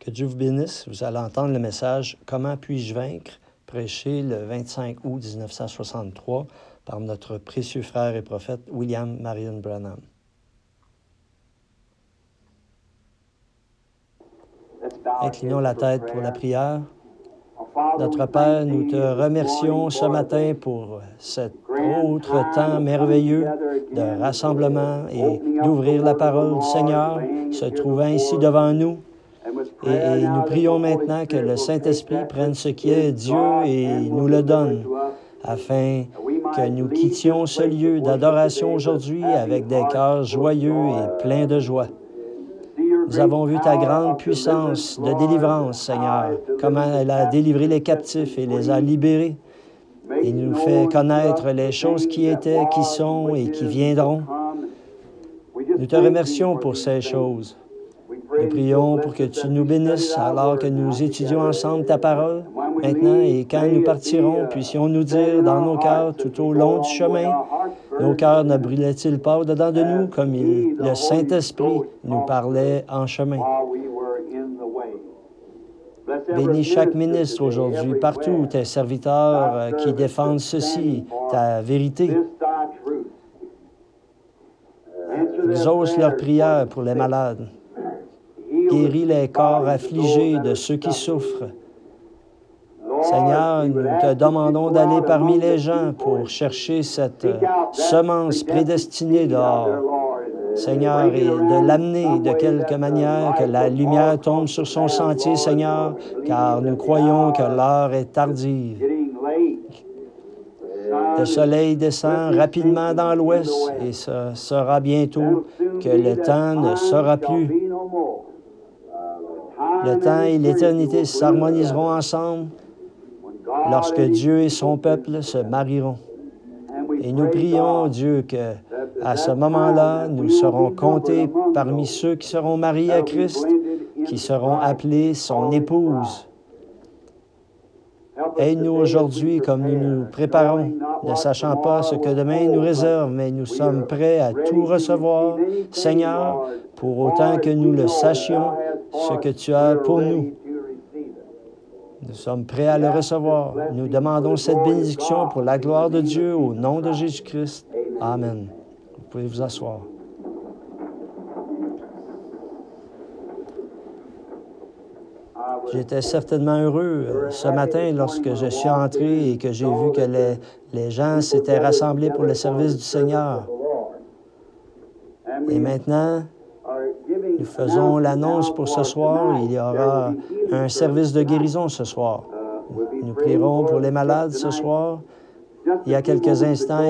Que Dieu vous bénisse. Vous allez entendre le message « Comment puis-je vaincre ?» prêché le 25 août 1963 par notre précieux frère et prophète William Marion Branham. Inclinons la tête pour la prière. Notre Père, nous te remercions ce matin pour cet autre temps merveilleux de rassemblement et d'ouvrir la parole du Seigneur, se trouvant ici devant nous. Et nous prions maintenant que le Saint-Esprit prenne ce qui est Dieu et nous le donne, afin que nous quittions ce lieu d'adoration aujourd'hui avec des cœurs joyeux et pleins de joie. Nous avons vu ta grande puissance de délivrance, Seigneur, comment elle a délivré les captifs et les a libérés. Et nous fait connaître les choses qui étaient, qui sont et qui viendront. Nous te remercions pour ces choses. Nous prions pour que tu nous bénisses alors que nous étudions ensemble ta parole maintenant et quand nous partirons, puissions-nous dire dans nos cœurs tout au long du chemin, nos cœurs ne brûlaient-ils pas au-dedans de nous comme le Saint-Esprit nous parlait en chemin. Bénis chaque ministre aujourd'hui, partout, tes serviteurs qui défendent ceci, ta vérité. Exauce leurs prières pour les malades. Guéris les corps affligés de ceux qui souffrent. Seigneur, nous te demandons d'aller parmi les gens pour chercher cette semence prédestinée dehors. Seigneur, et de l'amener de quelque manière, que la lumière tombe sur son sentier, Seigneur, car nous croyons que l'heure est tardive. Le soleil descend rapidement dans l'ouest et ce sera bientôt que le temps ne sera plus. Le temps et l'éternité s'harmoniseront ensemble lorsque Dieu et son peuple se marieront. Et nous prions, Dieu, que à ce moment-là, nous serons comptés parmi ceux qui seront mariés à Christ, qui seront appelés son épouse. Aide-nous aujourd'hui comme nous nous préparons, ne sachant pas ce que demain nous réserve, mais nous sommes prêts à tout recevoir, Seigneur, pour autant que nous le sachions, ce que tu as pour nous. Nous sommes prêts à le recevoir. Nous demandons cette bénédiction pour la gloire de Dieu au nom de Jésus-Christ. Amen. Vous pouvez vous asseoir. J'étais certainement heureux ce matin lorsque je suis entré et que j'ai vu que les gens s'étaient rassemblés pour le service du Seigneur. Et maintenant, nous faisons l'annonce pour ce soir. Il y aura un service de guérison ce soir. Nous prierons pour les malades ce soir. Il y a quelques instants,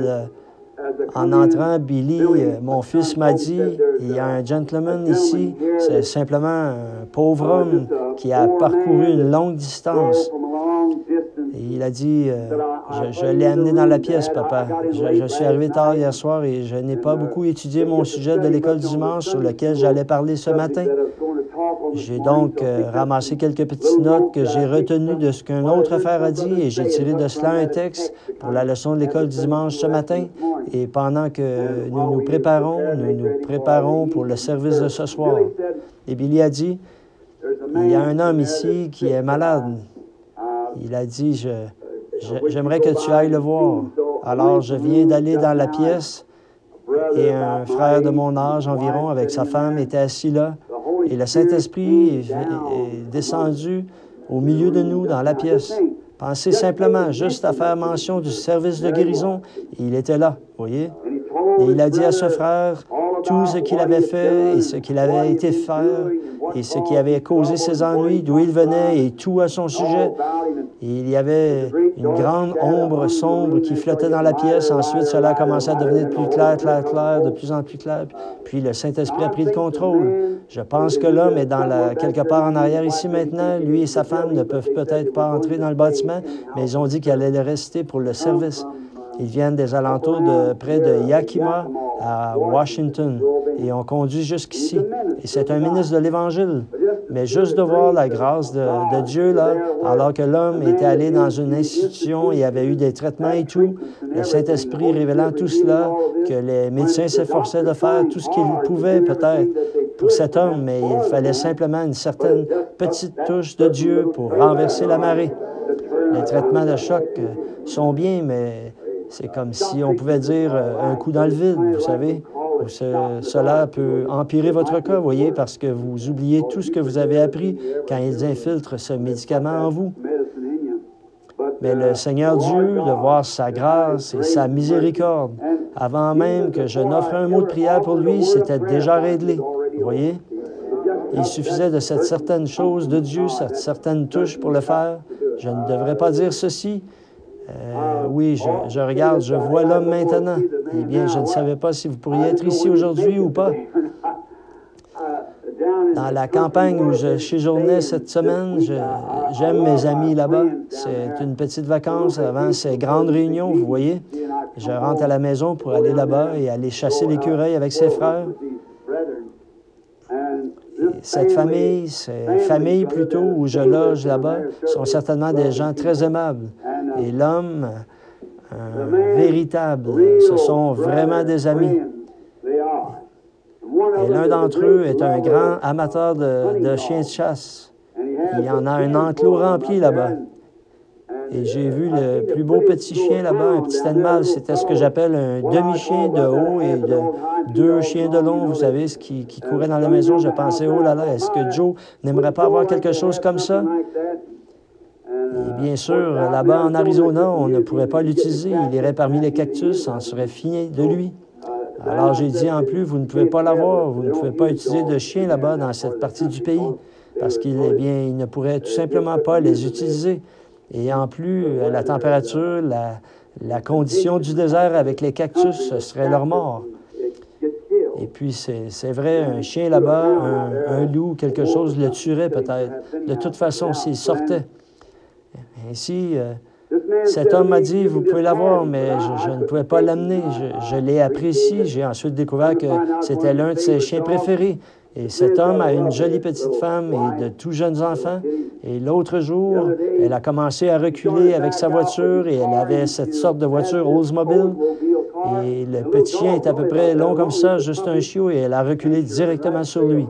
en entrant, Billy, mon fils, m'a dit, il y a un gentleman ici, c'est simplement un pauvre homme qui a parcouru une longue distance. Et il a dit, je l'ai amené dans la pièce, papa. Je suis arrivé tard hier soir et je n'ai pas beaucoup étudié mon sujet de l'école du dimanche sur lequel j'allais parler ce matin. J'ai donc ramassé quelques petites notes que j'ai retenues de ce qu'un autre frère a dit et j'ai tiré de cela un texte pour la leçon de l'école du dimanche ce matin. Et pendant que nous nous préparons pour le service de ce soir. Et Billy a dit, il y a un homme ici qui est malade. Il a dit, j'aimerais que tu ailles le voir. Alors, je viens d'aller dans la pièce et un frère de mon âge environ, avec sa femme, était assis là. Et le Saint-Esprit est descendu au milieu de nous dans la pièce. Pensez simplement juste à faire mention du service de guérison. Il était là, vous voyez. Et il a dit à ce frère tout ce qu'il avait fait et ce qu'il avait été faire et ce qui avait causé ses ennuis, d'où il venait et tout à son sujet. Et il y avait une grande ombre sombre qui flottait dans la pièce. Ensuite, cela a commencé à devenir plus clair, de plus en plus clair. Puis le Saint-Esprit a pris le contrôle. Je pense que l'homme est quelque part en arrière ici maintenant. Lui et sa femme ne peuvent peut-être pas entrer dans le bâtiment, mais ils ont dit qu'elle allait rester pour le service. Ils viennent des alentours de près de Yakima à Washington et ont conduit jusqu'ici. Et c'est un ministre de l'Évangile. Mais juste de voir la grâce de Dieu, là, alors que l'homme était allé dans une institution et avait eu des traitements et tout, le Saint-Esprit révélant tout cela, que les médecins s'efforçaient de faire tout ce qu'ils pouvaient peut-être. pour cet homme, mais il fallait simplement une certaine petite touche de Dieu pour renverser la marée. Les traitements de choc sont bien, mais c'est comme si on pouvait dire un coup dans le vide, vous savez. Cela peut empirer votre cas, vous voyez, parce que vous oubliez tout ce que vous avez appris quand ils infiltrent ce médicament en vous. Mais le Seigneur Dieu, de voir sa grâce et sa miséricorde, avant même que je n'offre un mot de prière pour lui, c'était déjà réglé, vous voyez. Il suffisait de cette certaine chose de Dieu, cette certaine touche pour le faire. Je ne devrais pas dire ceci. Oui, je regarde, je vois l'homme maintenant. Eh bien, je ne savais pas si vous pourriez être ici aujourd'hui ou pas. Dans la campagne où je séjournais cette semaine, j'aime mes amis là-bas. C'est une petite vacance avant ces grandes réunions, vous voyez. Je rentre à la maison pour aller là-bas et aller chasser l'écureuil avec ses frères. Cette famille, ces familles plutôt où je loge là-bas, sont certainement des gens très aimables. Et l'homme, véritable, ce sont vraiment des amis. Et l'un d'entre eux est un grand amateur de chiens de chasse. Il y en a un enclos rempli là-bas. Et j'ai vu le plus beau petit chien là-bas, un petit animal. C'était ce que j'appelle un demi-chien de haut et de 2 chiens de long, vous savez, ce qui courait dans la maison. Je pensais, oh là là, est-ce que Joe n'aimerait pas avoir quelque chose comme ça? Et bien sûr, là-bas en Arizona, on ne pourrait pas l'utiliser. Il irait parmi les cactus, on serait fini de lui. Alors j'ai dit en plus, vous ne pouvez pas l'avoir, vous ne pouvez pas utiliser de chiens là-bas dans cette partie du pays, parce qu'il il ne pourrait tout simplement pas les utiliser. Et en plus, la température, la condition du désert avec les cactus, ce serait leur mort. Et puis, c'est vrai, un chien là-bas, un loup, quelque chose le tuerait peut-être. De toute façon, s'il sortait. Ainsi, cet homme m'a dit, vous pouvez l'avoir, mais je ne pouvais pas l'amener. Je l'ai apprécié. J'ai ensuite découvert que c'était l'un de ses chiens préférés. Et cet homme a une jolie petite femme et de tout jeunes enfants. Et l'autre jour, elle a commencé à reculer avec sa voiture et elle avait cette sorte de voiture Oldsmobile. Et le petit chien est à peu près long comme ça, juste un chiot, et elle a reculé directement sur lui.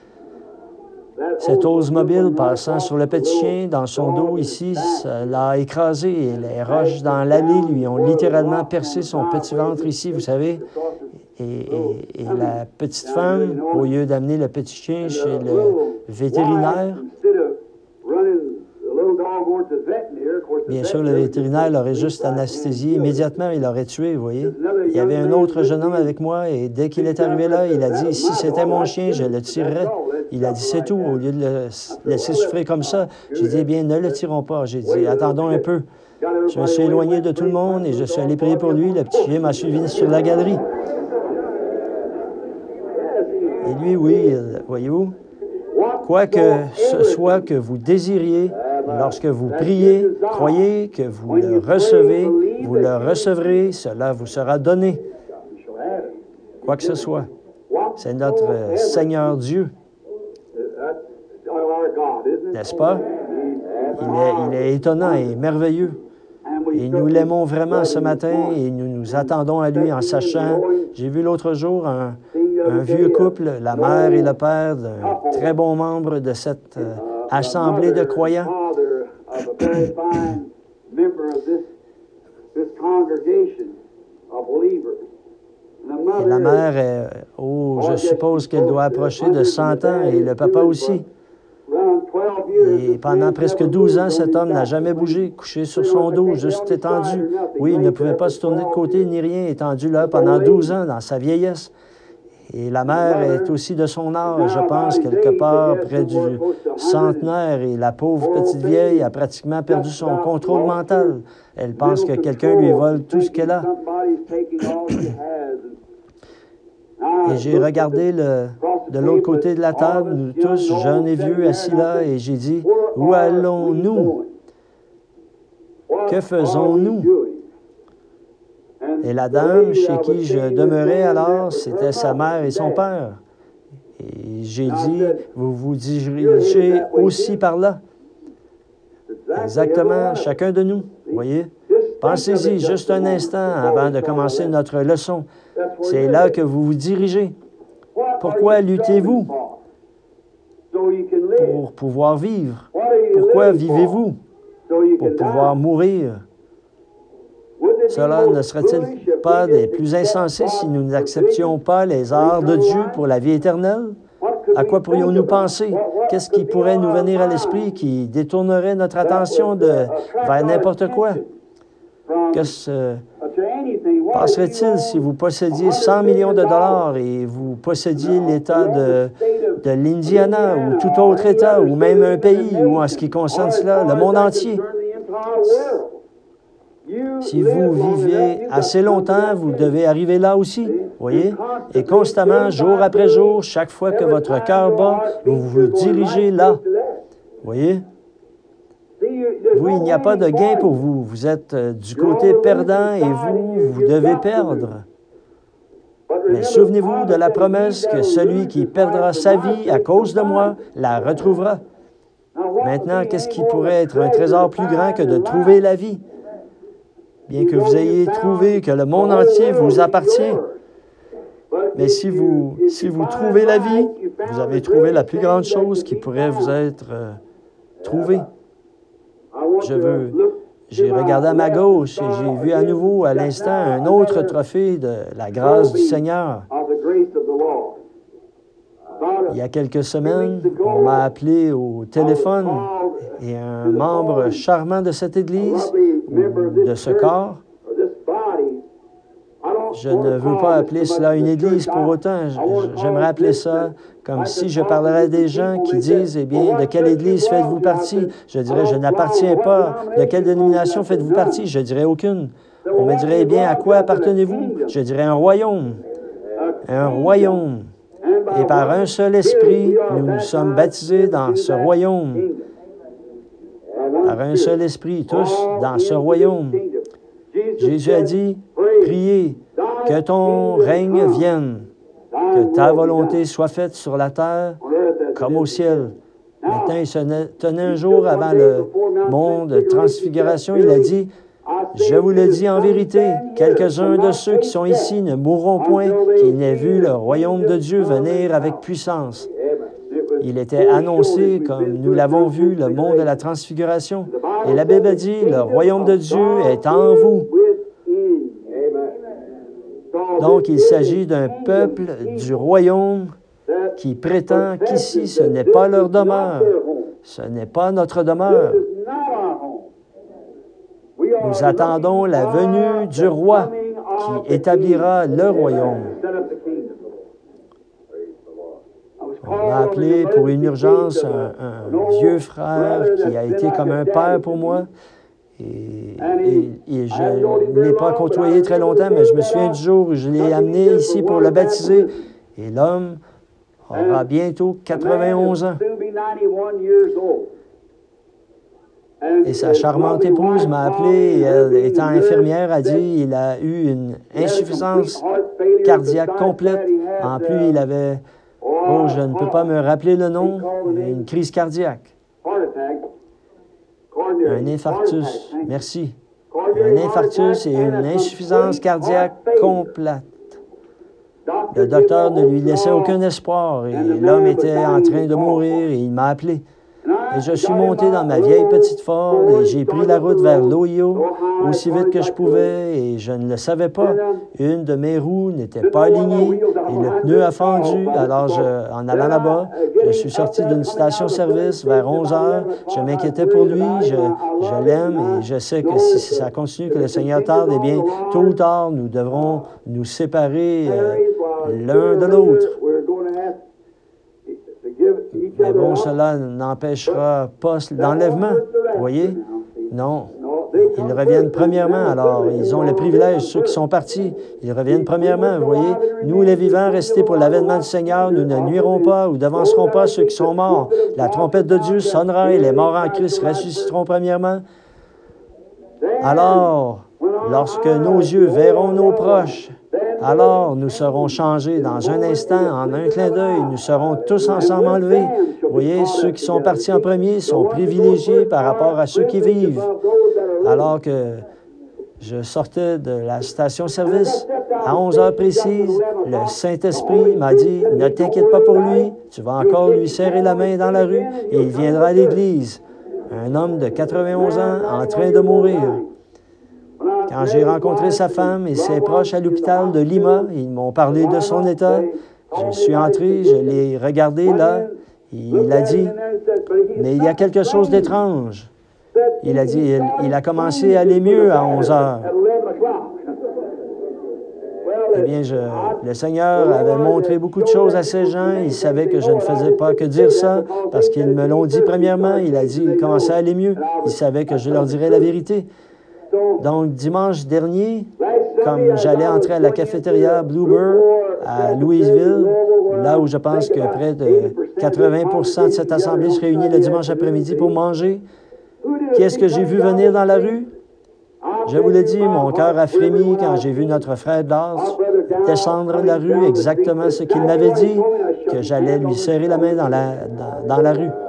Cet Oldsmobile passant sur le petit chien dans son dos ici, ça l'a écrasé et les roches dans l'allée lui ont littéralement percé son petit ventre ici, vous savez. Et la petite femme, au lieu d'amener le petit chien chez le vétérinaire, bien sûr, le vétérinaire l'aurait juste anesthésié immédiatement, il l'aurait tué, vous voyez. Il y avait un autre jeune homme avec moi et dès qu'il est arrivé là, il a dit, si c'était mon chien, je le tirerais. Il a dit, c'est tout, au lieu de le laisser souffrir comme ça. J'ai dit, eh bien, ne le tirons pas. J'ai dit, attendons un peu. Je me suis éloigné de tout le monde et je suis allé prier pour lui. Le petit chien m'a suivi sur la galerie. Et lui, oui, voyez-vous, quoi que ce soit que vous désiriez, lorsque vous priez, croyez que vous le recevrez, cela vous sera donné. Quoi que ce soit. C'est notre Seigneur Dieu. N'est-ce pas? Il est étonnant et merveilleux. Et nous l'aimons vraiment ce matin et nous nous attendons à lui en sachant. J'ai vu l'autre jour un vieux couple, la mère et le père d'un très bon membre de cette assemblée de croyants. Et la mère, je suppose qu'elle doit approcher de 100 ans et le papa aussi. Et pendant presque 12 ans, cet homme n'a jamais bougé, couché sur son dos, juste étendu. Oui, il ne pouvait pas se tourner de côté ni rien, étendu là pendant 12 ans, dans sa vieillesse. Et la mère est aussi de son âge, je pense, quelque part près du centenaire. Et la pauvre petite vieille a pratiquement perdu son contrôle mental. Elle pense que quelqu'un lui vole tout ce qu'elle a. Et j'ai regardé de l'autre côté de la table, nous tous, jeunes et vieux, assis là, et j'ai dit, « Où allons-nous? Que faisons-nous? » Et la dame chez qui je demeurais alors, c'était sa mère et son père. Et j'ai dit, « Vous vous dirigez aussi par là. » Exactement, chacun de nous, vous voyez. Pensez-y juste un instant avant de commencer notre leçon. C'est là que vous vous dirigez. Pourquoi luttez-vous pour pouvoir vivre? Pourquoi vivez-vous pour pouvoir mourir? Cela ne serait-il pas des plus insensés si nous n'acceptions pas les arts de Dieu pour la vie éternelle? À quoi pourrions-nous penser? Qu'est-ce qui pourrait nous venir à l'esprit qui détournerait notre attention vers n'importe quoi? Que se passerait-il si vous possédiez 100 millions de dollars et vous possédiez l'État de l'Indiana ou tout autre État ou même un pays ou en ce qui concerne cela, le monde entier? Si vous vivez assez longtemps, vous devez arriver là aussi, voyez? Et constamment, jour après jour, chaque fois que votre cœur bat, vous vous dirigez là, voyez? Vous, il n'y a pas de gain pour vous. Vous êtes du côté perdant et vous devez perdre. Mais souvenez-vous de la promesse que celui qui perdra sa vie à cause de moi la retrouvera. Maintenant, qu'est-ce qui pourrait être un trésor plus grand que de trouver la vie? Bien que vous ayez trouvé que le monde entier vous appartient. Mais si vous trouvez la vie, vous avez trouvé la plus grande chose qui pourrait vous être trouvée. J'ai regardé à ma gauche et j'ai vu à nouveau à l'instant un autre trophée de la grâce du Seigneur. Il y a quelques semaines, on m'a appelé au téléphone et un membre charmant de cette Église, ou de ce corps, je ne veux pas appeler cela une Église pour autant, j'aimerais appeler ça comme si je parlerais des gens qui disent, eh bien, de quelle Église faites-vous partie? Je dirais, je n'appartiens pas. De quelle dénomination faites-vous partie? Je dirais aucune. On me dirait, eh bien, à quoi appartenez-vous? Je dirais un royaume. Un royaume. Et par un seul esprit, nous nous sommes baptisés dans ce royaume. Par un seul esprit, tous dans ce royaume. Jésus a dit, priez, que ton règne vienne, que ta volonté soit faite sur la terre comme au ciel. Maintenant, il se tenait un jour avant le monde de transfiguration, il a dit, je vous le dis en vérité, quelques-uns de ceux qui sont ici ne mourront point, qu'ils n'aient vu le royaume de Dieu venir avec puissance. Il était annoncé, comme nous l'avons vu, le monde de la transfiguration. Et la Bible dit, le royaume de Dieu est en vous. Donc, il s'agit d'un peuple du royaume qui prétend qu'ici, ce n'est pas leur demeure. Ce n'est pas notre demeure. Nous attendons la venue du roi qui établira le royaume. On m'a appelé pour une urgence un vieux frère qui a été comme un père pour moi. Et je ne l'ai pas côtoyé très longtemps, mais je me souviens du jour où je l'ai amené ici pour le baptiser. Et l'homme aura bientôt 91 ans. Et sa charmante épouse m'a appelé, et elle, étant infirmière, a dit qu'il a eu une insuffisance cardiaque complète. En plus, il avait, je ne peux pas me rappeler le nom, mais une crise cardiaque. Un infarctus, merci. Un infarctus et une insuffisance cardiaque complète. Le docteur ne lui laissait aucun espoir et l'homme était en train de mourir et il m'a appelé. Et je suis monté dans ma vieille petite Ford et j'ai pris la route vers l'Ohio aussi vite que je pouvais et je ne le savais pas. Une de mes roues n'était pas alignée et le pneu a fendu. Alors, en allant là-bas, je suis sorti d'une station-service vers 11 heures. Je m'inquiétais pour lui, je l'aime et je sais que si ça continue, que le Seigneur tarde, eh bien, tôt ou tard, nous devrons nous séparer l'un de l'autre. Mais bon, cela n'empêchera pas l'enlèvement, vous voyez? Non. Ils reviennent premièrement, alors ils ont le privilège, ceux qui sont partis, ils reviennent premièrement, vous voyez? Nous, les vivants, restés pour l'avènement du Seigneur, nous ne nuirons pas ou devancerons pas ceux qui sont morts. La trompette de Dieu sonnera et les morts en Christ ressusciteront premièrement. Alors, lorsque nos yeux verront nos proches, alors nous serons changés dans un instant, en un clin d'œil, nous serons tous ensemble enlevés. Vous voyez, ceux qui sont partis en premier sont privilégiés par rapport à ceux qui vivent. Alors que je sortais de la station-service À 11 heures précises, le Saint-Esprit m'a dit, « Ne t'inquiète pas pour lui, tu vas encore lui serrer la main dans la rue et il viendra à l'Église. » Un homme de 91 ans en train de mourir. Quand j'ai rencontré sa femme et ses proches à l'hôpital de Lima, ils m'ont parlé de son état. Je suis entré, je l'ai regardé là. Il a dit, « Mais il y a quelque chose d'étrange. » Il a dit, il a commencé à aller mieux à 11 heures. Eh bien, le Seigneur avait montré beaucoup de choses à ces gens. Il savait que je ne faisais pas que dire ça parce qu'ils me l'ont dit premièrement. Il a dit, il commençait à aller mieux. Il savait que je leur dirais la vérité. Donc, dimanche dernier, comme j'allais entrer à la cafétéria Bluebird à Louisville, là où je pense que près de 80 de cette assemblée se réunit le dimanche après-midi pour manger, qui est-ce que j'ai vu venir dans la rue? Je vous l'ai dit, mon cœur a frémi quand j'ai vu notre frère Dawes descendre la rue, exactement ce qu'il m'avait dit, que j'allais lui serrer la main dans la rue.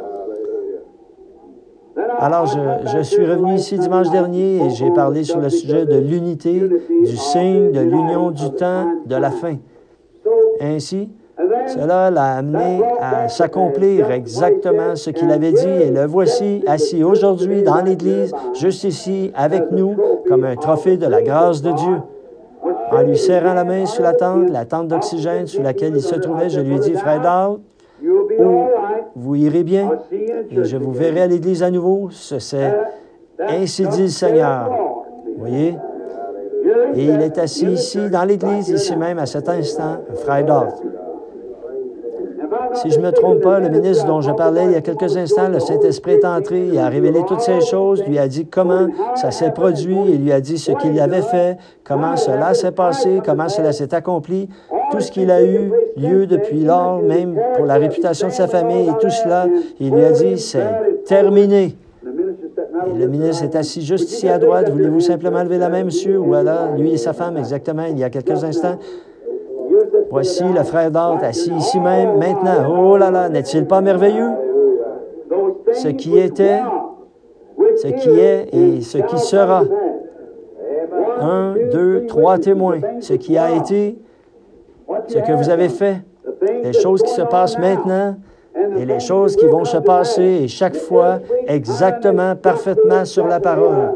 Alors, je suis revenu ici dimanche dernier et j'ai parlé sur le sujet de l'unité, du signe, de l'union du temps, de la fin. Ainsi, cela l'a amené à s'accomplir exactement ce qu'il avait dit, et le voici assis aujourd'hui dans l'Église, juste ici, avec nous, comme un trophée de la grâce de Dieu. En lui serrant la main sur la tente d'oxygène sur laquelle il se trouvait, je lui ai dit, « Frère Dawes, vous irez bien, et je vous verrai à l'Église à nouveau. » C'est ainsi dit le Seigneur. Vous voyez? Et il est assis ici, dans l'Église, ici même, à cet instant, Frère Dawes. Si je ne me trompe pas, le ministre dont je parlais il y a quelques instants, le Saint-Esprit est entré, il a révélé toutes ces choses, lui a dit comment ça s'est produit, il lui a dit ce qu'il avait fait, comment cela s'est passé, comment cela s'est accompli, tout ce qu'il a eu lieu depuis lors, même pour la réputation de sa famille et tout cela, il lui a dit, c'est terminé. Et le ministre est assis juste ici à droite. Voulez-vous simplement lever la main, monsieur? Voilà, lui et sa femme, exactement, il y a quelques instants. Voici le frère Dawes assis ici même, maintenant. Oh là là, n'est-il pas merveilleux? Ce qui était, ce qui est et ce qui sera. 1, 2, 3 témoins. Ce qui a été, ce que vous avez fait, les choses qui se passent maintenant et les choses qui vont se passer, et chaque fois exactement, parfaitement sur la parole.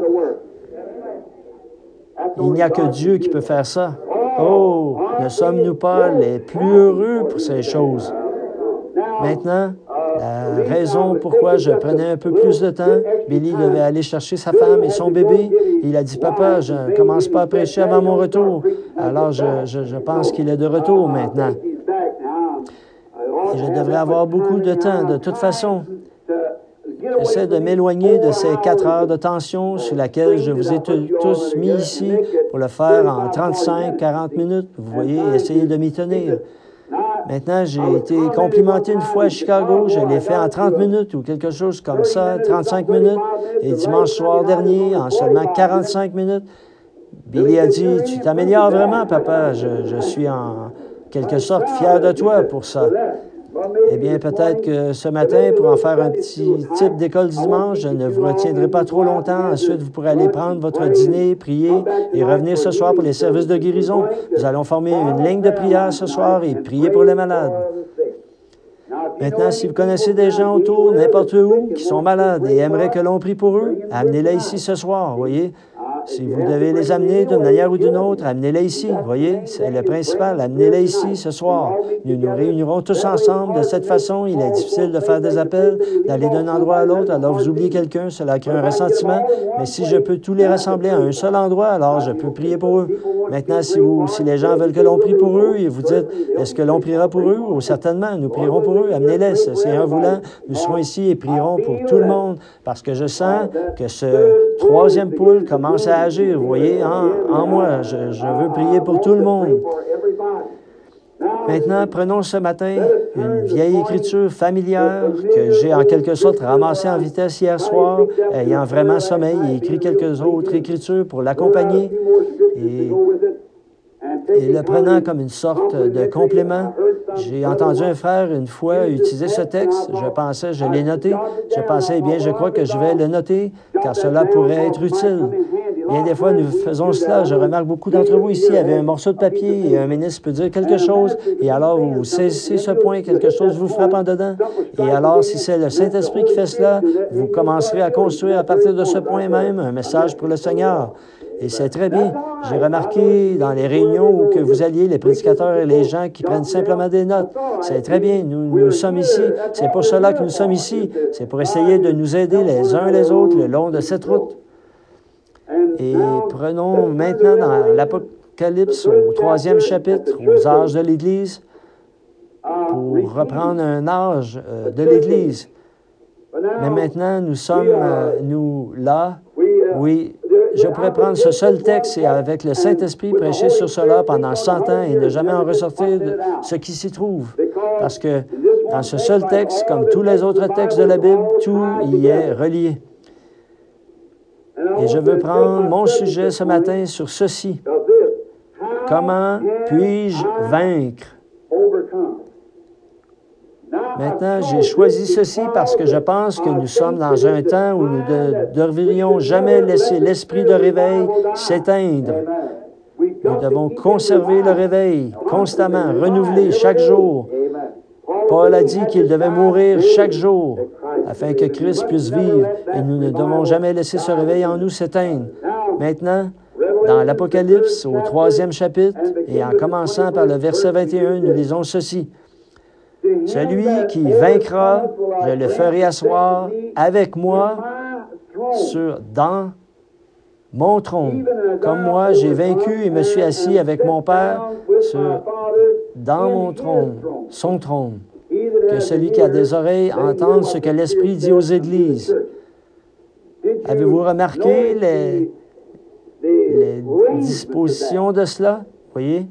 Il n'y a que Dieu qui peut faire ça. Oh, ne sommes-nous pas les plus heureux pour ces choses? Maintenant, la raison pourquoi je prenais un peu plus de temps, Billy devait aller chercher sa femme et son bébé. Il a dit, « Papa, je ne commence pas à prêcher avant mon retour. » Alors, je pense qu'il est de retour maintenant. Et je devrais avoir beaucoup de temps. De toute façon, j'essaie de m'éloigner de ces 4 heures de tension sur laquelle je vous ai tous mis ici pour le faire en 35-40 minutes. Vous voyez, essayez de m'y tenir. Maintenant, j'ai été complimenté une fois à Chicago. Je l'ai fait en 30 minutes ou quelque chose comme ça, 35 minutes. Et dimanche soir dernier, en seulement 45 minutes, Billy a dit, « Tu t'améliores vraiment, papa. Je suis en quelque sorte fier de toi pour ça. » Eh bien, peut-être que ce matin, pour en faire un petit type d'école dimanche, je ne vous retiendrai pas trop longtemps. Ensuite, vous pourrez aller prendre votre dîner, prier et revenir ce soir pour les services de guérison. Nous allons former une ligne de prière ce soir et prier pour les malades. Maintenant, si vous connaissez des gens autour, n'importe où, qui sont malades et aimeraient que l'on prie pour eux, amenez-les ici ce soir, vous voyez. Si vous devez les amener d'une manière ou d'une autre, amenez-les ici, vous voyez. C'est le principal, amenez-les ici ce soir. Nous nous réunirons tous ensemble. De cette façon, il est difficile de faire des appels, d'aller d'un endroit à l'autre. Alors, vous oubliez quelqu'un, cela crée un ressentiment. Mais si je peux tous les rassembler à un seul endroit, alors je peux prier pour eux. Maintenant, si les gens veulent que l'on prie pour eux, et vous dites, est-ce que l'on priera pour eux? Ou certainement, nous prierons pour eux. Amenez-les, c'est un voulant. Nous serons ici et prierons pour tout le monde, parce que je sens que ce troisième poule commence à agir, vous voyez, en moi. Je veux prier pour tout le monde. Maintenant, prenons ce matin une vieille écriture familière que j'ai en quelque sorte ramassée en vitesse hier soir, ayant vraiment sommeil, et écrit quelques autres écritures pour l'accompagner et le prenant comme une sorte de complément. J'ai entendu un frère une fois utiliser ce texte. Je l'ai noté. Je pensais, eh bien, je crois que je vais le noter, car cela pourrait être utile. Bien des fois, nous faisons cela. Je remarque beaucoup d'entre vous ici avaient un morceau de papier et un ministre peut dire quelque chose, et alors vous saisissez ce point, quelque chose vous frappe en dedans. Et alors, si c'est le Saint-Esprit qui fait cela, vous commencerez à construire à partir de ce point même un message pour le Seigneur. Et c'est très bien. J'ai remarqué dans les réunions où que vous alliez, les prédicateurs et les gens qui prennent simplement des notes. C'est très bien. Nous sommes ici. C'est pour cela que nous sommes ici. C'est pour essayer de nous aider les uns les autres le long de cette route. Et prenons maintenant dans l'Apocalypse au 3e chapitre, aux âges de l'Église, pour reprendre un âge de l'Église. Mais maintenant, nous sommes, nous, là, oui, je pourrais prendre ce seul texte et avec le Saint-Esprit prêcher sur cela pendant 100 ans et ne jamais en ressortir de ce qui s'y trouve. Parce que dans ce seul texte, comme tous les autres textes de la Bible, tout y est relié. Et je veux prendre mon sujet ce matin sur ceci. Comment puis-je vaincre? Maintenant, j'ai choisi ceci parce que je pense que nous sommes dans un temps où nous ne devrions jamais laisser l'esprit de réveil s'éteindre. Nous devons conserver le réveil constamment, renouveler chaque jour. Paul a dit qu'il devait mourir chaque jour afin que Christ puisse vivre et nous ne devons jamais laisser ce réveil en nous s'éteindre. Maintenant, dans l'Apocalypse, au 3e chapitre, et en commençant par le verset 21, nous lisons ceci. « Celui qui vaincra, je le ferai asseoir avec moi dans mon trône. Comme moi, j'ai vaincu et me suis assis avec mon Père dans mon trône, son trône. Que celui qui a des oreilles entende ce que l'Esprit dit aux Églises. » Avez-vous remarqué les dispositions de cela? Voyez?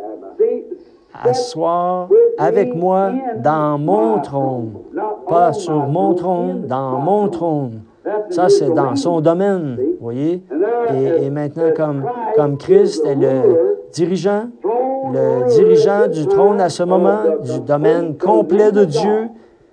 Asseoir avec moi dans mon trône. Pas sur mon trône, dans mon trône. Ça, c'est dans son domaine, voyez? Et maintenant, comme Christ est le dirigeant du trône à ce moment, du domaine complet de Dieu,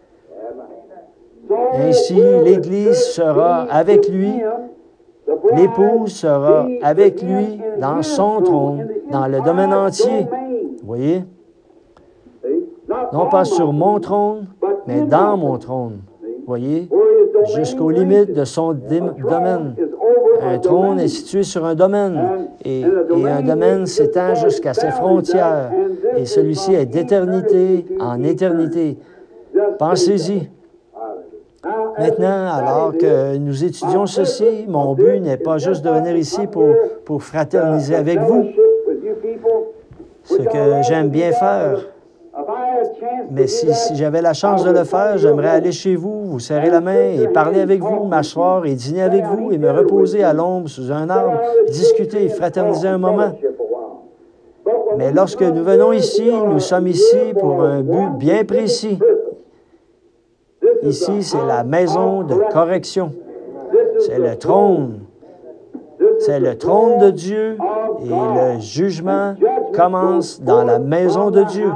ainsi l'Église sera avec lui, l'épouse sera avec lui dans son trône, dans le domaine entier. Voyez? Non pas sur mon trône, mais dans mon trône. Voyez? Jusqu'aux limites de son domaine. Un trône est situé sur un domaine, et un domaine s'étend jusqu'à ses frontières, et celui-ci est d'éternité en éternité. Pensez-y. Maintenant, alors que nous étudions ceci, mon but n'est pas juste de venir ici pour fraterniser avec vous, ce que j'aime bien faire. Mais si j'avais la chance de le faire, j'aimerais aller chez vous, vous serrer la main et parler avec vous, m'asseoir et dîner avec vous et me reposer à l'ombre sous un arbre, discuter et fraterniser un moment. Mais lorsque nous venons ici, nous sommes ici pour un but bien précis. Ici, c'est la maison de correction. C'est le trône. C'est le trône de Dieu et le jugement commence dans la maison de Dieu.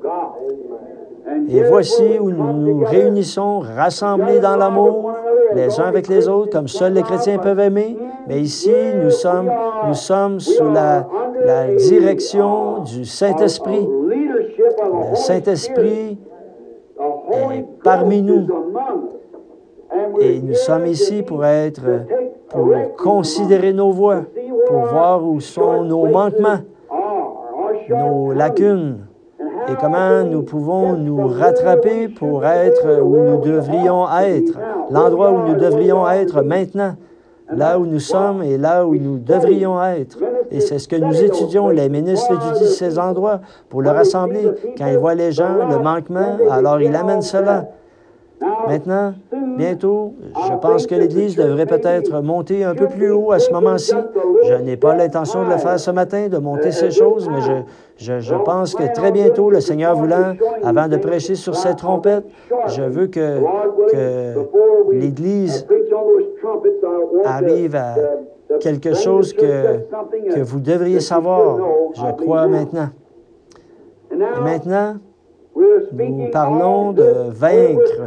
Et voici où nous nous réunissons, rassemblés dans l'amour, les uns avec les autres, comme seuls les chrétiens peuvent aimer. Mais ici, nous sommes sous la direction du Saint-Esprit. Le Saint-Esprit est parmi nous. Et nous sommes ici pour considérer nos voies, pour voir où sont nos manquements, nos lacunes, et comment nous pouvons nous rattraper pour être où nous devrions être, l'endroit où nous devrions être maintenant, là où nous sommes et là où nous devrions être. Et c'est ce que nous étudions. Les ministres étudient ces endroits pour le rassembler. Quand ils voient les gens, le manquement, alors ils amènent cela. Maintenant, bientôt, je pense que l'Église devrait peut-être monter un peu plus haut à ce moment-ci. Je n'ai pas l'intention de le faire ce matin, de monter ces choses, mais je pense que très bientôt, le Seigneur voulant, avant de prêcher sur cette trompette, je veux que l'Église arrive à quelque chose que vous devriez savoir, je crois maintenant. Et maintenant, Nous parlons de vaincre.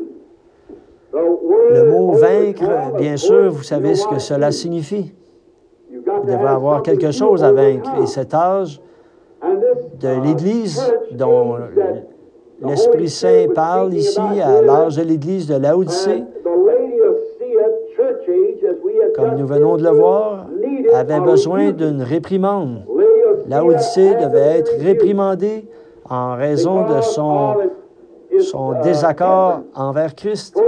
Le mot vaincre, bien sûr, vous savez ce que cela signifie. Vous devez avoir quelque chose à vaincre. Et cet âge de l'Église dont l'Esprit Saint parle ici, à l'âge de l'Église de Laodicée, comme nous venons de le voir, avait besoin d'une réprimande. Laodicée devait être réprimandée en raison de son désaccord envers Christ.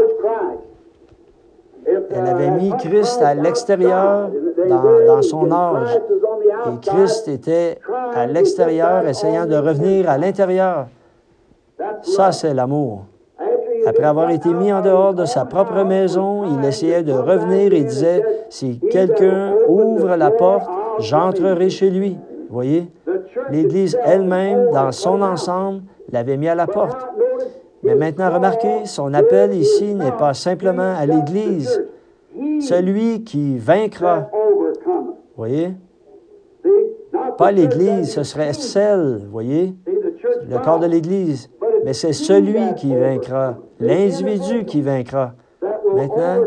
Elle avait mis Christ à l'extérieur dans son âge. Et Christ était à l'extérieur, essayant de revenir à l'intérieur. Ça, c'est l'amour. Après avoir été mis en dehors de sa propre maison, il essayait de revenir et disait, « Si quelqu'un ouvre la porte, j'entrerai chez lui. » Vous voyez? L'Église elle-même, dans son ensemble, l'avait mis à la porte. Mais maintenant, remarquez, son appel ici n'est pas simplement à l'Église. Celui qui vaincra, vous voyez? Pas l'Église, ce serait celle, vous voyez? Le corps de l'Église. Mais c'est celui qui vaincra, l'individu qui vaincra. Maintenant,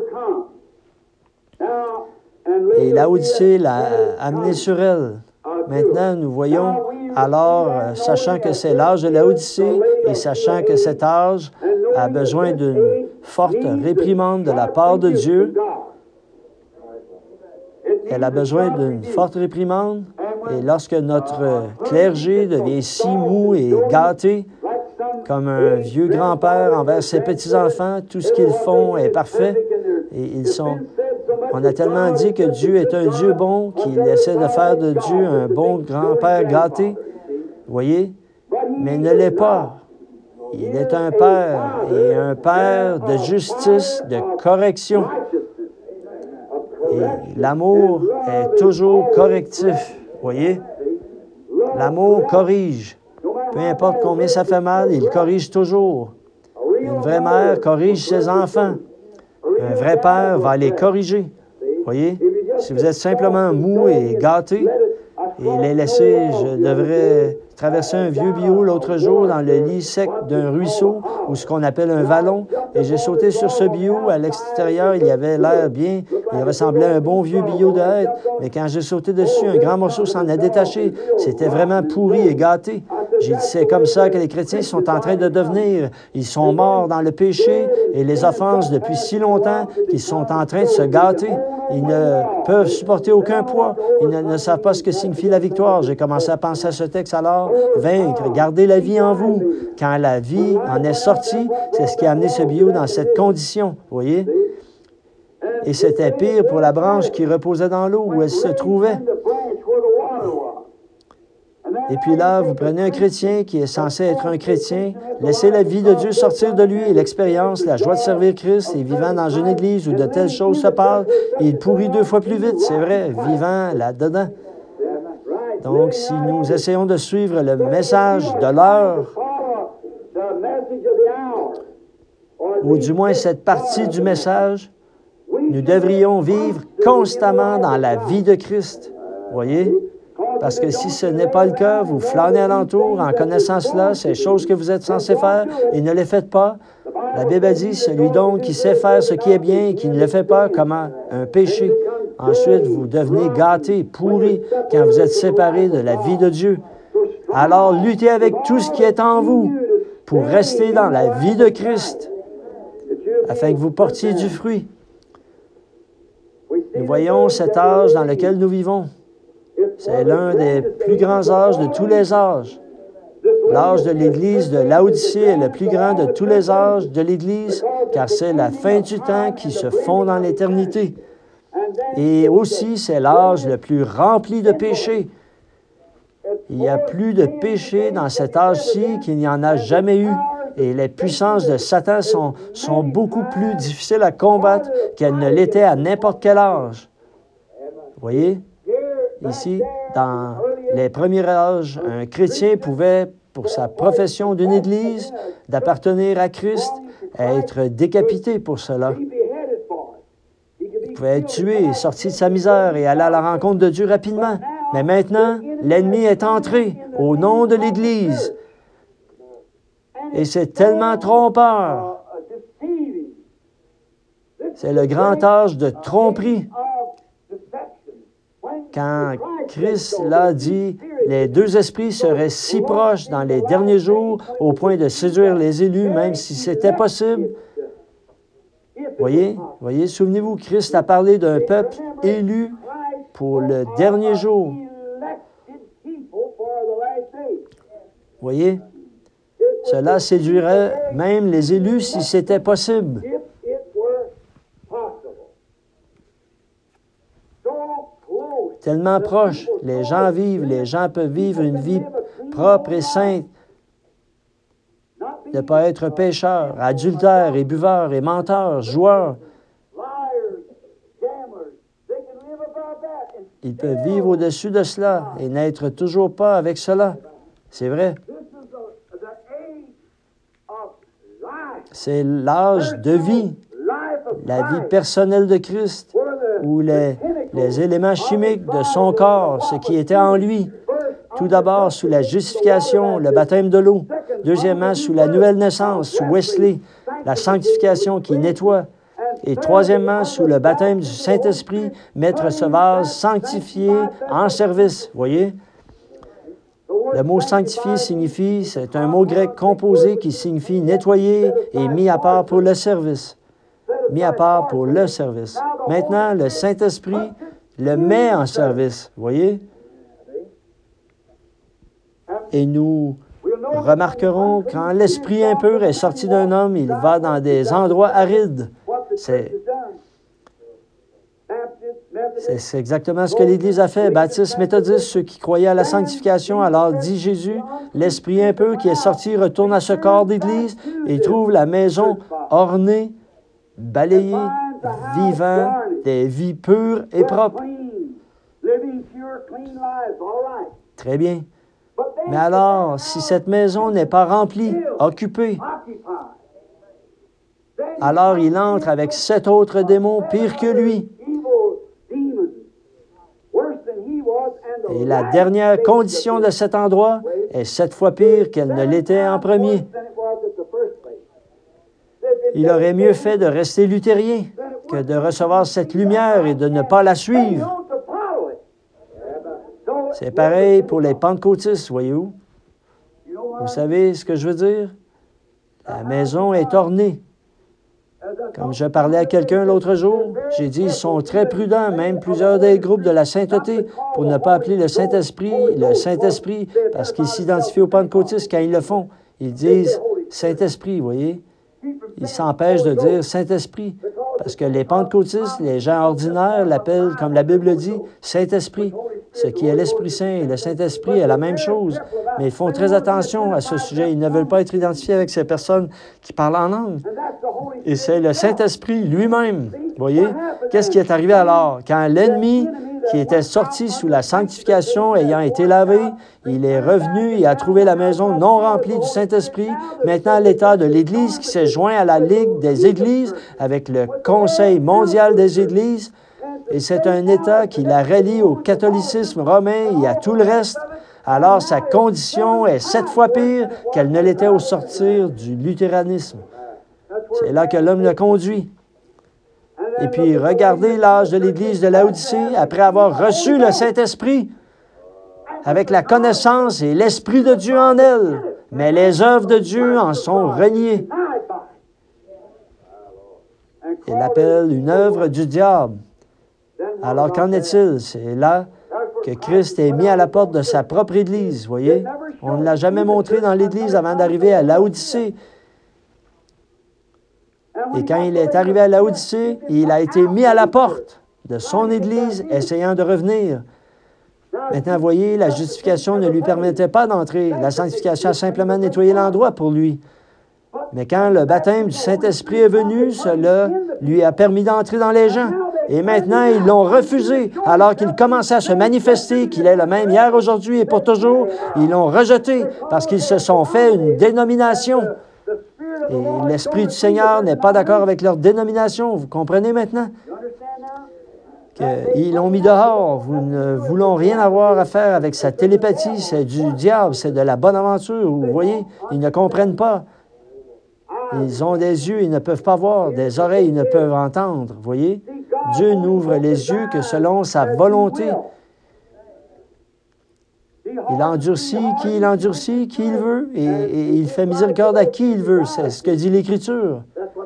et Laodicée l'a amené sur elle. Maintenant, nous voyons, alors, sachant que c'est l'âge de Laodicée et sachant que cet âge a besoin d'une forte réprimande de la part de Dieu, elle a besoin d'une forte réprimande. Et lorsque notre clergé devient si mou et gâté, comme un vieux grand-père envers ses petits-enfants, tout ce qu'ils font est parfait. Et on a tellement dit que Dieu est un Dieu bon qu'il essaie de faire de Dieu un bon grand-père gâté. Vous voyez? Mais il ne l'est pas. Il est un père, et un père de justice, de correction. Et l'amour est toujours correctif. Vous voyez? L'amour corrige. Peu importe combien ça fait mal, il corrige toujours. Une vraie mère corrige ses enfants. Un vrai père va les corriger. Vous voyez? Si vous êtes simplement mou et gâté, et les laisser, je devrais traverser un vieux bio l'autre jour dans le lit sec d'un ruisseau, ou ce qu'on appelle un vallon, et j'ai sauté sur ce bio. À l'extérieur, il y avait l'air bien, il ressemblait à un bon vieux bio de hêtre, mais quand j'ai sauté dessus, un grand morceau s'en a détaché. C'était vraiment pourri et gâté. J'ai dit, c'est comme ça que les chrétiens sont en train de devenir. Ils sont morts dans le péché et les offenses depuis si longtemps qu'ils sont en train de se gâter. Ils ne peuvent supporter aucun poids. Ils ne savent pas ce que signifie la victoire. J'ai commencé à penser à ce texte alors. Vaincre, garder la vie en vous. Quand la vie en est sortie, c'est ce qui a amené ce bio dans cette condition. Vous voyez? Et c'était pire pour la branche qui reposait dans l'eau où elle se trouvait. Et puis là, vous prenez un chrétien qui est censé être un chrétien, laissez la vie de Dieu sortir de lui et l'expérience, la joie de servir Christ et vivant dans une église où de telles choses se passent, il pourrit 2 fois plus vite, c'est vrai, vivant là-dedans. Donc, si nous essayons de suivre le message de l'heure, ou du moins cette partie du message, nous devrions vivre constamment dans la vie de Christ. Voyez? Parce que si ce n'est pas le cas, vous flânez alentour en connaissant cela, ces choses que vous êtes censés faire et ne les faites pas. La Bible a dit, celui donc qui sait faire ce qui est bien et qui ne le fait pas, comment un péché. Ensuite, vous devenez gâtés, pourris, quand vous êtes séparés de la vie de Dieu. Alors, luttez avec tout ce qui est en vous pour rester dans la vie de Christ, afin que vous portiez du fruit. Nous voyons cet âge dans lequel nous vivons. C'est l'un des plus grands âges de tous les âges. L'âge de l'Église de Laodicée est le plus grand de tous les âges de l'Église, car c'est la fin du temps qui se fond dans l'éternité. Et aussi, c'est l'âge le plus rempli de péchés. Il y a plus de péchés dans cet âge-ci qu'il n'y en a jamais eu. Et les puissances de Satan sont beaucoup plus difficiles à combattre qu'elles ne l'étaient à n'importe quel âge. Vous voyez? Ici, dans les premiers âges, un chrétien pouvait, pour sa profession d'une Église, d'appartenir à Christ, être décapité pour cela. Il pouvait être tué, sorti de sa misère et aller à la rencontre de Dieu rapidement. Mais maintenant, l'ennemi est entré au nom de l'Église. Et c'est tellement trompeur. C'est le grand âge de tromperie. Quand Christ l'a dit, les deux esprits seraient si proches dans les derniers jours au point de séduire les élus, même si c'était possible. Voyez, souvenez-vous, Christ a parlé d'un peuple élu pour le dernier jour. Voyez, cela séduirait même les élus si c'était possible. Tellement proche, les gens peuvent vivre une vie propre et sainte, de ne pas être pécheurs, adultères et buveurs et menteurs, joueurs. Ils peuvent vivre au-dessus de cela et n'être toujours pas avec cela. C'est vrai. C'est l'âge de vie, la vie personnelle de Christ, où les éléments chimiques de son corps, ce qui était en lui, tout d'abord sous la justification, le baptême de l'eau. Deuxièmement, sous la nouvelle naissance, sous Wesley, la sanctification qui nettoie. Et troisièmement, sous le baptême du Saint-Esprit, Maître Sauvage, sanctifié en service. Voyez? Le mot sanctifié signifie, c'est un mot grec composé qui signifie nettoyer et mis à part pour le service. Mis à part pour le service. Maintenant, le Saint-Esprit le met en service. Voyez? Et nous remarquerons, quand l'esprit impur est sorti d'un homme, il va dans des endroits arides. C'est exactement ce que l'Église a fait. Baptistes, méthodistes, ceux qui croyaient à la sanctification. Alors, dit Jésus, l'esprit impur qui est sorti retourne à ce corps d'Église et trouve la maison ornée, balayée, vivant, des vies pures et propres. Très bien. Mais alors, si cette maison n'est pas remplie, occupée, alors il entre avec 7 autres démons pires que lui. Et la dernière condition de cet endroit est 7 fois pire qu'elle ne l'était en premier. Il aurait mieux fait de rester luthérien que de recevoir cette lumière et de ne pas la suivre. C'est pareil pour les pentecôtistes, voyez-vous. Vous savez ce que je veux dire? La maison est ornée. Comme je parlais à quelqu'un l'autre jour, j'ai dit, ils sont très prudents, même plusieurs des groupes de la sainteté, pour ne pas appeler le Saint-Esprit, parce qu'ils s'identifient aux pentecôtistes quand ils le font. Ils disent Saint-Esprit, vous voyez. Ils s'empêchent de dire Saint-Esprit, parce que les pentecôtistes, les gens ordinaires, l'appellent, comme la Bible dit, Saint-Esprit. Ce qui est l'Esprit Saint et le Saint-Esprit est la même chose. Mais ils font très attention à ce sujet. Ils ne veulent pas être identifiés avec ces personnes qui parlent en langue. Et c'est le Saint-Esprit lui-même. Vous voyez? Qu'est-ce qui est arrivé alors? Quand l'ennemi, qui était sorti sous la sanctification, ayant été lavé, il est revenu et a trouvé la maison non remplie du Saint-Esprit. Maintenant, l'état de l'Église qui s'est joint à la Ligue des Églises avec le Conseil mondial des Églises. Et c'est un État qui la relie au catholicisme romain et à tout le reste. Alors, sa condition est 7 fois pire qu'elle ne l'était au sortir du luthéranisme. C'est là que l'homme le conduit. Et puis, regardez l'âge de l'Église de Laodicée, après avoir reçu le Saint-Esprit, avec la connaissance et l'Esprit de Dieu en elle. Mais les œuvres de Dieu en sont reniées. Il l'appelle une œuvre du diable. Alors, qu'en est-il? C'est là que Christ est mis à la porte de sa propre Église, voyez? On ne l'a jamais montré dans l'Église avant d'arriver à Laodicée. Et quand il est arrivé à Laodicée, il a été mis à la porte de son Église, essayant de revenir. Maintenant, voyez, la justification ne lui permettait pas d'entrer. La sanctification a simplement nettoyé l'endroit pour lui. Mais quand le baptême du Saint-Esprit est venu, cela lui a permis d'entrer dans les gens. Et maintenant, ils l'ont refusé, alors qu'il commençait à se manifester, qu'il est le même hier, aujourd'hui et pour toujours. Ils l'ont rejeté parce qu'ils se sont fait une dénomination. Et l'Esprit du Seigneur n'est pas d'accord avec leur dénomination. Vous comprenez maintenant? Ils l'ont mis dehors. Nous ne voulons rien avoir à faire avec sa télépathie. C'est du diable, c'est de la bonne aventure. Vous voyez, ils ne comprennent pas. Ils ont des yeux, ils ne peuvent pas voir, des oreilles, ils ne peuvent entendre. Voyez? Dieu n'ouvre les yeux que selon sa volonté. Il endurcit qui il veut, et il fait miséricorde à qui il veut. C'est ce que dit l'Écriture.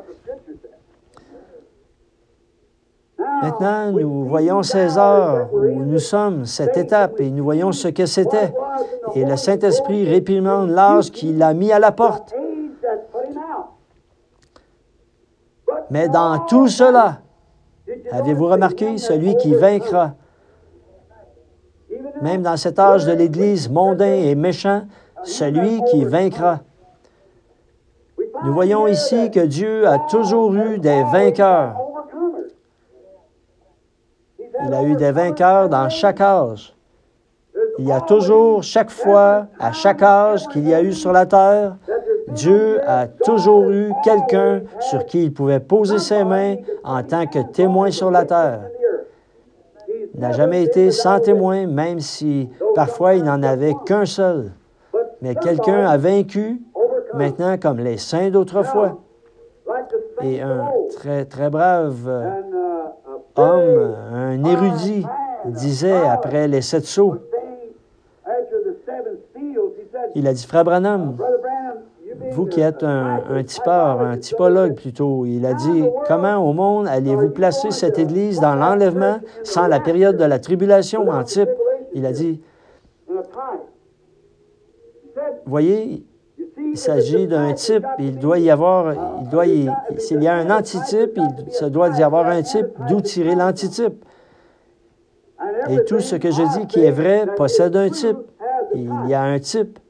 Maintenant, nous voyons ces heures où nous sommes, cette étape, et nous voyons ce que c'était. Et le Saint-Esprit réprimande l'âge qu'il a mis à la porte. Mais dans tout cela, avez-vous remarqué, celui qui vaincra, même dans cet âge de l'Église mondain et méchant, celui qui vaincra. Nous voyons ici que Dieu a toujours eu des vainqueurs. Il a eu des vainqueurs dans chaque âge. Il y a toujours, chaque fois, à chaque âge qu'il y a eu sur la terre, Dieu a toujours eu quelqu'un sur qui il pouvait poser ses mains en tant que témoin sur la terre. Il n'a jamais été sans témoin, même si parfois il n'en avait qu'un seul. Mais quelqu'un a vaincu, maintenant comme les saints d'autrefois. Et un très, très brave homme, un érudit, disait après les 7 sceaux, il a dit, Frère Branham, vous qui êtes un typeur, un typologue plutôt, il a dit, comment au monde allez-vous placer cette Église dans l'enlèvement sans la période de la tribulation en type? Il a dit, voyez, il s'agit d'un type, il doit y avoir, s'il y a un antitype, il doit y avoir un type, d'où tirer l'antitype. Et tout ce que je dis qui est vrai possède un type. Il y a un type.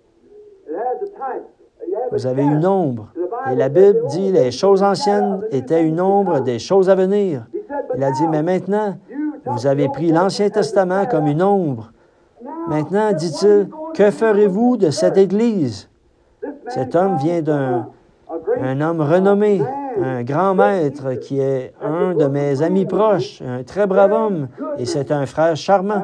Vous avez une ombre. Et la Bible dit les choses anciennes étaient une ombre des choses à venir. Il a dit, mais maintenant, vous avez pris l'Ancien Testament comme une ombre. Maintenant, dit-il, que ferez-vous de cette Église? Cet homme vient d'un homme renommé, un grand maître qui est un de mes amis proches, un très brave homme, et c'est un frère charmant.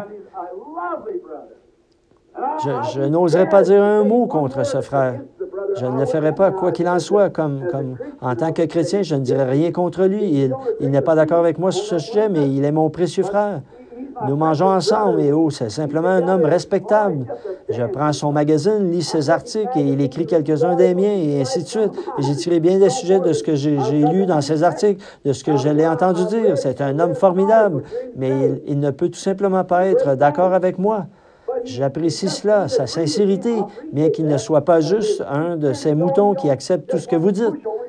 Je n'oserais pas dire un mot contre ce frère. Je ne le ferai pas, quoi qu'il en soit. En tant que chrétien, je ne dirais rien contre lui. Il n'est pas d'accord avec moi sur ce sujet, mais il est mon précieux frère. Nous mangeons ensemble, et c'est simplement un homme respectable. Je prends son magazine, lis ses articles, et il écrit quelques-uns des miens, et ainsi de suite. Et j'ai tiré bien des sujets de ce que j'ai lu dans ses articles, de ce que je l'ai entendu dire. C'est un homme formidable, mais il ne peut tout simplement pas être d'accord avec moi. J'apprécie cela, sa sincérité, bien qu'il ne soit pas juste un de ces moutons qui acceptent tout ce que vous dites.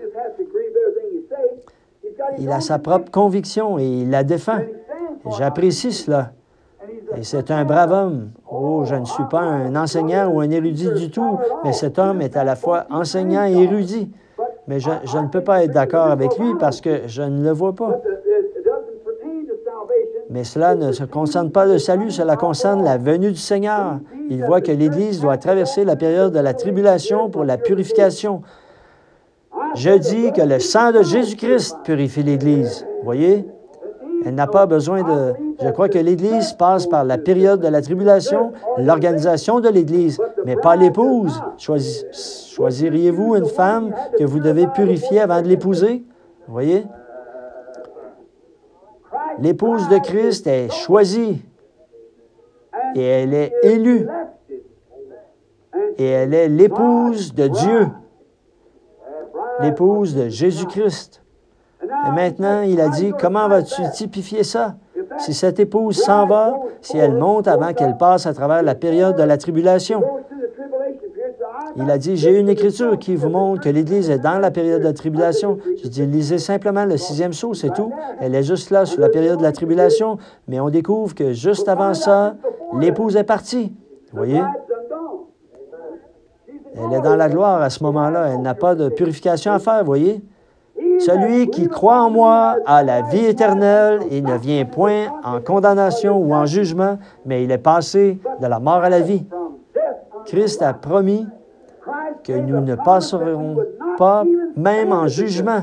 Il a sa propre conviction et il la défend. J'apprécie cela. Et c'est un brave homme. Oh, je ne suis pas un enseignant ou un érudit du tout, mais cet homme est à la fois enseignant et érudit. Mais je ne peux pas être d'accord avec lui parce que je ne le vois pas. Mais cela ne se concerne pas le salut, cela concerne la venue du Seigneur. Il voit que l'Église doit traverser la période de la tribulation pour la purification. Je dis que le sang de Jésus-Christ purifie l'Église. Voyez? Elle n'a pas besoin de... Je crois que l'Église passe par la période de la tribulation, l'organisation de l'Église, mais pas l'épouse. Choisiriez-vous une femme que vous devez purifier avant de l'épouser? Voyez? L'épouse de Christ est choisie et elle est élue et elle est l'épouse de Dieu, l'épouse de Jésus-Christ. Et maintenant, il a dit, comment vas-tu typifier ça? Si cette épouse s'en va, si elle monte avant qu'elle passe à travers la période de la tribulation. Il a dit, j'ai une écriture qui vous montre que l'Église est dans la période de la tribulation. J'ai dit, lisez simplement le 6e sceau, c'est tout. Elle est juste là, sur la période de la tribulation. Mais on découvre que juste avant ça, l'épouse est partie. Vous voyez? Elle est dans la gloire à ce moment-là. Elle n'a pas de purification à faire, vous voyez? Celui qui croit en moi a la vie éternelle et ne vient point en condamnation ou en jugement, mais il est passé de la mort à la vie. Christ a promis que nous ne passerons pas même en jugement.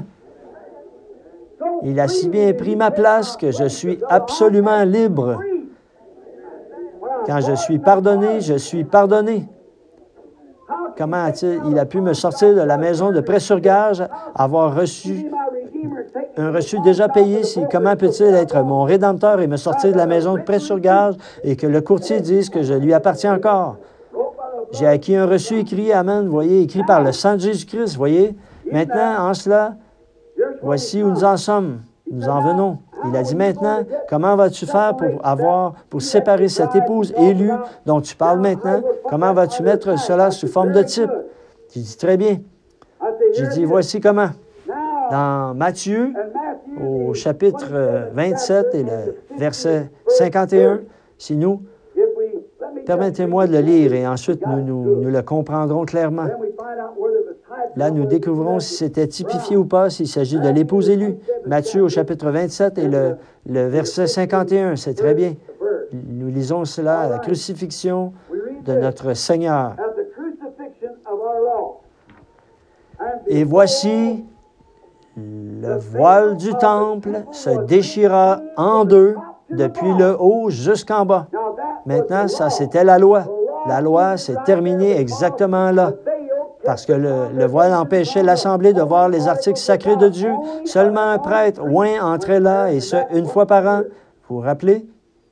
Il a si bien pris ma place que je suis absolument libre. Quand je suis pardonné, je suis pardonné. comment il a pu me sortir de la maison de prêt-sur-gage, avoir reçu un reçu déjà payé? Comment peut-il être mon Rédempteur et me sortir de la maison de prêt-sur-gage et que le courtier dise que je lui appartiens encore? J'ai acquis un reçu écrit, amen, voyez, écrit par le sang de Jésus-Christ, voyez. Maintenant, en cela, voici où nous en sommes, nous en venons. Il a dit maintenant, comment vas-tu faire pour séparer cette épouse élue dont tu parles maintenant? Comment vas-tu mettre cela sous forme de type? J'ai dit, très bien. J'ai dit, voici comment. Dans Matthieu, au chapitre 27 et le verset 51, si nous, permettez-moi de le lire et ensuite nous le comprendrons clairement. Là, nous découvrons si c'était typifié ou pas, s'il s'agit de l'épouse élue. Matthieu au chapitre 27 et le verset 51, c'est très bien. Nous lisons cela à la crucifixion de notre Seigneur. Et voici, le voile du temple se déchira en deux depuis le haut jusqu'en bas. Maintenant, ça, c'était la loi. La loi s'est terminée exactement là. Parce que le voile empêchait l'Assemblée de voir les articles sacrés de Dieu. Seulement un prêtre oint entrait là, et ce, une fois par an. Vous vous rappelez?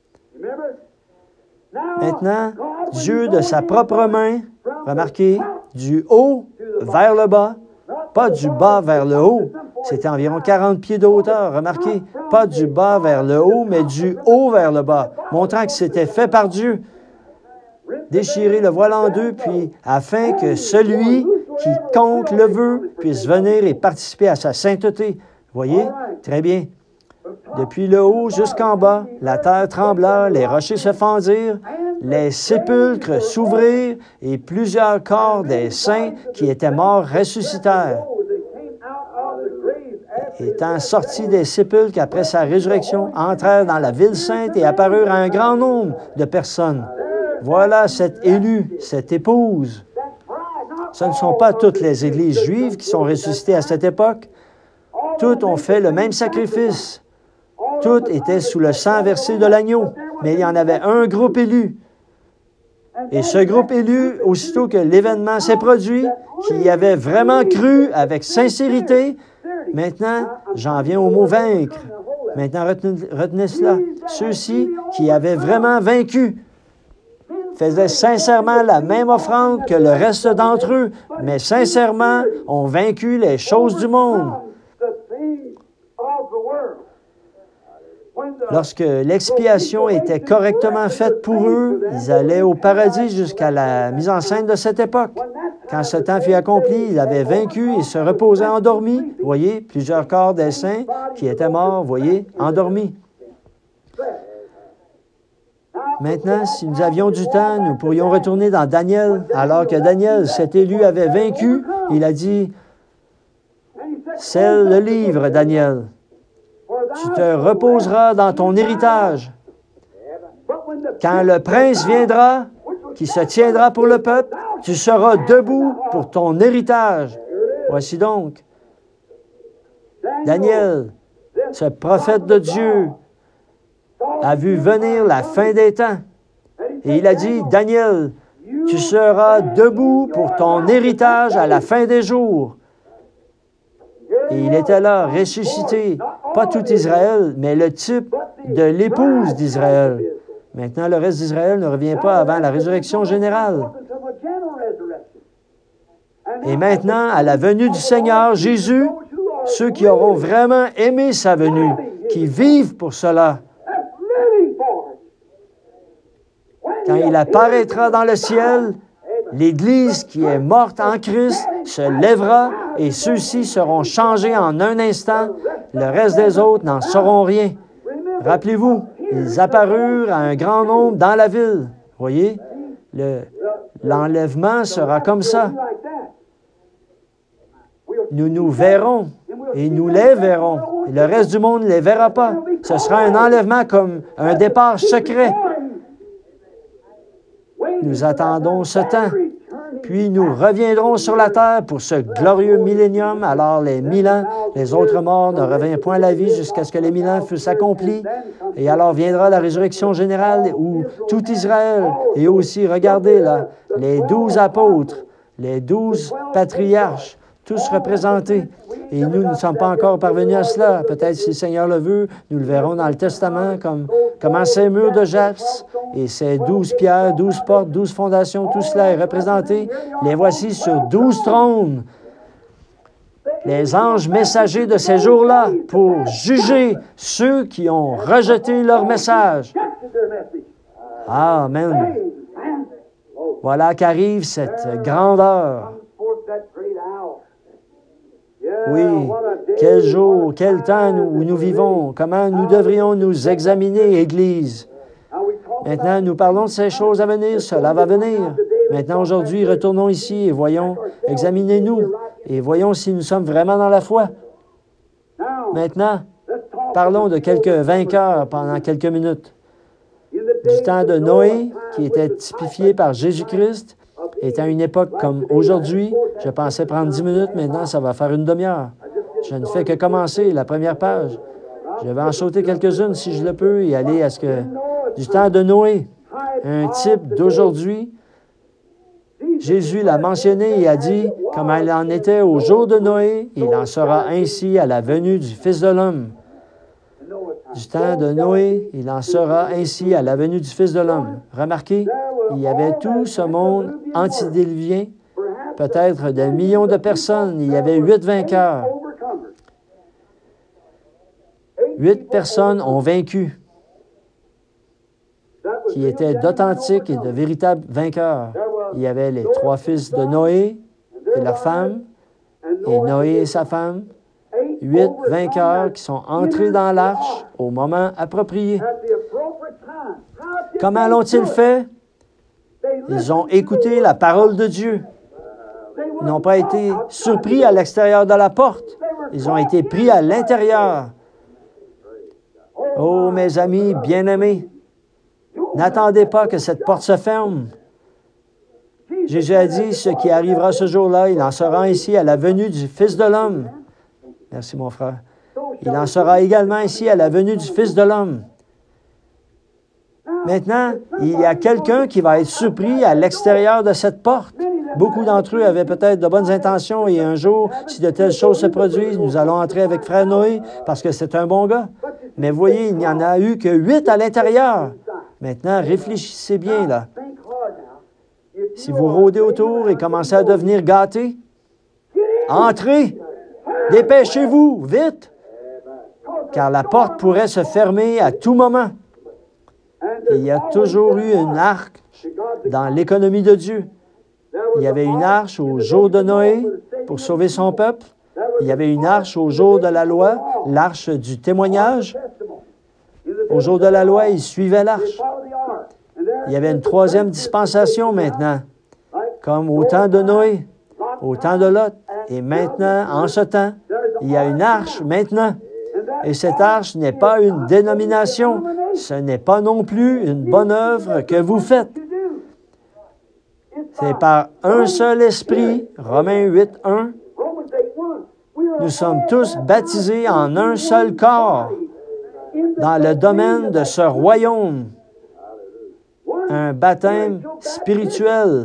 Maintenant, Dieu, de sa propre main, remarquez, du haut vers le bas, pas du bas vers le haut. C'était environ 40 pieds de hauteur, remarquez. Pas du bas vers le haut, mais du haut vers le bas, montrant que c'était fait par Dieu. Déchirer le voile en deux, puis afin que celui qui compte le veut puisse venir et participer à sa sainteté. Voyez? Très bien. Depuis le haut jusqu'en bas, la terre trembla, les rochers se fendirent, les sépulcres s'ouvrirent et plusieurs corps des saints qui étaient morts ressuscitèrent. Étant sortis des sépulcres après sa résurrection, entrèrent dans la ville sainte et apparurent à un grand nombre de personnes. Voilà cette élue, cette épouse. Ce ne sont pas toutes les églises juives qui sont ressuscitées à cette époque. Toutes ont fait le même sacrifice. Toutes étaient sous le sang versé de l'agneau. Mais il y en avait un groupe élu. Et ce groupe élu, aussitôt que l'événement s'est produit, qui y avait vraiment cru avec sincérité, maintenant, j'en viens au mot vaincre. Maintenant, retenez cela. Ceux-ci qui avaient vraiment vaincu faisaient sincèrement la même offrande que le reste d'entre eux, mais sincèrement ont vaincu les choses du monde. Lorsque l'expiation était correctement faite pour eux, ils allaient au paradis jusqu'à la mise en scène de cette époque. Quand ce temps fut accompli, ils avaient vaincu et se reposaient endormis. Voyez, plusieurs corps des saints qui étaient morts, voyez, endormis. Maintenant, si nous avions du temps, nous pourrions retourner dans Daniel. Alors que Daniel, cet élu, avait vaincu, il a dit, « Scelle le livre, Daniel. Tu te reposeras dans ton héritage. Quand le prince viendra, qui se tiendra pour le peuple, tu seras debout pour ton héritage. » Voici donc Daniel, ce prophète de Dieu, a vu venir la fin des temps. Et il a dit, « Daniel, tu seras debout pour ton héritage à la fin des jours. » Et il était là, ressuscité, pas tout Israël, mais le type de l'épouse d'Israël. Maintenant, le reste d'Israël ne revient pas avant la résurrection générale. Et maintenant, à la venue du Seigneur Jésus, ceux qui auront vraiment aimé sa venue, qui vivent pour cela, quand il apparaîtra dans le ciel, l'Église qui est morte en Christ se lèvera et ceux-ci seront changés en un instant. Le reste des autres n'en sauront rien. Rappelez-vous, ils apparurent à un grand nombre dans la ville. Voyez, l'enlèvement sera comme ça. Nous nous verrons et nous les verrons. Et le reste du monde ne les verra pas. Ce sera un enlèvement comme un départ secret. Nous attendons ce temps, puis nous reviendrons sur la terre pour ce glorieux millénium. Alors les 1000 ans, les autres morts ne reviennent point à la vie jusqu'à ce que les 1000 ans fussent accomplis. Et alors viendra la résurrection générale où tout Israël, et aussi, regardez là, les 12 apôtres les 12 patriarches, tous représentés. Et nous ne sommes pas encore parvenus à cela. Peut-être, si le Seigneur le veut, nous le verrons dans le Testament, comment ces murs de jaspe et ces 12 pierres, 12 portes, 12 fondations, tout cela est représenté. Les voici sur 12 trônes. Les anges messagers de ces jours-là pour juger ceux qui ont rejeté leur message. Amen. Voilà qu'arrive cette grande heure. Oui, quel jour, quel temps où nous vivons, comment nous devrions nous examiner, Église. Maintenant, nous parlons de ces choses à venir, cela va venir. Maintenant, aujourd'hui, retournons ici et voyons, examinez-nous et voyons si nous sommes vraiment dans la foi. Maintenant, parlons de quelques vainqueurs pendant quelques minutes. Du temps de Noé, qui était typifié par Jésus-Christ, est à une époque comme aujourd'hui. Je pensais prendre 10 minutes, maintenant ça va faire une demi-heure. Je ne fais que commencer la première page. Je vais en sauter quelques-unes si je le peux et aller à ce que... Du temps de Noé, un type d'aujourd'hui, Jésus l'a mentionné et a dit, comme il en était au jour de Noé, il en sera ainsi à la venue du Fils de l'homme. Du temps de Noé, il en sera ainsi à la venue du Fils de l'homme. Remarquez, il y avait tout ce monde antédiluvien, peut-être des millions de personnes. Il y avait 8 vainqueurs. 8 personnes ont vaincu, qui étaient d'authentiques et de véritables vainqueurs. Il y avait les 3 fils de Noé et leurs femmes, et Noé et sa femme. 8 vainqueurs qui sont entrés dans l'arche au moment approprié. Comment l'ont-ils fait? Ils ont écouté la parole de Dieu. Ils n'ont pas été surpris à l'extérieur de la porte. Ils ont été pris à l'intérieur. Oh, mes amis bien-aimés, n'attendez pas que cette porte se ferme. Jésus a dit, ce qui arrivera ce jour-là, il en sera ainsi à la venue du Fils de l'homme. Merci, mon frère. Il en sera également ainsi à la venue du Fils de l'homme. Maintenant, il y a quelqu'un qui va être surpris à l'extérieur de cette porte. Beaucoup d'entre eux avaient peut-être de bonnes intentions et un jour, si de telles choses se produisent, nous allons entrer avec frère Noé parce que c'est un bon gars. Mais voyez, il n'y en a eu que 8 à l'intérieur. Maintenant, réfléchissez bien, là. Si vous rôdez autour et commencez à devenir gâtés, entrez! Dépêchez-vous, vite! Car la porte pourrait se fermer à tout moment. Et il y a toujours eu une arche dans l'économie de Dieu. Il y avait une arche au jour de Noé pour sauver son peuple. Il y avait une arche au jour de la loi, l'arche du témoignage. Au jour de la loi, il suivait l'arche. Il y avait une 3e dispensation maintenant, comme au temps de Noé, au temps de Lot. Et maintenant, en ce temps, il y a une arche maintenant. Et cette arche n'est pas une dénomination. Ce n'est pas non plus une bonne œuvre que vous faites. C'est par un seul esprit, Romains 8, 1. Nous sommes tous baptisés en un seul corps dans le domaine de ce royaume. Un baptême spirituel.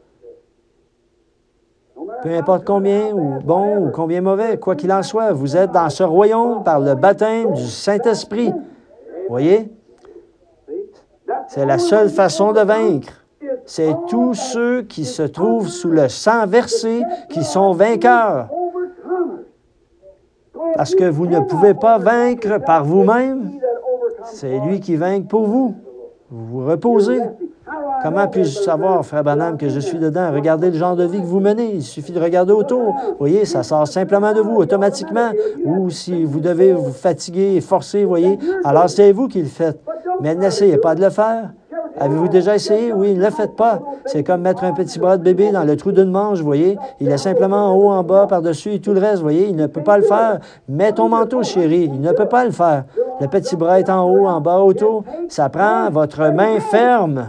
Peu importe combien ou bon ou combien mauvais, quoi qu'il en soit, vous êtes dans ce royaume par le baptême du Saint-Esprit. Voyez? C'est la seule façon de vaincre. C'est tous ceux qui se trouvent sous le sang versé qui sont vainqueurs. Parce que vous ne pouvez pas vaincre par vous-même. C'est lui qui vainc pour vous. Vous vous reposez. Comment puis-je savoir, frère Branham, que je suis dedans? Regardez le genre de vie que vous menez. Il suffit de regarder autour. Vous voyez, ça sort simplement de vous, automatiquement. Ou si vous devez vous fatiguer et forcer, vous voyez, alors c'est vous qui le faites. Mais n'essayez pas de le faire. Avez-vous déjà essayé? Oui, ne le faites pas. C'est comme mettre un petit bras de bébé dans le trou d'une manche, vous voyez. Il est simplement en haut, en bas, par-dessus et tout le reste, vous voyez. Il ne peut pas le faire. Mets ton manteau, chérie. Il ne peut pas le faire. Le petit bras est en haut, en bas, autour. Ça prend votre main ferme.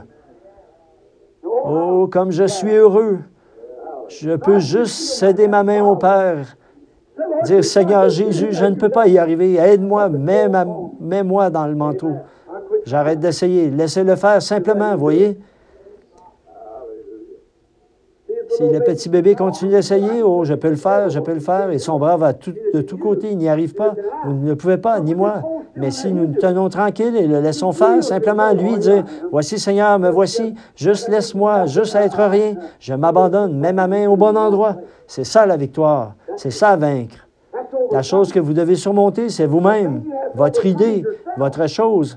Oh, comme je suis heureux. Je peux juste céder ma main au Père. Dire, Seigneur Jésus, je ne peux pas y arriver. Aide-moi, mets-moi dans le manteau. J'arrête d'essayer. Laissez-le faire simplement, voyez. Si le petit bébé continue d'essayer, oh, je peux le faire, et son bras va de tous côtés, il n'y arrive pas. Vous ne pouvez pas, ni moi. Mais si nous nous tenons tranquilles et le laissons faire, simplement lui dire, voici Seigneur, me voici, juste laisse-moi, juste être rien, je m'abandonne, mets ma main au bon endroit. C'est ça la victoire, c'est ça vaincre. La chose que vous devez surmonter, c'est vous-même, votre idée, votre chose.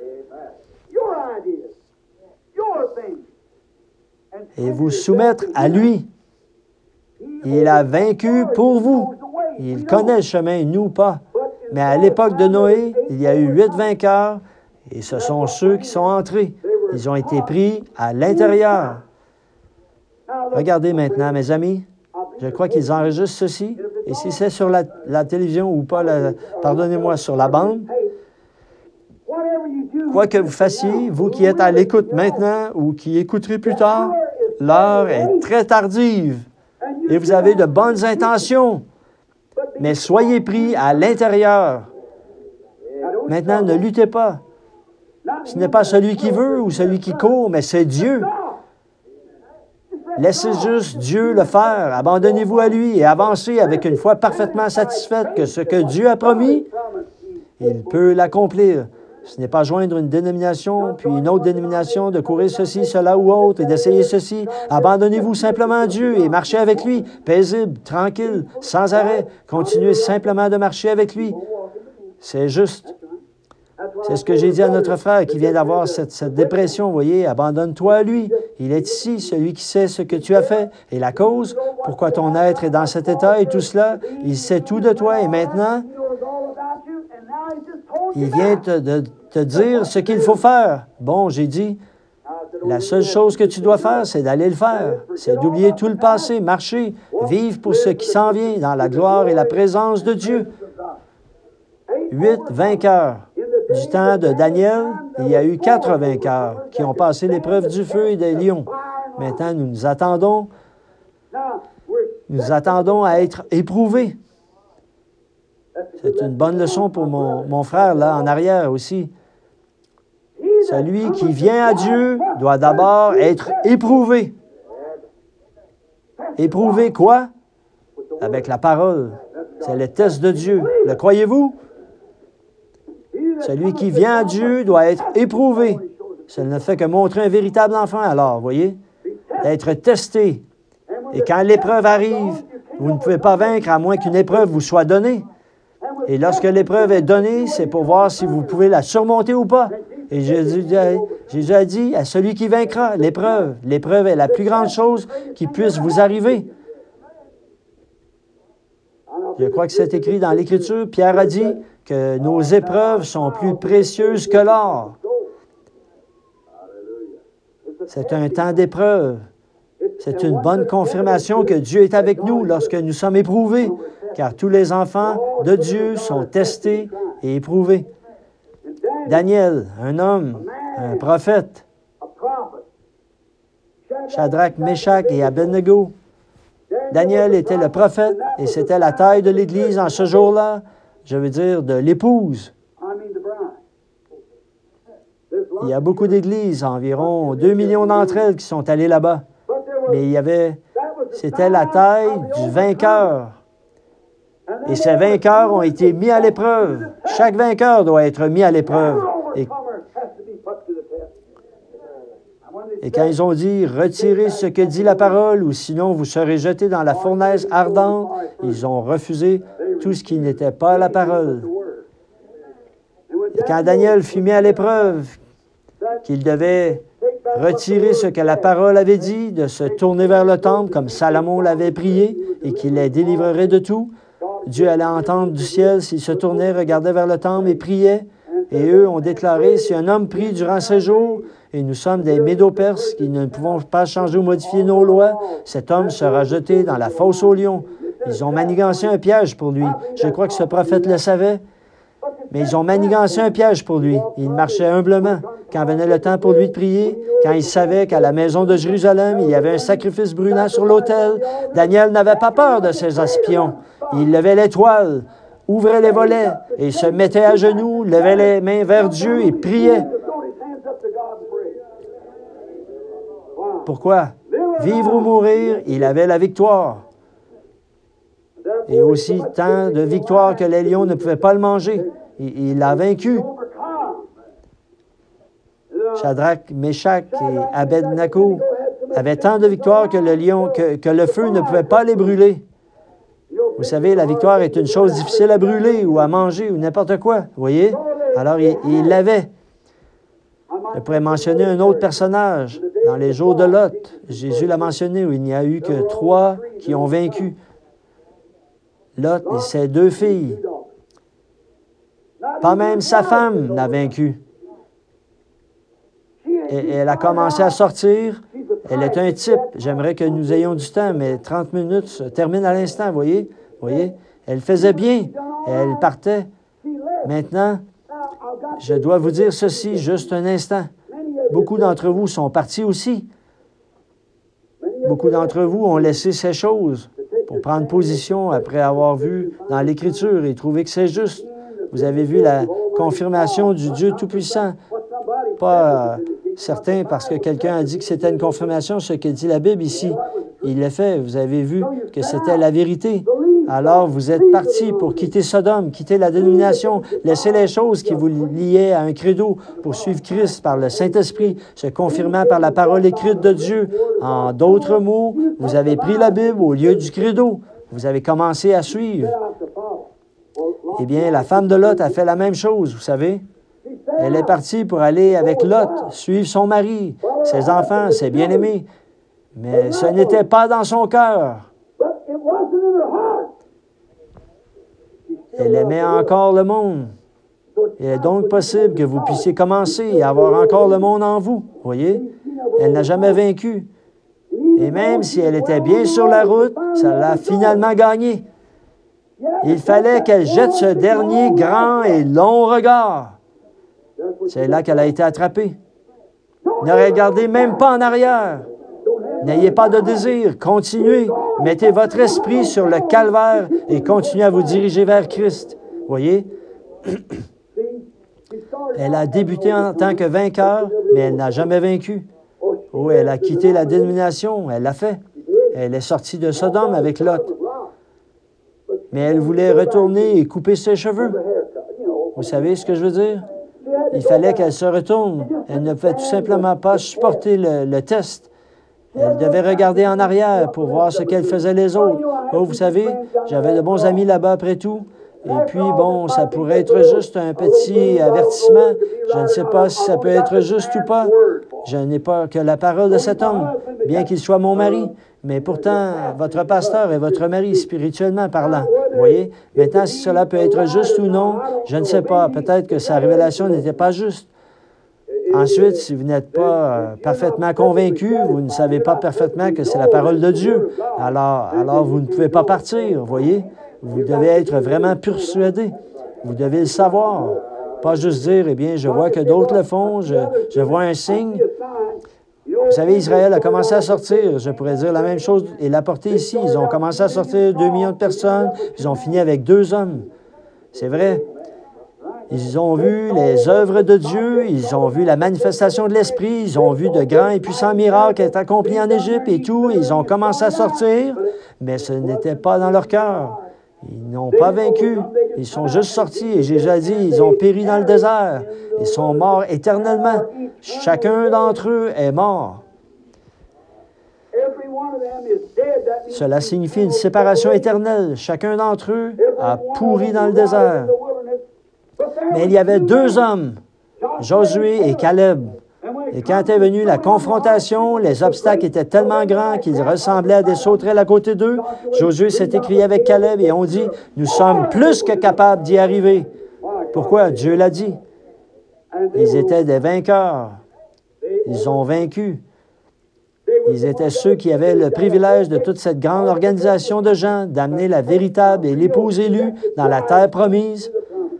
Et vous soumettre à lui. Il a vaincu pour vous. Il connaît le chemin, nous pas. Mais à l'époque de Noé, il y a eu 8 vainqueurs, et ce sont ceux qui sont entrés. Ils ont été pris à l'intérieur. Regardez maintenant, mes amis, je crois qu'ils enregistrent ceci, et si c'est sur la télévision ou pas, pardonnez-moi, sur la bande, quoi que vous fassiez, vous qui êtes à l'écoute maintenant ou qui écouterez plus tard, l'heure est très tardive et vous avez de bonnes intentions, mais soyez pris à l'intérieur. Maintenant, ne luttez pas. Ce n'est pas celui qui veut ou celui qui court, mais c'est Dieu. Laissez juste Dieu le faire. Abandonnez-vous à lui et avancez avec une foi parfaitement satisfaite que ce que Dieu a promis, il peut l'accomplir. Ce n'est pas joindre une dénomination, puis une autre dénomination, de courir ceci, cela ou autre, et d'essayer ceci. Abandonnez-vous simplement à Dieu et marchez avec lui, paisible, tranquille, sans arrêt. Continuez simplement de marcher avec lui. C'est juste. C'est ce que j'ai dit à notre frère qui vient d'avoir cette dépression, vous voyez. Abandonne-toi à lui. Il est ici, celui qui sait ce que tu as fait et la cause, pourquoi ton être est dans cet état et tout cela. Il sait tout de toi et maintenant, il vient te dire ce qu'il faut faire. Bon, j'ai dit, la seule chose que tu dois faire, c'est d'aller le faire. C'est d'oublier tout le passé, marcher, vivre pour ce qui s'en vient dans la gloire et la présence de Dieu. 8 vainqueurs. Du temps de Daniel, il y a eu 4 vainqueurs qui ont passé l'épreuve du feu et des lions. Maintenant, nous attendons à être éprouvés. C'est une bonne leçon pour mon frère, là, en arrière aussi. Celui qui vient à Dieu doit d'abord être éprouvé. Éprouvé quoi? Avec la parole. C'est le test de Dieu. Le croyez-vous? Celui qui vient à Dieu doit être éprouvé. Ça ne fait que montrer un véritable enfant, alors, voyez? D'être testé. Et quand l'épreuve arrive, vous ne pouvez pas vaincre à moins qu'une épreuve vous soit donnée. Et lorsque l'épreuve est donnée, c'est pour voir si vous pouvez la surmonter ou pas. Et Jésus a dit à celui qui vaincra l'épreuve. L'épreuve est la plus grande chose qui puisse vous arriver. Je crois que c'est écrit dans l'Écriture. Pierre a dit que nos épreuves sont plus précieuses que l'or. C'est un temps d'épreuve. C'est une bonne confirmation que Dieu est avec nous lorsque nous sommes éprouvés, car tous les enfants de Dieu sont testés et éprouvés. Daniel, un homme, un prophète. Shadrach, Meshach et Abednego. Daniel était le prophète et c'était la taille de l'Église en ce jour-là, je veux dire de l'épouse. Il y a beaucoup d'églises, environ 2 millions d'entre elles qui sont allées là-bas. Mais c'était la taille du vainqueur. Et ces vainqueurs ont été mis à l'épreuve. Chaque vainqueur doit être mis à l'épreuve. Et quand ils ont dit « Retirez ce que dit la parole, ou sinon vous serez jetés dans la fournaise ardente », ils ont refusé tout ce qui n'était pas la parole. Et quand Daniel fut mis à l'épreuve, qu'il devait retirer ce que la parole avait dit, de se tourner vers le temple comme Salomon l'avait prié, et qu'il les délivrerait de tout, Dieu allait entendre du ciel s'ils se tournaient, regardaient vers le temple et priaient. Et eux ont déclaré, si un homme prie durant ces jours, et nous sommes des Médo-Perses qui ne pouvons pas changer ou modifier nos lois, cet homme sera jeté dans la fosse aux lions. Ils ont manigancé un piège pour lui. Je crois que ce prophète le savait. Mais ils ont manigancé un piège pour lui. Il marchait humblement. Quand venait le temps pour lui de prier, quand il savait qu'à la maison de Jérusalem, il y avait un sacrifice brûlant sur l'autel, Daniel n'avait pas peur de ses espions. Il levait l'étoile, ouvrait les volets et se mettait à genoux, levait les mains vers Dieu et priait. Pourquoi? Vivre ou mourir, il avait la victoire. Et aussi tant de victoire que les lions ne pouvaient pas le manger. Il l'a vaincu. Shadrach, Meshach et Abednego avaient tant de victoire que le feu ne pouvait pas les brûler. Vous savez, la victoire est une chose difficile à brûler ou à manger ou n'importe quoi. Vous voyez? Alors, il l'avait. Je pourrais mentionner un autre personnage. Dans les jours de Lot, Jésus l'a mentionné, où il n'y a eu que 3 qui ont vaincu. Lot et ses 2 filles. Pas même sa femme n'a vaincu. Et elle a commencé à sortir. Elle est un type. J'aimerais que nous ayons du temps, mais 30 minutes se terminent à l'instant, vous voyez? Elle faisait bien. Elle partait. Maintenant, je dois vous dire ceci, juste un instant. Beaucoup d'entre vous sont partis aussi. Beaucoup d'entre vous ont laissé ces choses pour prendre position après avoir vu dans l'Écriture et trouver que c'est juste. Vous avez vu la confirmation du Dieu Tout-Puissant. Pas certain parce que quelqu'un a dit que c'était une confirmation, ce que dit la Bible ici. Il l'a fait. Vous avez vu que c'était la vérité. Alors, vous êtes partis pour quitter Sodome, quitter la dénomination, laisser les choses qui vous liaient à un credo pour suivre Christ par le Saint-Esprit, se confirmant par la parole écrite de Dieu. En d'autres mots, vous avez pris la Bible au lieu du credo. Vous avez commencé à suivre. Eh bien, la femme de Lot a fait la même chose, vous savez. Elle est partie pour aller avec Lot, suivre son mari, ses enfants, ses bien-aimés. Mais ce n'était pas dans son cœur. Elle aimait encore le monde. Il est donc possible que vous puissiez commencer à avoir encore le monde en vous. Voyez? Elle n'a jamais vaincu. Et même si elle était bien sur la route, ça l'a finalement gagné. Il fallait qu'elle jette ce dernier grand et long regard. C'est là qu'elle a été attrapée. Ne regardez même pas en arrière. N'ayez pas de désir. Continuez. Mettez votre esprit sur le calvaire et continuez à vous diriger vers Christ. Voyez? Elle a débuté en tant que vainqueur, mais elle n'a jamais vaincu. Oh, elle a quitté la dénomination. Elle l'a fait. Elle est sortie de Sodome avec Lot. Mais elle voulait retourner et couper ses cheveux. Vous savez ce que je veux dire? Il fallait qu'elle se retourne. Elle ne pouvait tout simplement pas supporter le test. Elle devait regarder en arrière pour voir ce qu'elle faisait les autres. Oh, vous savez, j'avais de bons amis là-bas après tout. Et puis, bon, ça pourrait être juste un petit avertissement. Je ne sais pas si ça peut être juste ou pas. Je n'ai pas que la parole de cet homme, bien qu'il soit mon mari. Mais pourtant, votre pasteur est votre mari, spirituellement parlant. Vous voyez? Maintenant, si cela peut être juste ou non, je ne sais pas. Peut-être que sa révélation n'était pas juste. Ensuite, si vous n'êtes pas parfaitement convaincu, vous ne savez pas parfaitement que c'est la parole de Dieu. Alors vous ne pouvez pas partir, vous voyez? Vous devez être vraiment persuadé. Vous devez le savoir. Pas juste dire, eh bien, je vois que d'autres le font, je vois un signe. Vous savez, Israël a commencé à sortir. Je pourrais dire la même chose et l'apporter ici. Ils ont commencé à sortir 2 millions de personnes. Ils ont fini avec 2 hommes. C'est vrai. Ils ont vu les œuvres de Dieu, ils ont vu la manifestation de l'Esprit, ils ont vu de grands et puissants miracles être accomplis en Égypte et tout. Ils ont commencé à sortir, mais ce n'était pas dans leur cœur. Ils n'ont pas vaincu. Ils sont juste sortis. Et Jésus a dit, ils ont péri dans le désert. Ils sont morts éternellement. Chacun d'entre eux est mort. Cela signifie une séparation éternelle. Chacun d'entre eux a pourri dans le désert. Mais il y avait 2 hommes, Josué et Caleb. Et quand est venue la confrontation, les obstacles étaient tellement grands qu'ils ressemblaient à des sauterelles à côté d'eux. Josué s'est écrié avec Caleb et on dit, « Nous sommes plus que capables d'y arriver. » Pourquoi? Dieu l'a dit. Ils étaient des vainqueurs. Ils ont vaincu. Ils étaient ceux qui avaient le privilège de toute cette grande organisation de gens d'amener la véritable et l'épouse élue dans la terre promise.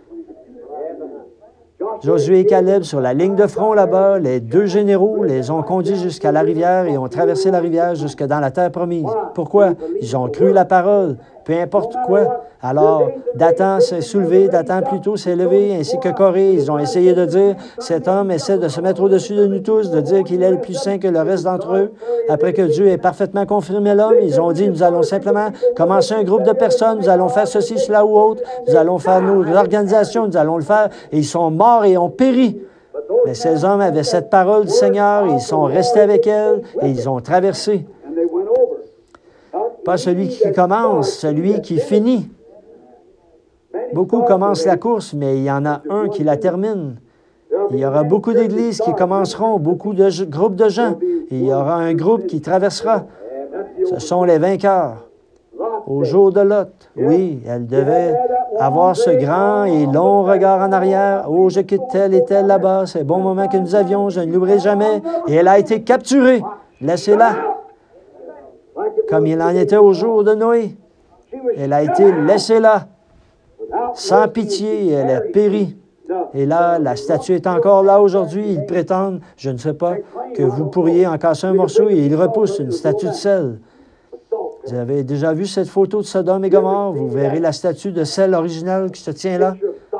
Josué et Caleb, sur la ligne de front là-bas, les 2 généraux les ont conduits jusqu'à la rivière et ont traversé la rivière jusque dans la terre promise. Pourquoi? Ils ont cru la parole. Peu importe quoi, Alors, Dathan s'est soulevé, Dathan plutôt s'est levé, ainsi que Corée. Ils ont essayé de dire, cet homme essaie de se mettre au-dessus de nous tous, de dire qu'il est le plus saint que le reste d'entre eux. Après que Dieu ait parfaitement confirmé l'homme, ils ont dit, nous allons simplement commencer un groupe de personnes, nous allons faire ceci, cela ou autre, nous allons faire nos organisations, nous allons le faire. Et ils sont morts et ont péri. Mais ces hommes avaient cette parole du Seigneur, ils sont restés avec elle et ils ont traversé. Pas celui qui commence, celui qui finit. Beaucoup commencent la course, mais il y en a un qui la termine. Il y aura beaucoup d'églises qui commenceront, beaucoup de groupes de gens. Et il y aura un groupe qui traversera. Ce sont les vainqueurs. Au jour de Lot, oui, elle devait avoir ce grand et long regard en arrière. Oh, je quitte tel et tel là-bas, c'est bon moment que nous avions, je ne l'oublierai jamais. Et elle a été capturée. Laissez-la. Comme il en était au jour de Noé. Elle a été laissée là, sans pitié, et elle a péri. Et là, la statue est encore là aujourd'hui. Ils prétendent, je ne sais pas, que vous pourriez en casser un morceau et ils repoussent une statue de sel. Vous avez déjà vu cette photo de Sodome et Gomorrhe? Vous verrez la statue de sel originale qui se tient là.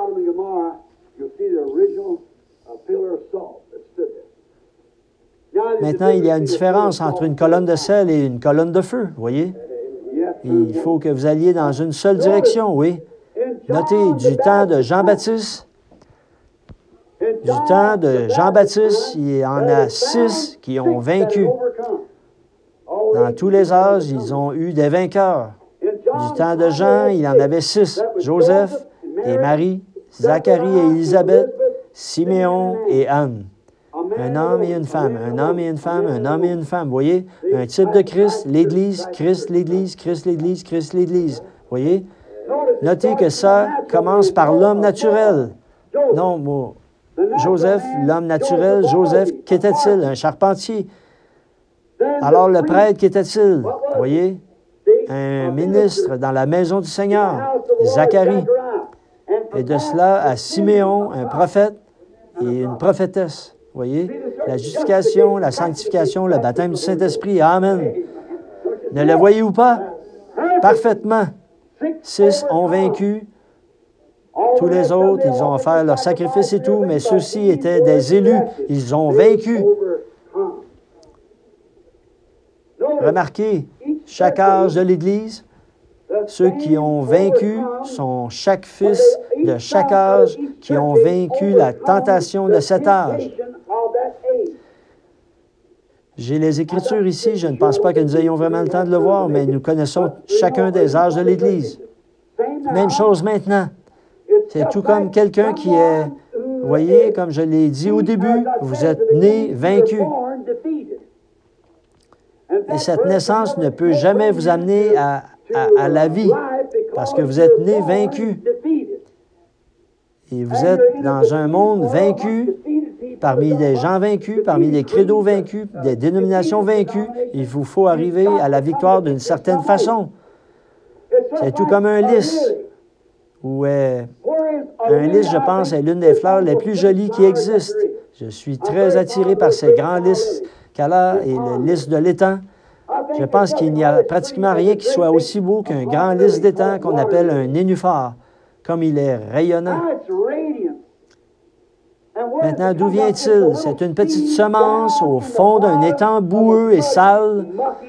Maintenant, il y a une différence entre une colonne de sel et une colonne de feu, voyez? Il faut que vous alliez dans une seule direction, oui. Notez, du temps de Jean-Baptiste, il y en a 6 qui ont vaincu. Dans tous les âges, ils ont eu des vainqueurs. Du temps de Jean, il y en avait 6. Joseph et Marie, Zacharie et Élisabeth, Siméon et Anne. Un homme et une femme, un homme et une femme, un homme et une femme. Vous voyez? Un type de Christ, l'Église, Christ, l'Église, Christ, l'Église, Christ, l'Église. Vous voyez? Notez que ça commence par l'homme naturel. Non, moi, Joseph, l'homme naturel, Joseph, qu'était-il? Un charpentier. Alors le prêtre, qu'était-il? Vous voyez? Un ministre dans la maison du Seigneur, Zacharie. Et de cela à Siméon, un prophète et une prophétesse. Vous voyez? La justification, la sanctification, le baptême du Saint-Esprit. Amen. Ne le voyez-vous pas? Parfaitement. 6 ont vaincu. Tous les autres, ils ont offert leur sacrifice et tout, mais ceux-ci étaient des élus. Ils ont vaincu. Remarquez, chaque âge de l'Église, ceux qui ont vaincu sont chaque fils de chaque âge qui ont vaincu la tentation de cet âge. J'ai les Écritures ici, je ne pense pas que nous ayons vraiment le temps de le voir, mais nous connaissons chacun des âges de l'Église. Même chose maintenant. C'est tout comme quelqu'un qui est, vous voyez, comme je l'ai dit au début, vous êtes né vaincu. Et cette naissance ne peut jamais vous amener à la vie, parce que vous êtes né vaincu. Et vous êtes dans un monde vaincu, parmi des gens vaincus, parmi des credos vaincus, des dénominations vaincues. Il vous faut arriver à la victoire d'une certaine façon. C'est tout comme un lys. Un lys, je pense, est l'une des fleurs les plus jolies qui existent. Je suis très attiré par ces grands lys qu'elle a et le lys de l'étang. Je pense qu'il n'y a pratiquement rien qui soit aussi beau qu'un grand lys d'étang qu'on appelle un nénuphar, comme il est rayonnant. Maintenant, d'où vient-il? C'est une petite semence au fond d'un étang boueux et sale.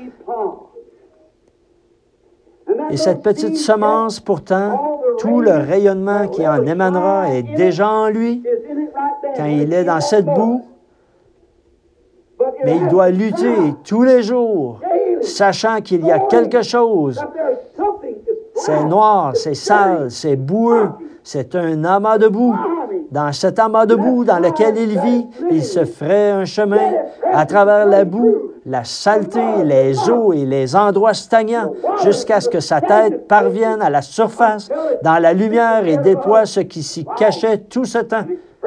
Et cette petite semence, pourtant, tout le rayonnement qui en émanera est déjà en lui quand il est dans cette boue. Mais il doit lutter tous les jours, sachant qu'il y a quelque chose. C'est noir, c'est sale, c'est boueux, c'est un amas de boue. Dans cet amas de boue dans lequel il vit, il se ferait un chemin à travers la boue, la saleté, les eaux et les endroits stagnants, jusqu'à ce que sa tête parvienne à la surface, dans la lumière et déploie ce qui s'y cachait tout ce temps.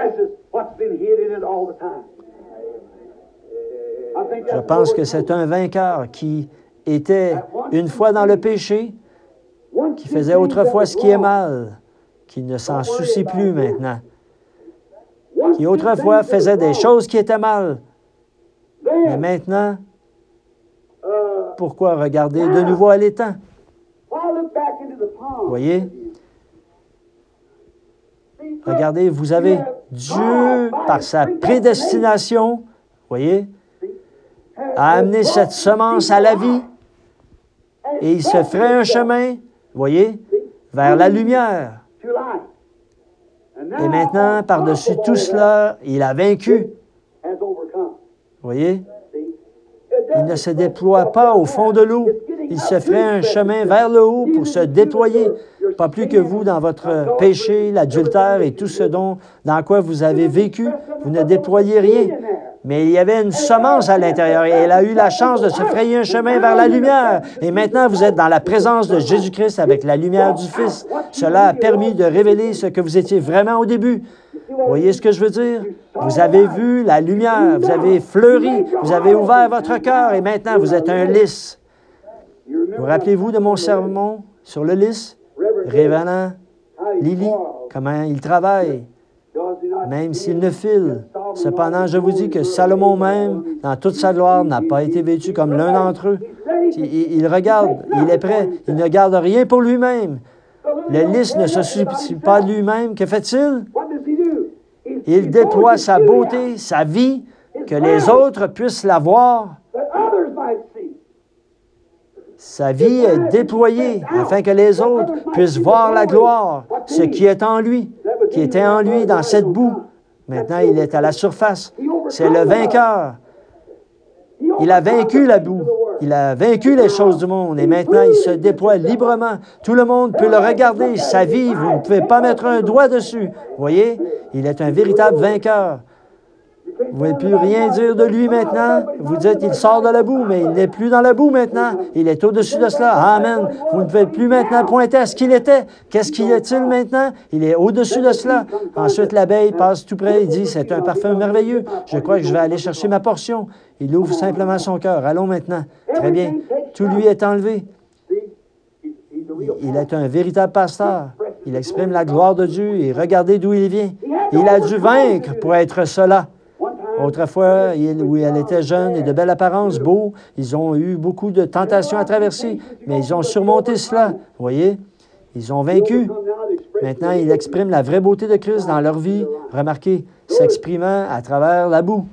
Je pense que c'est un vainqueur qui était une fois dans le péché, qui faisait autrefois ce qui est mal, qui ne s'en soucie plus maintenant, qui autrefois faisait des choses qui étaient mal. Mais maintenant, pourquoi regarder de nouveau à l'étang? Vous voyez? Regardez, vous avez Dieu, par sa prédestination, vous voyez, a amené cette semence à la vie et il se ferait un chemin, vous voyez, vers la lumière. Et maintenant, par-dessus tout cela, il a vaincu. Vous voyez? Il ne se déploie pas au fond de l'eau. Il se ferait un chemin vers le haut pour se déployer. Pas plus que vous dans votre péché, l'adultère et tout ce dans quoi vous avez vécu. Vous ne déployez rien. Mais il y avait une semence à l'intérieur et elle a eu la chance de se frayer un chemin vers la lumière. Et maintenant, vous êtes dans la présence de Jésus-Christ avec la lumière du Fils. Cela a permis de révéler ce que vous étiez vraiment au début. Vous voyez ce que je veux dire? Vous avez vu la lumière, vous avez fleuri, vous avez ouvert votre cœur et maintenant vous êtes un lys. Vous rappelez-vous de mon sermon sur le lys? Révélant Lily, comment il travaille, même s'il ne file. Cependant, je vous dis que Salomon même, dans toute sa gloire, n'a pas été vêtu comme l'un d'entre eux. Il regarde, il est prêt, il ne garde rien pour lui-même. Le lys ne se soucie pas de lui-même. Que fait-il? Il déploie sa beauté, sa vie, que les autres puissent la voir. Sa vie est déployée afin que les autres puissent voir la gloire, ce qui est en lui, qui était en lui dans cette boue. Maintenant, il est à la surface. C'est le vainqueur. Il a vaincu la boue. Il a vaincu les choses du monde et maintenant, il se déploie librement. Tout le monde peut le regarder. Sa vie, vous ne pouvez pas mettre un doigt dessus. Vous voyez? Il est un véritable vainqueur. Vous ne pouvez plus rien dire de lui maintenant. Vous dites, il sort de la boue, mais il n'est plus dans la boue maintenant. Il est au-dessus de cela. Amen. Vous ne pouvez plus maintenant pointer à ce qu'il était. Qu'est-ce qu'il est-il maintenant? Il est au-dessus de cela. Ensuite, l'abeille passe tout près. Il dit, c'est un parfum merveilleux. Je crois que je vais aller chercher ma portion. Il ouvre simplement son cœur. Allons maintenant. Très bien. Tout lui est enlevé. Il est un véritable pasteur. Il exprime la gloire de Dieu et regardez d'où il vient. Il a dû vaincre pour être cela. Autrefois, où elle était jeune et de belle apparence, beau, ils ont eu beaucoup de tentations à traverser, mais ils ont surmonté cela. Vous voyez? Ils ont vaincu. Maintenant, ils expriment la vraie beauté de Christ dans leur vie. Remarquez, s'exprimant à travers la boue.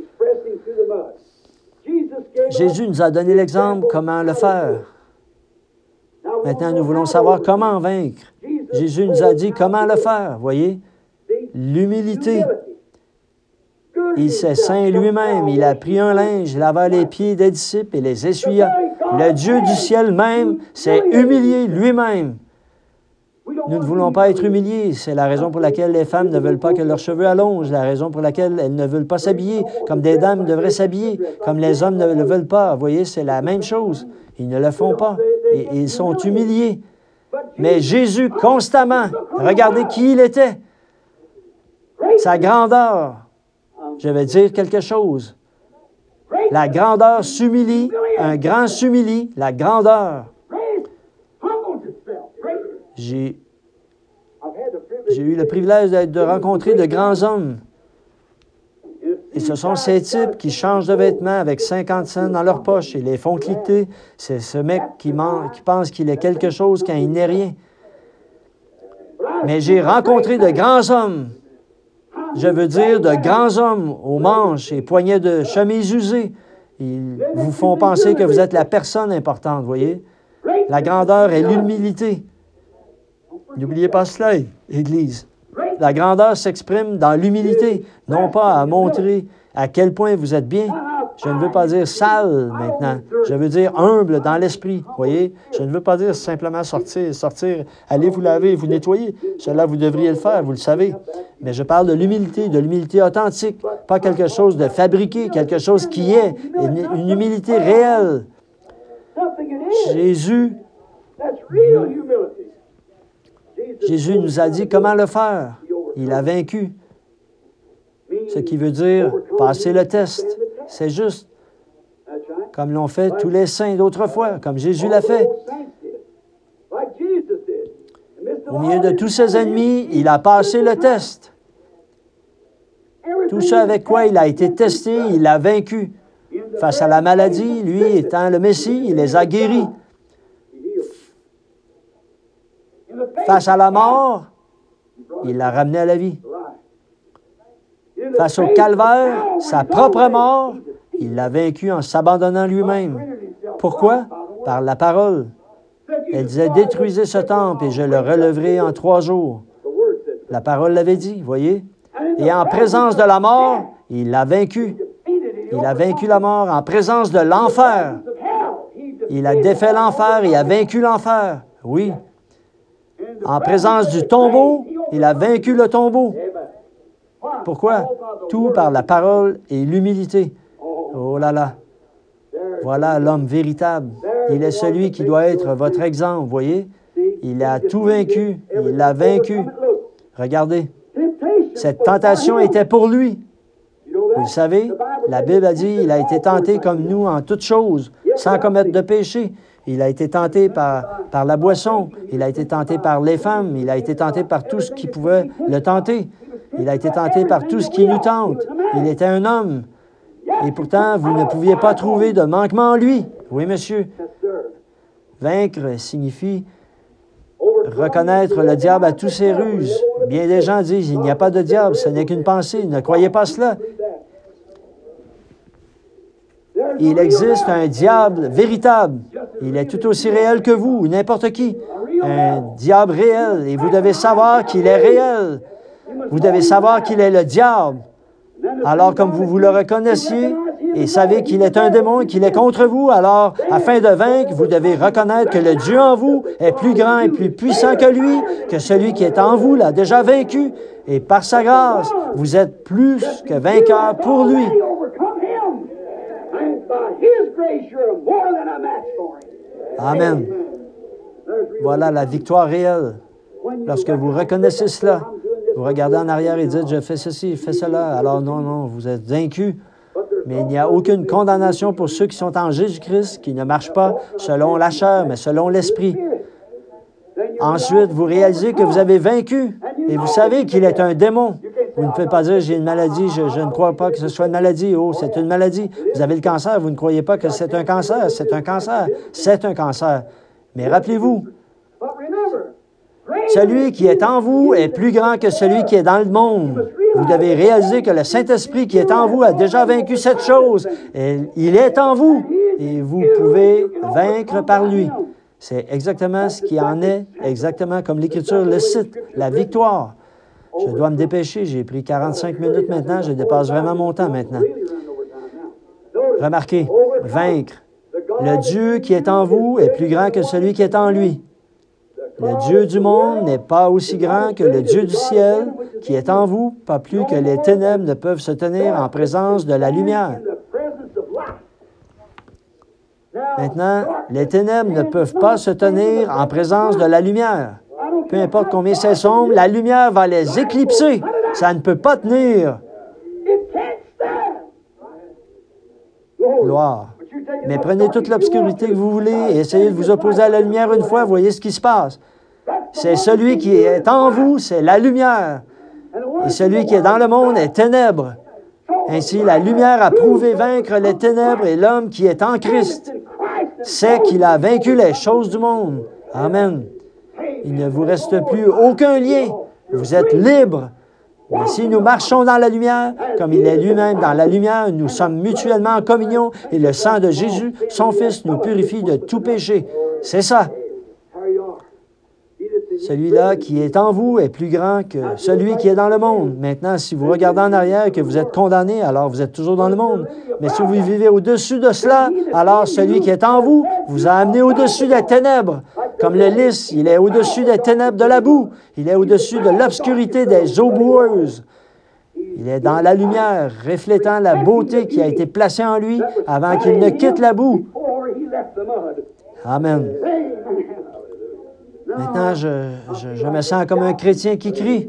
Jésus nous a donné l'exemple comment le faire. Maintenant, nous voulons savoir comment vaincre. Jésus nous a dit comment le faire. Vous voyez? L'humilité. Il s'est ceint lui-même. Il a pris un linge, lava les pieds des disciples et les essuya. Le Dieu du ciel même s'est humilié lui-même. Nous ne voulons pas être humiliés. C'est la raison pour laquelle les femmes ne veulent pas que leurs cheveux allongent, la raison pour laquelle elles ne veulent pas s'habiller comme des dames devraient s'habiller, comme les hommes ne le veulent pas. Vous voyez, c'est la même chose. Ils ne le font pas. Et ils sont humiliés. Mais Jésus, constamment, regardez qui il était. Sa grandeur. Je vais dire quelque chose. La grandeur s'humilie, un grand s'humilie, la grandeur. J'ai eu le privilège de rencontrer de grands hommes. Et ce sont ces types qui changent de vêtements avec 50 cents dans leur poche et les font cliqueter. C'est ce mec qui pense qu'il est quelque chose quand il n'est rien. Mais j'ai rencontré de grands hommes. Je veux dire de grands hommes aux manches et poignets de chemises usées. Ils vous font penser que vous êtes la personne importante, vous voyez. La grandeur est l'humilité. N'oubliez pas cela, Église. La grandeur s'exprime dans l'humilité, non pas à montrer à quel point vous êtes bien. Je ne veux pas dire sale maintenant. Je veux dire humble dans l'esprit, vous voyez. Je ne veux pas dire simplement sortir, allez vous laver, vous nettoyer. Cela, vous devriez le faire, vous le savez. Mais je parle de l'humilité authentique, pas quelque chose de fabriqué, quelque chose qui est, une humilité réelle. Jésus nous a dit comment le faire. Il a vaincu. Ce qui veut dire passer le test. C'est juste. Comme l'ont fait tous les saints d'autrefois, comme Jésus l'a fait. Au milieu de tous ses ennemis, il a passé le test. Tout ce avec quoi il a été testé, il l'a vaincu. Face à la maladie, lui étant le Messie, il les a guéris. Face à la mort, il l'a ramené à la vie. Face au calvaire, sa propre mort, il l'a vaincu en s'abandonnant lui-même. Pourquoi? Par la parole. Elle disait, détruisez ce temple et je le relèverai en 3 jours. La parole l'avait dit, voyez? Et en présence de la mort, il l'a vaincu. Il a vaincu la mort en présence de l'enfer. Il a défait l'enfer et a vaincu l'enfer. Oui. En présence du tombeau, il a vaincu le tombeau. Pourquoi? Tout par la parole et l'humilité. Oh là là. Voilà l'homme véritable. Il est celui qui doit être votre exemple, voyez? Il a tout vaincu. Il l'a vaincu. Regardez. Cette tentation était pour lui. Vous le savez, la Bible a dit, il a été tenté comme nous en toutes choses, sans commettre de péché. Il a été tenté par la boisson. Il a été tenté par les femmes. Il a été tenté par tout ce qui pouvait le tenter. Il a été tenté par tout ce qui nous tente. Il était un homme. Et pourtant, vous ne pouviez pas trouver de manquement en lui. Oui, monsieur. Vaincre signifie reconnaître le diable à toutes ses ruses. Bien des gens disent, il n'y a pas de diable, ce n'est qu'une pensée. Ne croyez pas cela. Il existe un diable véritable. Il est tout aussi réel que vous, ou n'importe qui. Un diable réel. Et vous devez savoir qu'il est réel. Vous devez savoir qu'il est le diable. Alors, comme vous le reconnaissiez et savez qu'il est un démon et qu'il est contre vous, alors, afin de vaincre, vous devez reconnaître que le Dieu en vous est plus grand et plus puissant que lui, que celui qui est en vous l'a déjà vaincu. Et par sa grâce, vous êtes plus que vainqueur pour lui. Amen. Voilà la victoire réelle. Lorsque vous reconnaissez cela, vous regardez en arrière et dites, je fais ceci, je fais cela. Alors non, vous êtes vaincus. Mais il n'y a aucune condamnation pour ceux qui sont en Jésus-Christ, qui ne marchent pas selon la chair, mais selon l'esprit. Ensuite, vous réalisez que vous avez vaincu et vous savez qu'il est un démon. Vous ne pouvez pas dire, j'ai une maladie, je ne crois pas que ce soit une maladie. Oh, c'est une maladie. Vous avez le cancer, vous ne croyez pas que c'est un cancer. C'est un cancer. C'est un cancer. Mais rappelez-vous, celui qui est en vous est plus grand que celui qui est dans le monde. Vous devez réaliser que le Saint-Esprit qui est en vous a déjà vaincu cette chose. Et il est en vous et vous pouvez vaincre par lui. C'est exactement ce qui en est, exactement comme l'Écriture le cite, la victoire. Je dois me dépêcher, j'ai pris 45 minutes maintenant, je dépasse vraiment mon temps maintenant. Remarquez, vaincre. Le Dieu qui est en vous est plus grand que celui qui est en lui. Le Dieu du monde n'est pas aussi grand que le Dieu du ciel qui est en vous, pas plus que les ténèbres ne peuvent se tenir en présence de la lumière. Maintenant, les ténèbres ne peuvent pas se tenir en présence de la lumière. Peu importe combien c'est sombre, la lumière va les éclipser. Ça ne peut pas tenir. Gloire. Mais prenez toute l'obscurité que vous voulez et essayez de vous opposer à la lumière une fois, voyez ce qui se passe. C'est celui qui est en vous, c'est la lumière. Et celui qui est dans le monde est ténèbres. Ainsi, la lumière a prouvé vaincre les ténèbres et l'homme qui est en Christ sait qu'il a vaincu les choses du monde. Amen. Il ne vous reste plus aucun lien. Vous êtes libres. Mais si nous marchons dans la lumière, comme il est lui-même dans la lumière, nous sommes mutuellement en communion et le sang de Jésus, son Fils, nous purifie de tout péché. C'est ça. Celui-là qui est en vous est plus grand que celui qui est dans le monde. Maintenant, si vous regardez en arrière et que vous êtes condamné, alors vous êtes toujours dans le monde. Mais si vous vivez au-dessus de cela, alors celui qui est en vous vous a amené au-dessus des ténèbres. Comme le lys, il est au-dessus des ténèbres de la boue. Il est au-dessus de l'obscurité des eaux boueuses. Il est dans la lumière, reflétant la beauté qui a été placée en lui avant qu'il ne quitte la boue. Amen. Maintenant, je me sens comme un chrétien qui crie.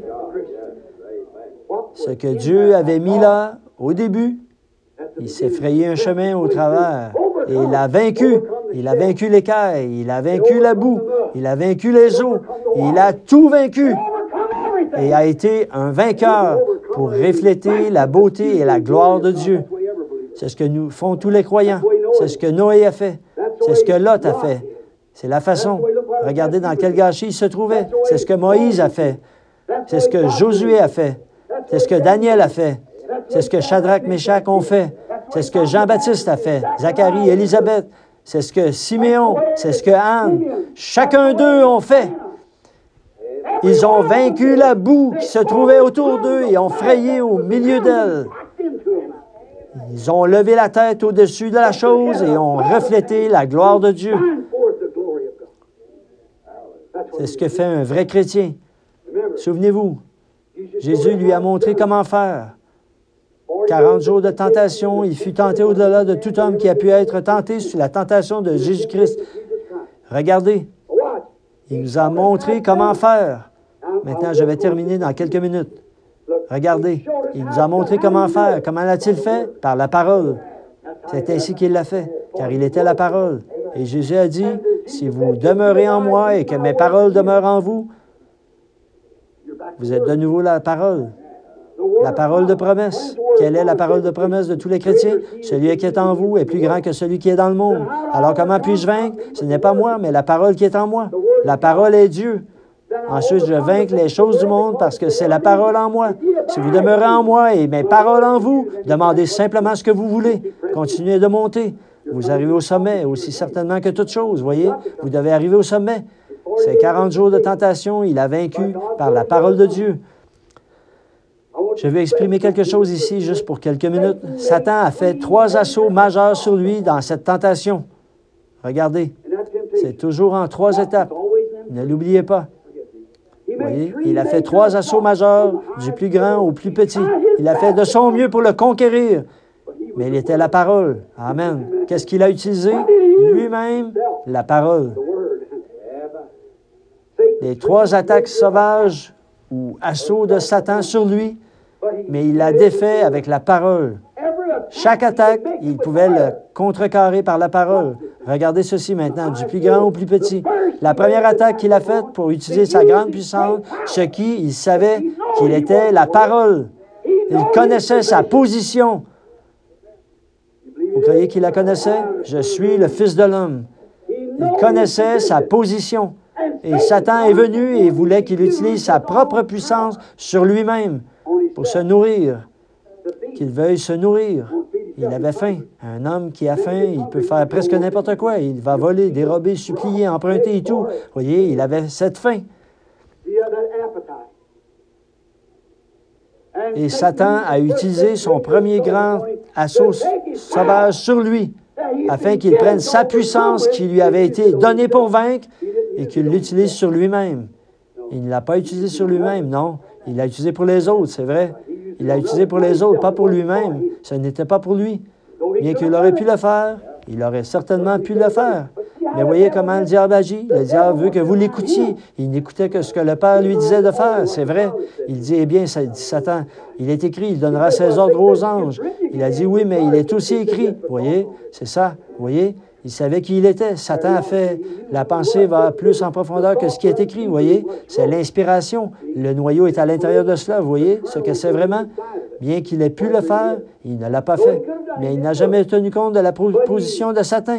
Ce que Dieu avait mis là, au début, il s'est frayé un chemin au travers. Et il a vaincu. Il a vaincu l'écaille. Il a vaincu la boue. Il a vaincu les eaux. Il a tout vaincu. Et a été un vainqueur pour refléter la beauté et la gloire de Dieu. C'est ce que nous font tous les croyants. C'est ce que Noé a fait. C'est ce que Lot a fait. C'est la façon. Regardez dans quel gâchis il se trouvait. C'est ce que Moïse a fait. C'est ce que Josué a fait. C'est ce que Daniel a fait. C'est ce que Shadrach, Méchach ont fait. C'est ce que Jean-Baptiste a fait. Zacharie, Élisabeth. C'est ce que Siméon. C'est ce que Anne. Chacun d'eux ont fait. Ils ont vaincu la boue qui se trouvait autour d'eux et ont frayé au milieu d'elle. Ils ont levé la tête au-dessus de la chose et ont reflété la gloire de Dieu. C'est ce que fait un vrai chrétien. Souvenez-vous, Jésus lui a montré comment faire. 40 jours de tentation, il fut tenté au-delà de tout homme qui a pu être tenté sur la tentation de Jésus-Christ. Regardez, il nous a montré comment faire. Maintenant, je vais terminer dans quelques minutes. Regardez, il nous a montré comment faire. Comment l'a-t-il fait? Par la parole. C'est ainsi qu'il l'a fait, car il était la parole. Et Jésus a dit, si vous demeurez en moi et que mes paroles demeurent en vous, vous êtes de nouveau la parole. La parole de promesse. Quelle est la parole de promesse de tous les chrétiens? Celui qui est en vous est plus grand que celui qui est dans le monde. Alors comment puis-je vaincre? Ce n'est pas moi, mais la parole qui est en moi. La parole est Dieu. Ensuite, je vaincre les choses du monde parce que c'est la parole en moi. Si vous demeurez en moi et mes paroles en vous, demandez simplement ce que vous voulez. Continuez de monter. Vous arrivez au sommet aussi certainement que toute chose, voyez. Vous devez arriver au sommet. Ces 40 jours de tentation, il a vaincu par la parole de Dieu. Je vais exprimer quelque chose ici, juste pour quelques minutes. Satan a fait 3 assauts majeurs sur lui dans cette tentation. Regardez, c'est toujours en 3 étapes. Ne l'oubliez pas. Vous voyez, il a fait 3 assauts majeurs, du plus grand au plus petit. Il a fait de son mieux pour le conquérir. Mais il était la parole. Amen. Qu'est-ce qu'il a utilisé? Lui-même, la parole. Les 3 attaques sauvages ou assauts de Satan sur lui, mais il l'a défait avec la parole. Chaque attaque, il pouvait le contrecarrer par la parole. Regardez ceci maintenant, du plus grand au plus petit. La première attaque qu'il a faite pour utiliser sa grande puissance, il savait qu'il était la parole. Il connaissait sa position. Vous croyez qu'il la connaissait? Je suis le Fils de l'homme. Il connaissait sa position. Et Satan est venu et voulait qu'il utilise sa propre puissance sur lui-même pour se nourrir, qu'il veuille se nourrir. Il avait faim. Un homme qui a faim, il peut faire presque n'importe quoi. Il va voler, dérober, supplier, emprunter et tout. Vous voyez, il avait cette faim. Et Satan a utilisé son premier grand assaut sauvage sur lui, afin qu'il prenne sa puissance qui lui avait été donnée pour vaincre et qu'il l'utilise sur lui-même. Il ne l'a pas utilisé sur lui-même, non. Il l'a utilisé pour les autres, c'est vrai. Il l'a utilisé pour les autres, pas pour lui-même. Ce n'était pas pour lui. Bien qu'il aurait pu le faire, il aurait certainement pu le faire. Mais voyez comment le diable agit. Le diable veut que vous l'écoutiez. Il n'écoutait que ce que le Père lui disait de faire. C'est vrai. Il dit, eh bien, ça dit Satan, il est écrit, il donnera ses ordres aux anges. Il a dit, oui, mais il est aussi écrit. Vous voyez, c'est ça. Vous voyez, il savait qui il était. Satan a fait, la pensée va plus en profondeur que ce qui est écrit. Vous voyez, c'est l'inspiration. Le noyau est à l'intérieur de cela. Vous voyez ce que c'est vraiment? Bien qu'il ait pu le faire, il ne l'a pas fait. Mais il n'a jamais tenu compte de la position de Satan.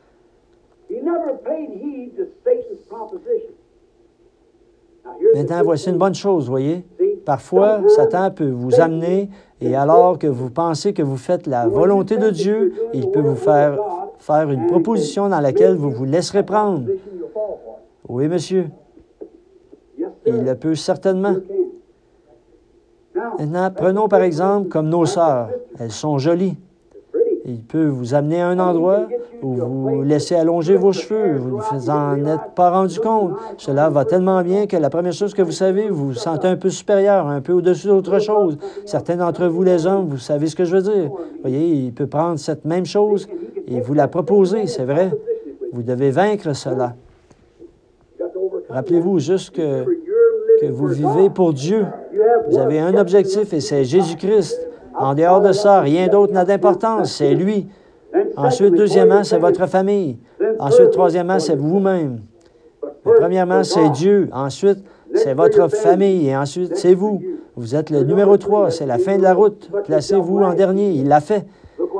Maintenant, voici une bonne chose, voyez. Parfois, Satan peut vous amener, et alors que vous pensez que vous faites la volonté de Dieu, il peut vous faire une proposition dans laquelle vous vous laisserez prendre. Oui, monsieur. Il le peut certainement. Maintenant, prenons par exemple comme nos sœurs. Elles sont jolies. Il peut vous amener à un endroit où vous laissez allonger vos cheveux. Vous ne vous en êtes pas rendu compte. Cela va tellement bien que la première chose que vous savez, vous vous sentez un peu supérieur, un peu au-dessus d'autre chose. Certains d'entre vous, les hommes, vous savez ce que je veux dire. Vous voyez, il peut prendre cette même chose et vous la proposer, c'est vrai. Vous devez vaincre cela. Rappelez-vous juste que vous vivez pour Dieu. Vous avez un objectif et c'est Jésus-Christ. En dehors de ça, rien d'autre n'a d'importance, c'est lui. Ensuite, deuxièmement, c'est votre famille. Ensuite, troisièmement, c'est vous-même. Premièrement, c'est Dieu. Ensuite, c'est votre famille. Et ensuite, c'est vous. Vous êtes le numéro 3. C'est la fin de la route. Placez-vous en dernier. Il l'a fait.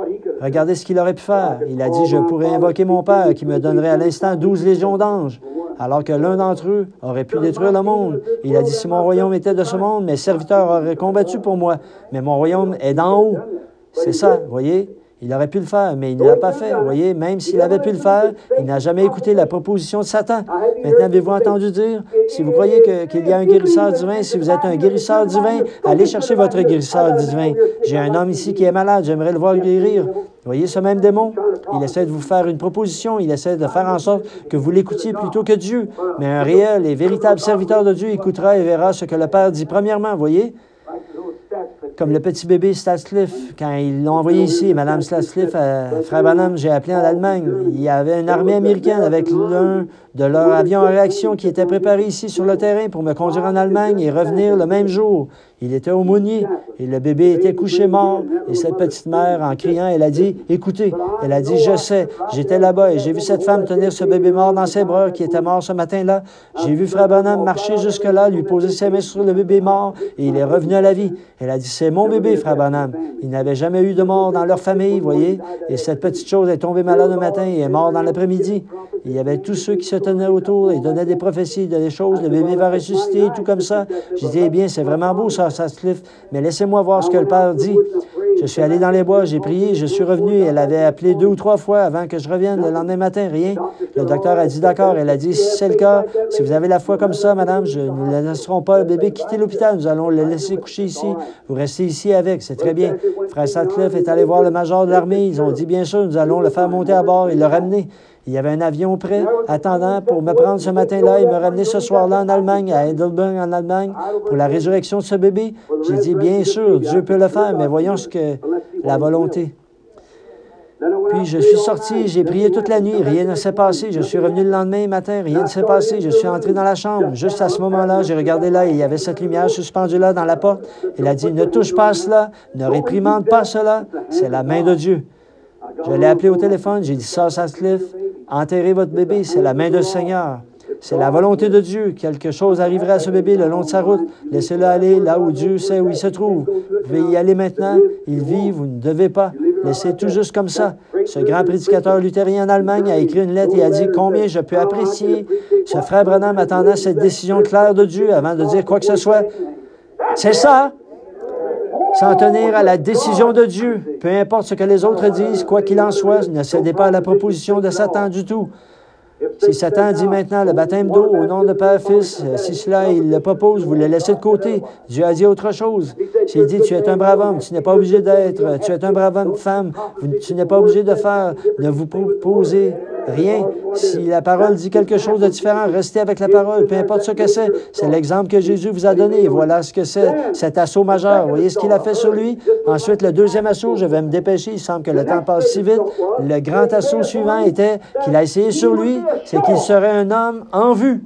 Regardez ce qu'il aurait pu faire. Il a dit, je pourrais invoquer mon Père qui me donnerait à l'instant 12 légions d'anges. alors que l'un d'entre eux aurait pu détruire le monde. Il a dit, si mon royaume était de ce monde, mes serviteurs auraient combattu pour moi, mais mon royaume est d'en haut. C'est ça, vous voyez? Il aurait pu le faire, mais il ne l'a pas fait. Vous voyez, même s'il avait pu le faire, il n'a jamais écouté la proposition de Satan. Maintenant, avez-vous entendu dire, si vous croyez qu'il y a un guérisseur divin, si vous êtes un guérisseur divin, allez chercher votre guérisseur divin. J'ai un homme ici qui est malade, j'aimerais le voir guérir. Vous voyez ce même démon? Il essaie de vous faire une proposition, il essaie de faire en sorte que vous l'écoutiez plutôt que Dieu. Mais un réel et véritable serviteur de Dieu écoutera et verra ce que le Père dit premièrement, vous voyez? Comme le petit bébé Statscliffe, quand ils l'ont envoyé ici, Mme Statscliffe, Frère Branham, j'ai appelé en Allemagne. Il y avait une armée américaine avec l'un de leurs avions en réaction qui était préparé ici sur le terrain pour me conduire en Allemagne et revenir le même jour. Il était aumônier et le bébé était couché mort. Et cette petite mère, en criant, elle a dit, « Écoutez, elle a dit, je sais, j'étais là-bas et j'ai vu cette femme tenir ce bébé mort dans ses bras qui était mort ce matin-là. J'ai vu Frère Branham marcher jusque-là, lui poser ses mains sur le bébé mort et il est revenu à la vie. » Elle a dit, « C'est mon bébé, Frère Branham. Il n'avait jamais eu de mort dans leur famille, vous voyez. Et cette petite chose est tombée malade un matin et est morte dans l'après-midi. Il y avait tous ceux qui se tenaient autour et donnaient des prophéties, des choses, le bébé va ressusciter, tout comme ça. » J'ai dit, « Eh bien, c'est vraiment beau, ça, Statscliffe, mais laissez-moi voir ce que le Père dit. » Je suis allé dans les bois, j'ai prié, je suis revenu et elle avait appelé 2 ou 3 fois avant que je revienne le lendemain matin, rien. Le docteur a dit d'accord. Elle a dit, si c'est le cas, si vous avez la foi comme ça, madame, nous ne laisserons pas le bébé quitter l'hôpital. Nous allons le laisser coucher ici. Vous restez ici avec, c'est très bien. Frère Statscliffe est allé voir le major de l'armée. Ils ont dit, bien sûr, nous allons le faire monter à bord et le ramener. Il y avait un avion prêt, attendant pour me prendre ce matin-là et me ramener ce soir-là en Allemagne, à Heidelberg, en Allemagne, pour la résurrection de ce bébé. J'ai dit, bien sûr, Dieu peut le faire, mais voyons ce que la volonté. Puis je suis sorti, j'ai prié toute la nuit, rien ne s'est passé. Je suis revenu le lendemain matin, rien ne s'est passé. Je suis entré dans la chambre. Juste à ce moment-là, j'ai regardé là et il y avait cette lumière suspendue là dans la porte. Il a dit, ne touche pas à cela, ne réprimande pas cela, c'est la main de Dieu. Je l'ai appelé au téléphone, j'ai dit, ça, Statscliffe, enterrez votre bébé, c'est la main du Seigneur. C'est la volonté de Dieu. Quelque chose arriverait à ce bébé le long de sa route. Laissez-le aller là où Dieu sait où il se trouve. Vous pouvez y aller maintenant. Il vit, vous ne devez pas. Laissez tout juste comme ça. Ce grand prédicateur luthérien en Allemagne a écrit une lettre et a dit combien je peux apprécier ce frère Branham attendant cette décision claire de Dieu avant de dire quoi que ce soit. C'est ça. S'en tenir à la décision de Dieu. Peu importe ce que les autres disent, quoi qu'il en soit, ne cédez pas à la proposition de Satan du tout. Si Satan dit maintenant le baptême d'eau au nom de Père, Fils, si cela il le propose, vous le laissez de côté. Dieu a dit autre chose. S'il dit tu es un brave homme, tu n'es pas obligé d'être, tu es un brave homme, femme, tu n'es pas obligé de faire, ne vous proposez rien. Si la parole dit quelque chose de différent, restez avec la parole, peu importe ce que c'est. C'est l'exemple que Jésus vous a donné. Et voilà ce que c'est, cet assaut majeur. Vous voyez ce qu'il a fait sur lui? Ensuite, le deuxième assaut, je vais me dépêcher, il semble que le temps passe si vite. Le grand assaut suivant était qu'il a essayé sur lui, c'est qu'il serait un homme en vue.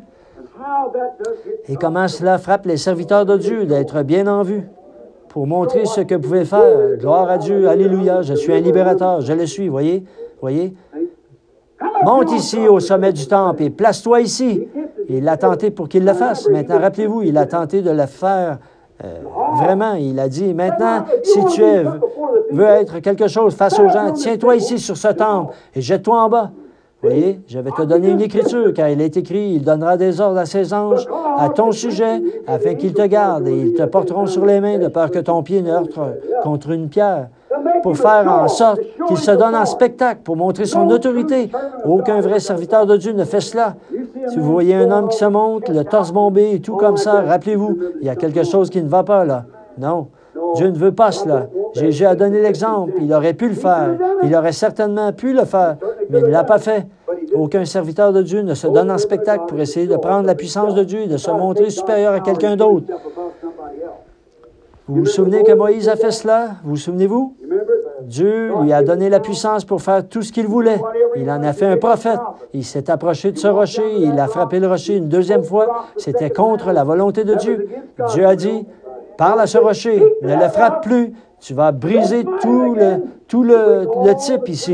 Et comment cela frappe les serviteurs de Dieu d'être bien en vue? Pour montrer ce que vous pouvez faire. Gloire à Dieu, alléluia, je suis un libérateur, je le suis, voyez? Voyez? Monte ici au sommet du temple et place-toi ici. Il a tenté pour qu'il le fasse. Maintenant, rappelez-vous, il a tenté de le faire vraiment. Il a dit, maintenant, si tu veux être quelque chose face aux gens, tiens-toi ici sur ce temple et jette-toi en bas. Vous voyez, je vais te donner une écriture, car il est écrit, il donnera des ordres à ses anges à ton sujet, afin qu'ils te gardent, et ils te porteront sur les mains de peur que ton pied ne heurte contre une pierre, pour faire en sorte qu'il se donne en spectacle, pour montrer son autorité. Aucun vrai serviteur de Dieu ne fait cela. Si vous voyez un homme qui se monte, le torse bombé et tout comme ça, rappelez-vous, il y a quelque chose qui ne va pas là. Non. Dieu ne veut pas cela. Jésus a donné l'exemple. Il aurait pu le faire. Il aurait certainement pu le faire, mais il ne l'a pas fait. Aucun serviteur de Dieu ne se donne en spectacle pour essayer de prendre la puissance de Dieu et de se montrer supérieur à quelqu'un d'autre. Vous vous souvenez que Moïse a fait cela? Vous vous souvenez-vous? Dieu lui a donné la puissance pour faire tout ce qu'il voulait. Il en a fait un prophète. Il s'est approché de ce rocher. Il a frappé le rocher une deuxième fois. C'était contre la volonté de Dieu. Dieu a dit, parle à ce rocher, ne le frappe plus. Tu vas briser tout le type ici.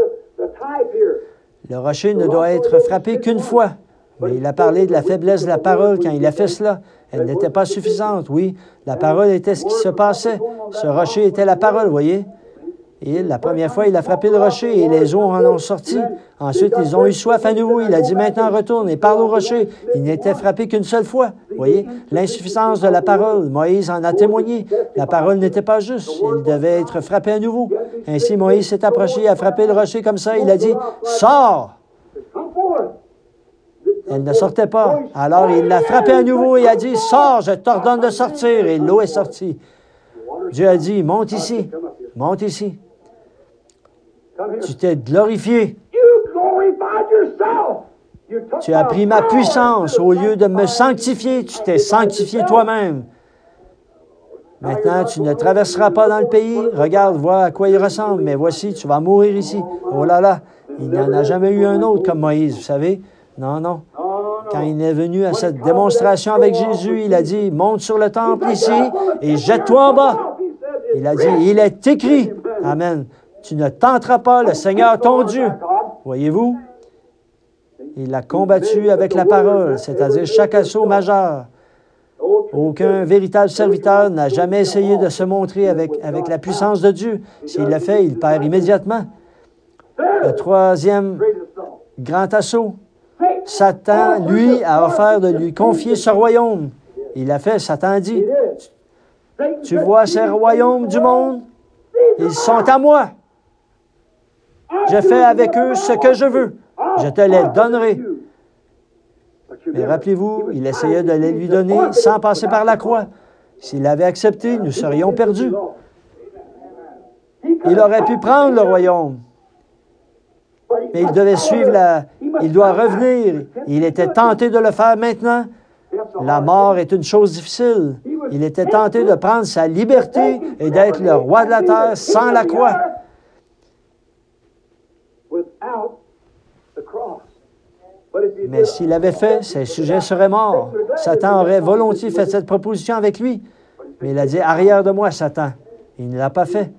Le rocher ne doit être frappé qu'une fois. Mais il a parlé de la faiblesse de la parole quand il a fait cela. Elle n'était pas suffisante, oui. La parole était ce qui se passait. Ce rocher était la parole, voyez. Et la première fois, il a frappé le rocher et les eaux en ont sorti. Ensuite, ils ont eu soif à nouveau. Il a dit, maintenant retourne et parle au rocher. Il n'était frappé qu'une seule fois. Vous voyez, l'insuffisance de la parole. Moïse en a témoigné. La parole n'était pas juste. Il devait être frappé à nouveau. Ainsi, Moïse s'est approché, a frappé le rocher comme ça. Il a dit, sors! Elle ne sortait pas. Alors, il l'a frappé à nouveau et a dit, sors, je t'ordonne de sortir. Et l'eau est sortie. Dieu a dit, monte ici, monte ici. Tu t'es glorifié. Tu as pris ma puissance. Au lieu de me sanctifier, tu t'es sanctifié toi-même. Maintenant, tu ne traverseras pas dans le pays. Regarde, vois à quoi il ressemble. Mais voici, tu vas mourir ici. Oh là là, il n'y en a jamais eu un autre comme Moïse, vous savez. Non, non. Quand il est venu à cette démonstration avec Jésus, il a dit, monte sur le temple ici et jette-toi en bas. Il a dit, il est écrit. Amen. Tu ne tenteras pas le Seigneur ton Dieu. Voyez-vous? Il a combattu avec la parole, c'est-à-dire chaque assaut majeur. Aucun véritable serviteur n'a jamais essayé de se montrer avec la puissance de Dieu. S'il le fait, il perd immédiatement. Le troisième grand assaut, Satan, lui, a offert de lui confier ce royaume. Il a fait, Satan a dit, tu vois ces royaumes du monde? Ils sont à moi. Je fais avec eux ce que je veux. Je te les donnerai. Mais rappelez-vous, il essayait de les lui donner sans passer par la croix. S'il avait accepté, nous serions perdus. Il aurait pu prendre le royaume. Mais il devait suivre il doit revenir. Il était tenté de le faire maintenant. La mort est une chose difficile. Il était tenté de prendre sa liberté et d'être le roi de la terre sans la croix. Mais s'il avait fait, ses sujets seraient morts. Satan aurait volontiers fait cette proposition avec lui. Mais il a dit, arrière de moi, Satan. Il ne l'a pas fait.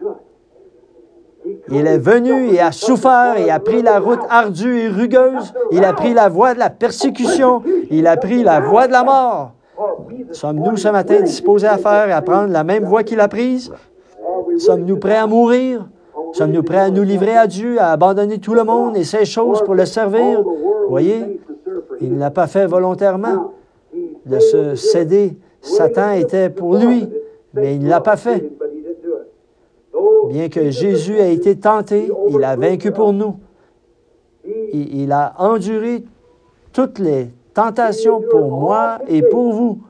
Il est venu et a souffert et a pris la route ardue et rugueuse. Il a pris la voie de la persécution. Il a pris la voie de la mort. Sommes-nous ce matin disposés à faire et à prendre la même voie qu'il a prise? Sommes-nous prêts à mourir? Sommes-nous prêts à nous livrer à Dieu, à abandonner tout le monde et ces choses pour le servir? Voyez, il ne l'a pas fait volontairement de se céder. Satan était pour lui, mais il ne l'a pas fait. Bien que Jésus ait été tenté, il a vaincu pour nous. Il a enduré toutes les tentations pour moi et pour vous.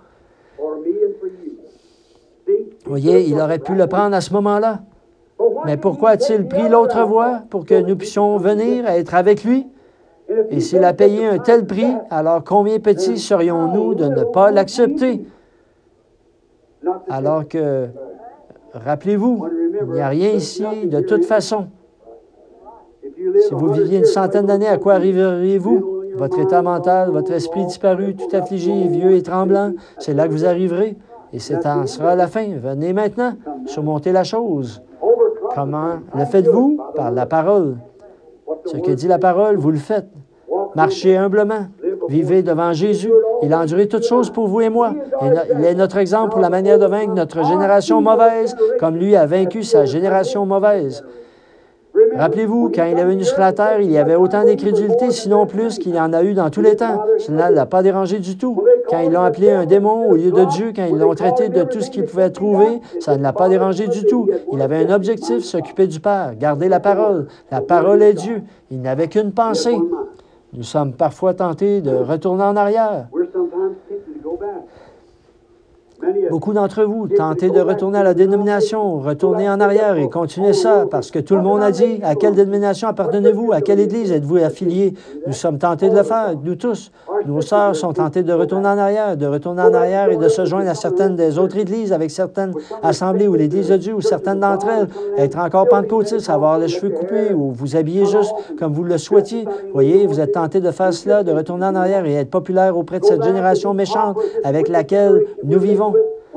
Voyez, il aurait pu le prendre à ce moment-là. Mais pourquoi a-t-il pris l'autre voie? Pour que nous puissions venir à être avec lui? Et s'il a payé un tel prix, alors combien petits serions-nous de ne pas l'accepter? Alors que, rappelez-vous, il n'y a rien ici de toute façon. Si vous viviez une centaine d'années, à quoi arriveriez-vous? Votre état mental, votre esprit disparu, tout affligé, vieux et tremblant, c'est là que vous arriverez. Et c'est en sera la fin. Venez maintenant, surmonter la chose. Comment le faites-vous? Par la parole. Ce que dit la parole, vous le faites. Marchez humblement. Vivez devant Jésus. Il a enduré toutes choses pour vous et moi. Il est notre exemple pour la manière de vaincre notre génération mauvaise, comme lui a vaincu sa génération mauvaise. Rappelez-vous, quand il est venu sur la terre, il y avait autant d'incrédulité, sinon plus, qu'il y en a eu dans tous les temps. Cela ne l'a pas dérangé du tout. Quand ils l'ont appelé un démon au lieu de Dieu, quand ils l'ont traité de tout ce qu'il pouvait trouver, ça ne l'a pas dérangé du tout. Il avait un objectif, s'occuper du Père, garder la parole. La parole est Dieu. Il n'avait qu'une pensée. Nous sommes parfois tentés de retourner en arrière. Beaucoup d'entre vous tentez de retourner à la dénomination, retourner en arrière et continuer ça, parce que tout le monde a dit, à quelle dénomination appartenez-vous, à quelle église êtes-vous affilié? Nous sommes tentés de le faire, nous tous. Nos sœurs sont tentées de retourner en arrière et de se joindre à certaines des autres églises, avec certaines assemblées ou l'Église de Dieu, ou certaines d'entre elles, être encore pentecôtistes, avoir les cheveux coupés, ou vous habiller juste comme vous le souhaitiez. Voyez, vous êtes tentés de faire cela, de retourner en arrière et être populaire auprès de cette génération méchante avec laquelle nous vivons.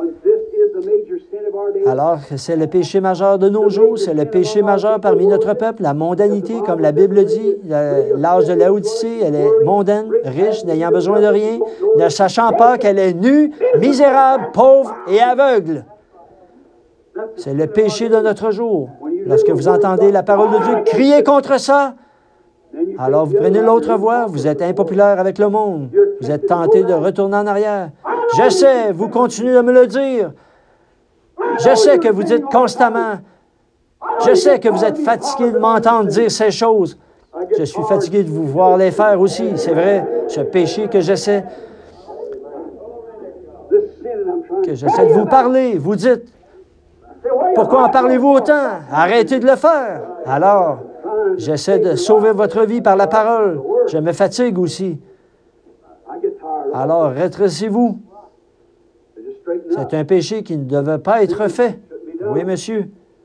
Alors, c'est le péché majeur de nos jours, c'est le péché majeur parmi notre peuple, la mondanité, comme la Bible dit, l'âge de Laodicée, elle est mondaine, riche, n'ayant besoin de rien, ne sachant pas qu'elle est nue, misérable, pauvre et aveugle. C'est le péché de notre jour. Lorsque vous entendez la parole de Dieu, criez contre ça. Alors vous prenez l'autre voie, vous êtes impopulaire avec le monde. Vous êtes tenté de retourner en arrière. Je sais, vous continuez de me le dire. Je sais que vous dites constamment. Je sais que vous êtes fatigué de m'entendre dire ces choses. Je suis fatigué de vous voir les faire aussi, c'est vrai. Ce péché que j'essaie de vous parler, vous dites, pourquoi en parlez-vous autant? Arrêtez de le faire. Alors, j'essaie de sauver votre vie par la parole. Je me fatigue aussi. Alors, rétrécissez-vous. C'est un péché qui ne devait pas être fait. Oui, monsieur.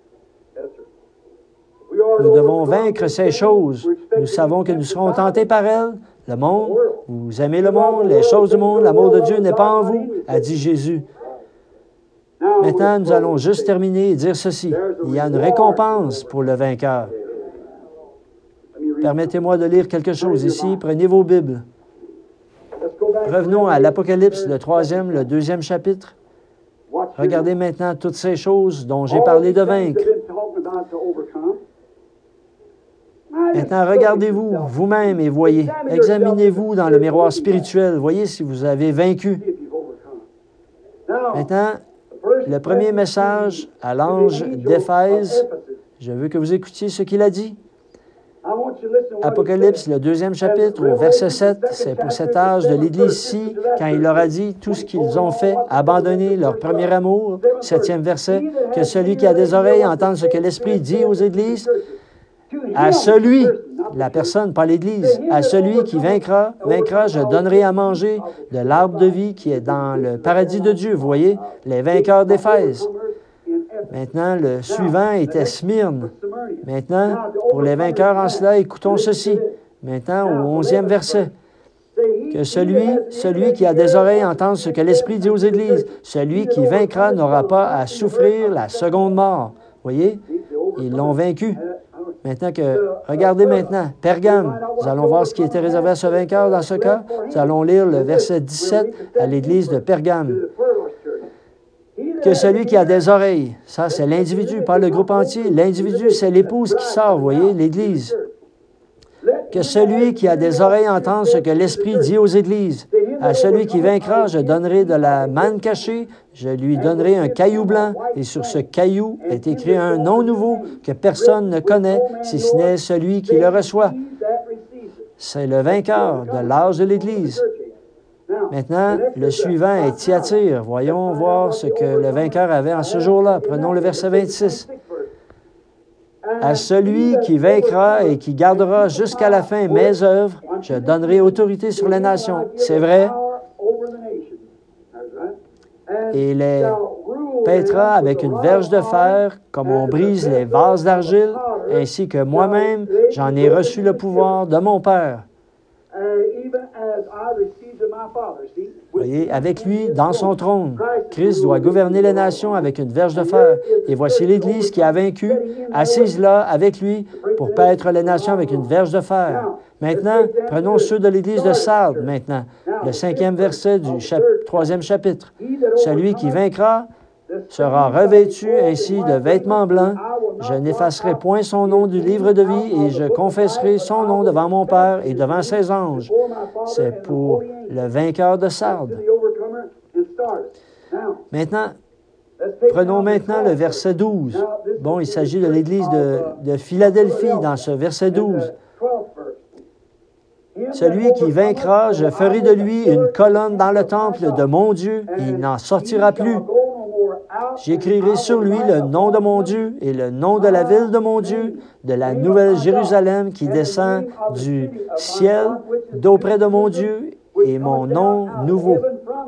Nous devons vaincre ces choses. Nous savons que nous serons tentés par elles. Le monde, vous aimez le monde, les choses du monde, l'amour de Dieu n'est pas en vous, a dit Jésus. Maintenant, nous allons juste terminer et dire ceci. Il y a une récompense pour le vainqueur. Permettez-moi de lire quelque chose ici. Prenez vos Bibles. Revenons à l'Apocalypse, le 3e, le 2e chapitre. Regardez maintenant toutes ces choses dont j'ai parlé de vaincre. Maintenant, regardez-vous vous-même et voyez. Examinez-vous dans le miroir spirituel. Voyez si vous avez vaincu. Maintenant, le premier message à l'ange d'Éphèse, je veux que vous écoutiez ce qu'il a dit. Apocalypse, le 2e chapitre, au verset 7, c'est pour cet âge de l'Église-ci, quand il leur a dit tout ce qu'ils ont fait, abandonner leur premier amour, 7e verset, que celui qui a des oreilles entende ce que l'Esprit dit aux Églises. À celui, la personne, pas l'Église, à celui qui vaincra, je donnerai à manger de l'arbre de vie qui est dans le paradis de Dieu. Vous voyez, les vainqueurs d'Éphèse. Maintenant, le suivant était Smyrne. Maintenant, pour les vainqueurs en cela, écoutons ceci. Maintenant, au 11e verset. Que celui qui a des oreilles entende ce que l'Esprit dit aux Églises. Celui qui vaincra n'aura pas à souffrir la seconde mort. Vous voyez, ils l'ont vaincu. Maintenant regardez maintenant, Pergame, nous allons voir ce qui était réservé à ce vainqueur dans ce cas. Nous allons lire le verset 17 à l'Église de Pergame. Que celui qui a des oreilles, ça c'est l'individu, pas le groupe entier. L'individu, c'est l'épouse qui sort, vous voyez, l'Église. Que celui qui a des oreilles entende ce que l'Esprit dit aux Églises. À celui qui vaincra, je donnerai de la manne cachée, je lui donnerai un caillou blanc, et sur ce caillou est écrit un nom nouveau que personne ne connaît, si ce n'est celui qui le reçoit. C'est le vainqueur de l'âge de l'Église. Maintenant, le suivant est Thyatire. Voyons voir ce que le vainqueur avait en ce jour-là. Prenons le verset 26. À celui qui vaincra et qui gardera jusqu'à la fin mes œuvres, je donnerai autorité sur les nations. C'est vrai. Et les pètera avec une verge de fer, comme on brise les vases d'argile, ainsi que moi-même, j'en ai reçu le pouvoir de mon Père. Voyez, avec lui, dans son trône, Christ doit gouverner les nations avec une verge de fer. Et voici l'Église qui a vaincu, assise là avec lui pour paître les nations avec une verge de fer. Maintenant, prenons ceux de l'Église de Sardes, maintenant, le 5e verset du 3e chapitre. Celui qui vaincra sera revêtu ainsi de vêtements blancs. Je n'effacerai point son nom du livre de vie et je confesserai son nom devant mon Père et devant ses anges. C'est pour le vainqueur de Sardes. Maintenant, prenons maintenant le verset 12. Bon, il s'agit de l'Église de Philadelphie dans ce verset 12. Celui qui vaincra, je ferai de lui une colonne dans le temple de mon Dieu et il n'en sortira plus. J'écrirai sur lui le nom de mon Dieu et le nom de la ville de mon Dieu, de la nouvelle Jérusalem qui descend du ciel d'auprès de mon Dieu et mon nom nouveau.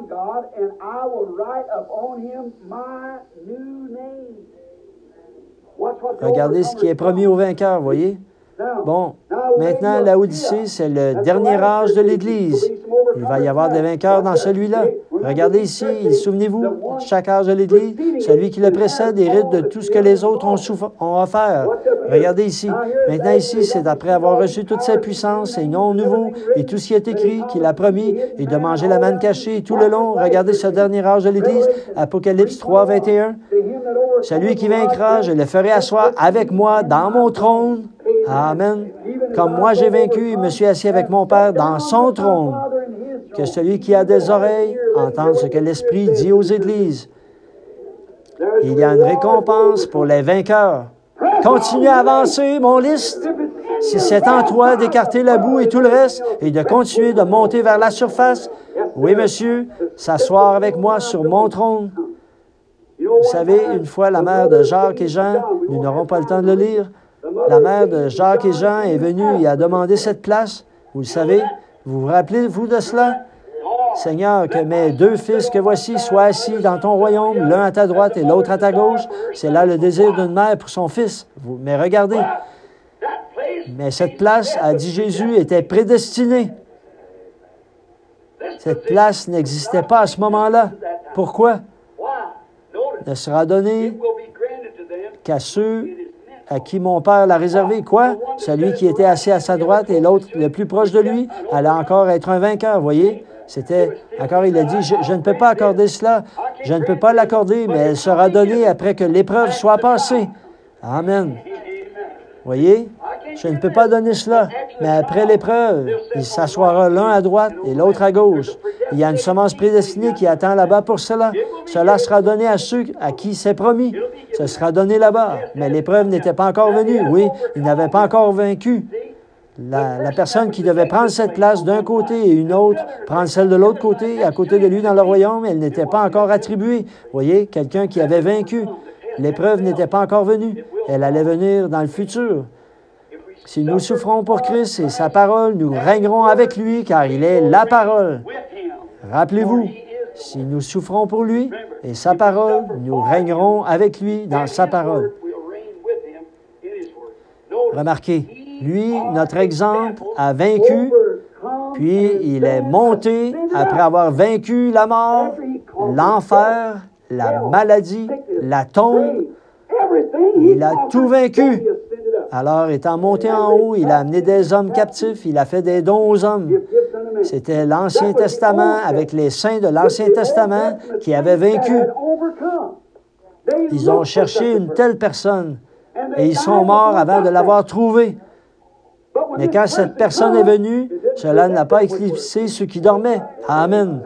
Regardez ce qui est promis aux vainqueurs, voyez? Bon, maintenant, l'Odyssée, c'est le dernier âge de l'Église. Il va y avoir des vainqueurs dans celui-là. Regardez ici, souvenez-vous, chaque âge de l'Église, celui qui le précède hérite de tout ce que les autres ont offert. Regardez ici. Maintenant ici, c'est après avoir reçu toute sa puissance et non nouveau et tout ce qui est écrit qu'il a promis et de manger la manne cachée et tout le long. Regardez ce dernier âge de l'Église, Apocalypse 3, 21. Celui qui vaincra, je le ferai asseoir avec moi dans mon trône. Amen. Comme moi j'ai vaincu et me suis assis avec mon Père dans son trône. Que celui qui a des oreilles entende ce que l'Esprit dit aux Églises. Il y a une récompense pour les vainqueurs. Continue à avancer, mon liste. Si c'est en toi d'écarter la boue et tout le reste et de continuer de monter vers la surface, oui, monsieur, s'asseoir avec moi sur mon trône. Vous savez, une fois, la mère de Jacques et Jean, nous n'aurons pas le temps de le lire, la mère de Jacques et Jean est venue et a demandé cette place. Vous le savez? Vous vous rappelez-vous de cela? Seigneur, que mes deux fils que voici soient assis dans ton royaume, l'un à ta droite et l'autre à ta gauche. C'est là le désir d'une mère pour son fils. Mais regardez, mais cette place, a dit Jésus, était prédestinée. Cette place n'existait pas à ce moment-là. Pourquoi? Ne sera donnée qu'à ceux à qui mon Père l'a réservé. Quoi? Celui qui était assis à sa droite et l'autre le plus proche de lui allait encore être un vainqueur, voyez? C'était, encore il a dit, je ne peux pas accorder cela, je ne peux pas l'accorder, mais elle sera donnée après que l'épreuve soit passée. Amen. Voyez? Je ne peux pas donner cela, mais après l'épreuve, il s'assoira l'un à droite et l'autre à gauche. Il y a une semence prédestinée qui attend là-bas pour cela. Cela sera donné à ceux à qui c'est promis. Ce sera donné là-bas. Mais l'épreuve n'était pas encore venue. Oui, il n'avait pas encore vaincu. La personne qui devait prendre cette place d'un côté et une autre, prendre celle de l'autre côté, à côté de lui dans le royaume, elle n'était pas encore attribuée. Voyez, quelqu'un qui avait vaincu. L'épreuve n'était pas encore venue. Elle allait venir dans le futur. Si nous souffrons pour Christ et sa parole, nous régnerons avec lui, car il est la parole. Rappelez-vous, si nous souffrons pour lui et sa parole, nous régnerons avec lui dans sa parole. Remarquez, lui, notre exemple, a vaincu, puis il est monté après avoir vaincu la mort, l'enfer, la maladie, la tombe. Il a tout vaincu. Alors, étant monté en haut, il a amené des hommes captifs, il a fait des dons aux hommes. C'était l'Ancien Testament avec les saints de l'Ancien Testament qui avaient vaincu. Ils ont cherché une telle personne et ils sont morts avant de l'avoir trouvée. Mais quand cette personne est venue, cela n'a pas éclipsé ceux qui dormaient. Amen.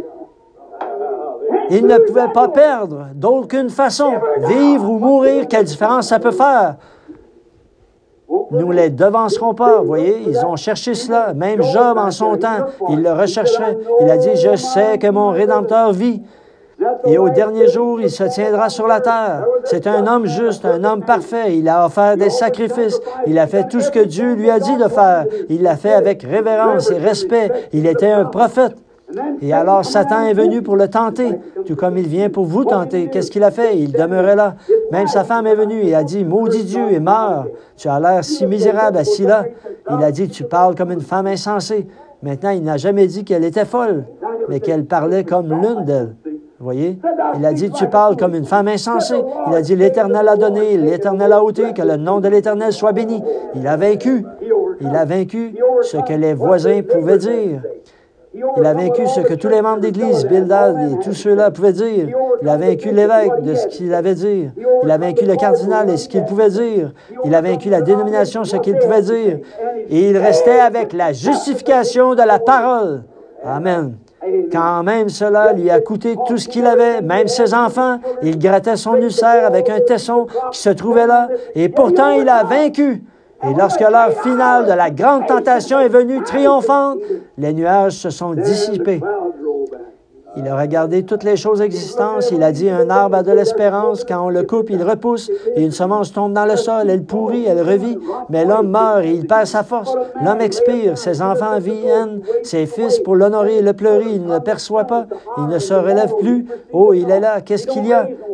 Ils ne pouvaient pas perdre d'aucune façon. Vivre ou mourir, quelle différence ça peut faire? Nous ne les devancerons pas, vous voyez, ils ont cherché cela. Même Job, en son temps, il le recherchait. Il a dit, je sais que mon Rédempteur vit. Et au dernier jour, il se tiendra sur la terre. C'est un homme juste, un homme parfait. Il a offert des sacrifices. Il a fait tout ce que Dieu lui a dit de faire. Il l'a fait avec révérence et respect. Il était un prophète. Et alors Satan est venu pour le tenter, tout comme il vient pour vous tenter. Qu'est-ce qu'il a fait? Il demeurait là. Même sa femme est venue et a dit, maudit Dieu et meurs. Tu as l'air si misérable assis là. Il a dit, tu parles comme une femme insensée. Maintenant, il n'a jamais dit qu'elle était folle, mais qu'elle parlait comme l'une d'elles. Vous voyez? Il a dit, tu parles comme une femme insensée. Il a dit, l'Éternel a donné, l'Éternel a ôté, que le nom de l'Éternel soit béni. Il a vaincu. Il a vaincu ce que les voisins pouvaient dire. Il a vaincu ce que tous les membres d'Église, Bildad et tous ceux-là pouvaient dire. Il a vaincu l'évêque de ce qu'il avait dire. Il a vaincu le cardinal et ce qu'il pouvait dire. Il a vaincu la dénomination, ce qu'il pouvait dire. Et il restait avec la justification de la parole. Amen. Quand même cela lui a coûté tout ce qu'il avait, même ses enfants, il grattait son ulcère avec un tesson qui se trouvait là. Et pourtant, il a vaincu. Et lorsque l'heure finale de la grande tentation est venue triomphante, les nuages se sont dissipés. Il a regardé toutes les choses existantes. Il a dit, un arbre a de l'espérance. Quand on le coupe, il repousse. Et une semence tombe dans le sol. Elle pourrit, elle revit. Mais l'homme meurt et il perd sa force. L'homme expire. Ses enfants viennent. Ses fils, pour l'honorer et le pleurer, il ne le perçoit pas. Il ne se relève plus. Oh, il est là. Qu'est-ce qu'il y a?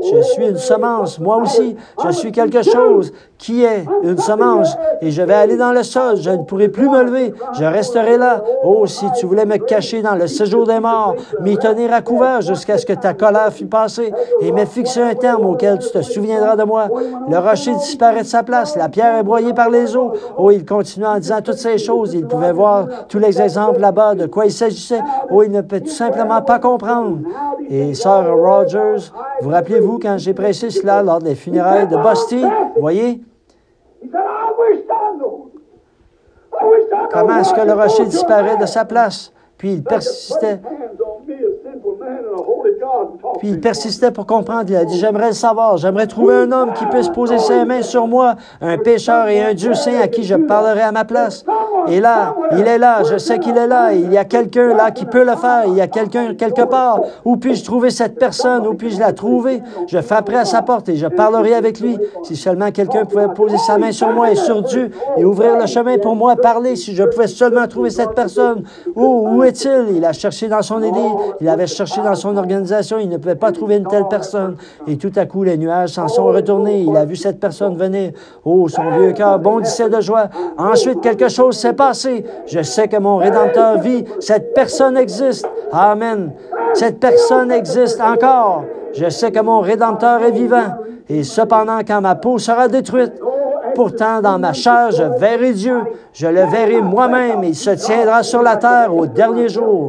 Je suis une semence. Moi aussi, je suis quelque chose qui est une semence. Et je vais aller dans le sol. Je ne pourrai plus me lever. Je resterai là. Oh, si tu voulais me cacher dans le séjour des morts, m'y tenir à couvert jusqu'à ce que ta colère fût passée et me fixer un terme auquel tu te souviendras de moi. Le rocher disparaît de sa place. La pierre est broyée par les eaux. Oh, il continue en disant toutes ces choses. Il pouvait voir tous les exemples là-bas de quoi il s'agissait. Oh, il ne peut tout simplement pas comprendre. Et Sir Rogers, vous rappelez-vous quand j'ai prêché cela lors des funérailles de Busty? Voyez? Comment est-ce que le rocher disparaît de sa place? Puis il persistait. Puis il persistait pour comprendre. Il a dit, j'aimerais le savoir. J'aimerais trouver un homme qui puisse poser ses mains sur moi, un pécheur et un Dieu saint à qui je parlerai à ma place. Et là, il est là. Je sais qu'il est là. Il y a quelqu'un là qui peut le faire. Il y a quelqu'un quelque part. Où puis-je trouver cette personne? Où puis-je la trouver? Je frapperai à sa porte et je parlerai avec lui. Si seulement quelqu'un pouvait poser sa main sur moi et sur Dieu et ouvrir le chemin pour moi, parler, si je pouvais seulement trouver cette personne. Où est-il? Il a cherché dans son église. Il avait cherché dans son organisation. Il ne pouvait pas trouver une telle personne. Et tout à coup, les nuages s'en sont retournés. Il a vu cette personne venir. Oh, son vieux cœur bondissait de joie. Ensuite, quelque chose s'est passé. Je sais que mon Rédempteur vit. Cette personne existe. Amen. Cette personne existe encore. Je sais que mon Rédempteur est vivant. Et cependant, quand ma peau sera détruite, pourtant, dans ma chair, je verrai Dieu. Je le verrai moi-même. Il se tiendra sur la terre au dernier jour.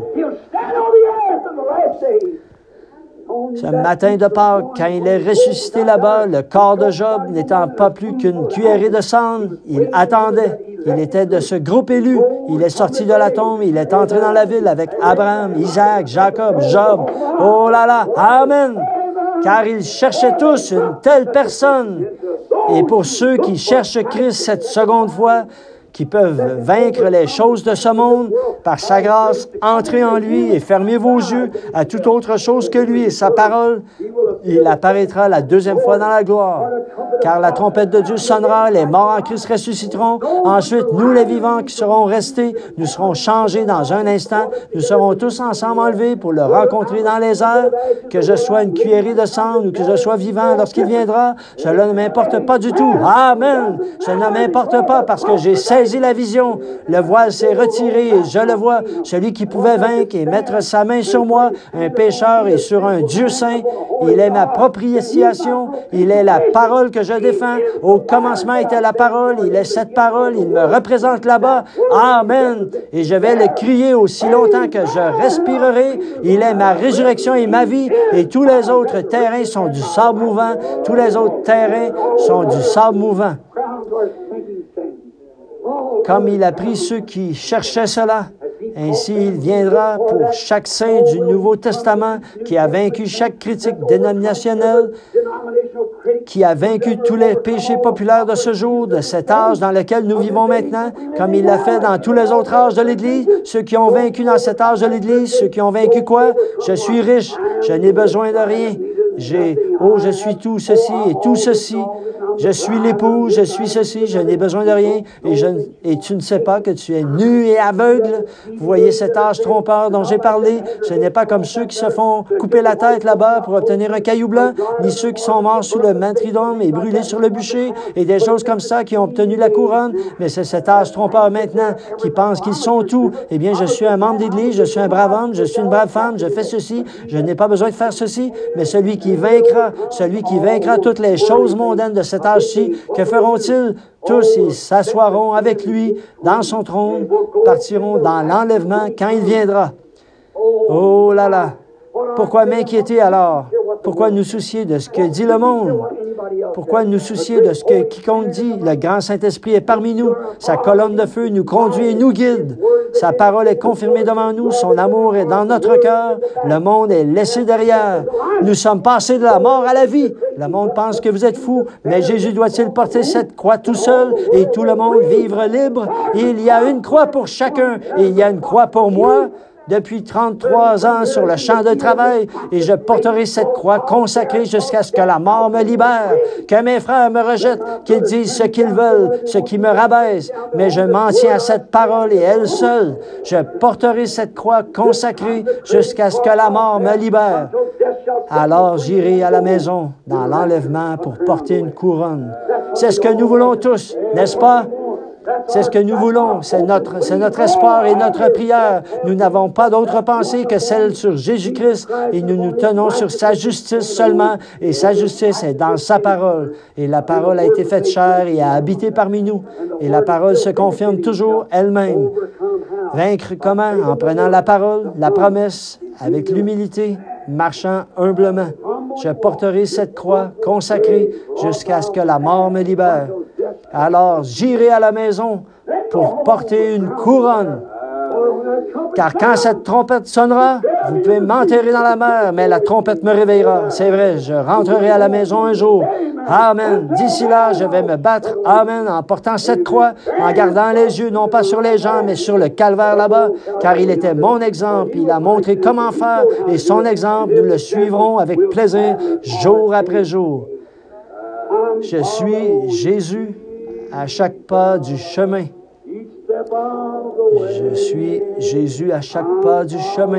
Ce matin de Pâques, quand il est ressuscité là-bas, le corps de Job n'étant pas plus qu'une cuillerée de cendre, il attendait. Il était de ce groupe élu. Il est sorti de la tombe. Il est entré dans la ville avec Abraham, Isaac, Jacob, Job. Oh là là! Amen! Car ils cherchaient tous une telle personne. Et pour ceux qui cherchent Christ cette seconde fois, qui peuvent vaincre les choses de ce monde, par sa grâce, entrez en lui et fermez vos yeux à toute autre chose que lui et sa parole. Il apparaîtra la deuxième fois dans la gloire. Car la trompette de Dieu sonnera, les morts en Christ ressusciteront. Ensuite, nous, les vivants qui serons restés, nous serons changés dans un instant. Nous serons tous ensemble enlevés pour le rencontrer dans les airs. Que je sois une cuillerée de cendre ou que je sois vivant lorsqu'il viendra, cela ne m'importe pas du tout. Amen! Cela ne m'importe pas parce que j'ai saisi la vision. Le voile s'est retiré et je le vois. Celui qui pouvait vaincre et mettre sa main sur moi, un pécheur et sur un Dieu saint. Il est ma propitiation. Il est la parole que je défends. Au commencement était la parole. Il est cette parole. Il me représente là-bas. Amen. Et je vais le crier aussi longtemps que je respirerai. Il est ma résurrection et ma vie. Et tous les autres terrains sont du sable mouvant. Tous les autres terrains sont du sable mouvant. Comme il a pris ceux qui cherchaient cela, ainsi il viendra pour chaque saint du Nouveau Testament qui a vaincu chaque critique dénominationnelle, qui a vaincu tous les péchés populaires de ce jour, de cet âge dans lequel nous vivons maintenant, comme il l'a fait dans tous les autres âges de l'Église. Ceux qui ont vaincu dans cet âge de l'Église, ceux qui ont vaincu quoi? Je suis riche, je n'ai besoin de rien. Je suis tout ceci et tout ceci. Je suis l'époux, je suis ceci, je n'ai besoin de rien. Et tu ne sais pas que tu es nu et aveugle. Vous voyez cet âge trompeur dont j'ai parlé. Ce n'est pas comme ceux qui se font couper la tête là-bas pour obtenir un caillou blanc, ni ceux qui sont morts sous le martyrdom et brûlés sur le bûcher, et des choses comme ça qui ont obtenu la couronne. Mais c'est cet âge trompeur maintenant qui pense qu'ils sont tout. Eh bien, je suis un membre d'Église, je suis un brave homme, je suis une brave femme, je fais ceci, je n'ai pas besoin de faire ceci. Mais celui qui vaincra toutes les choses mondaines de cet âge-ci, que feront-ils? Tous, ils s'assoiront avec lui dans son trône, partiront dans l'enlèvement quand il viendra. Oh là là! Pourquoi m'inquiéter alors? Pourquoi nous soucier de ce que dit le monde? Pourquoi nous soucier de ce que quiconque dit? Le grand Saint-Esprit est parmi nous. Sa colonne de feu nous conduit et nous guide. Sa parole est confirmée devant nous. Son amour est dans notre cœur. Le monde est laissé derrière. Nous sommes passés de la mort à la vie. Le monde pense que vous êtes fous, mais Jésus doit-il porter cette croix tout seul et tout le monde vivre libre? Il y a une croix pour chacun et il y a une croix pour moi. Depuis 33 ans sur le champ de travail, et je porterai cette croix consacrée jusqu'à ce que la mort me libère, que mes frères me rejettent, qu'ils disent ce qu'ils veulent, ce qui me rabaisse, mais je m'en tiens à cette parole et elle seule. Je porterai cette croix consacrée jusqu'à ce que la mort me libère. alors j'irai à la maison dans l'enlèvement pour porter une couronne. C'est ce que nous voulons tous, n'est-ce pas? C'est ce que nous voulons, c'est notre espoir et notre prière. Nous n'avons pas d'autre pensée que celle sur Jésus-Christ et nous nous tenons sur sa justice seulement et sa justice est dans sa parole. Et la parole a été faite chair et a habité parmi nous et la parole se confirme toujours elle-même. Vaincre comment? En prenant la parole, la promesse, avec l'humilité, marchant humblement. Je porterai cette croix consacrée jusqu'à ce que la mort me libère. Alors j'irai à la maison pour porter une couronne. Car quand cette trompette sonnera, vous pouvez m'enterrer dans la mer, mais la trompette me réveillera. C'est vrai, je rentrerai à la maison un jour. Amen. D'ici là, je vais me battre. Amen. En portant cette croix, en gardant les yeux, non pas sur les gens, mais sur le calvaire là-bas, car il était mon exemple. Il a montré comment faire et son exemple, nous le suivrons avec plaisir, jour après jour. Je suis Jésus à chaque pas du chemin. Je suis Jésus à chaque pas du chemin.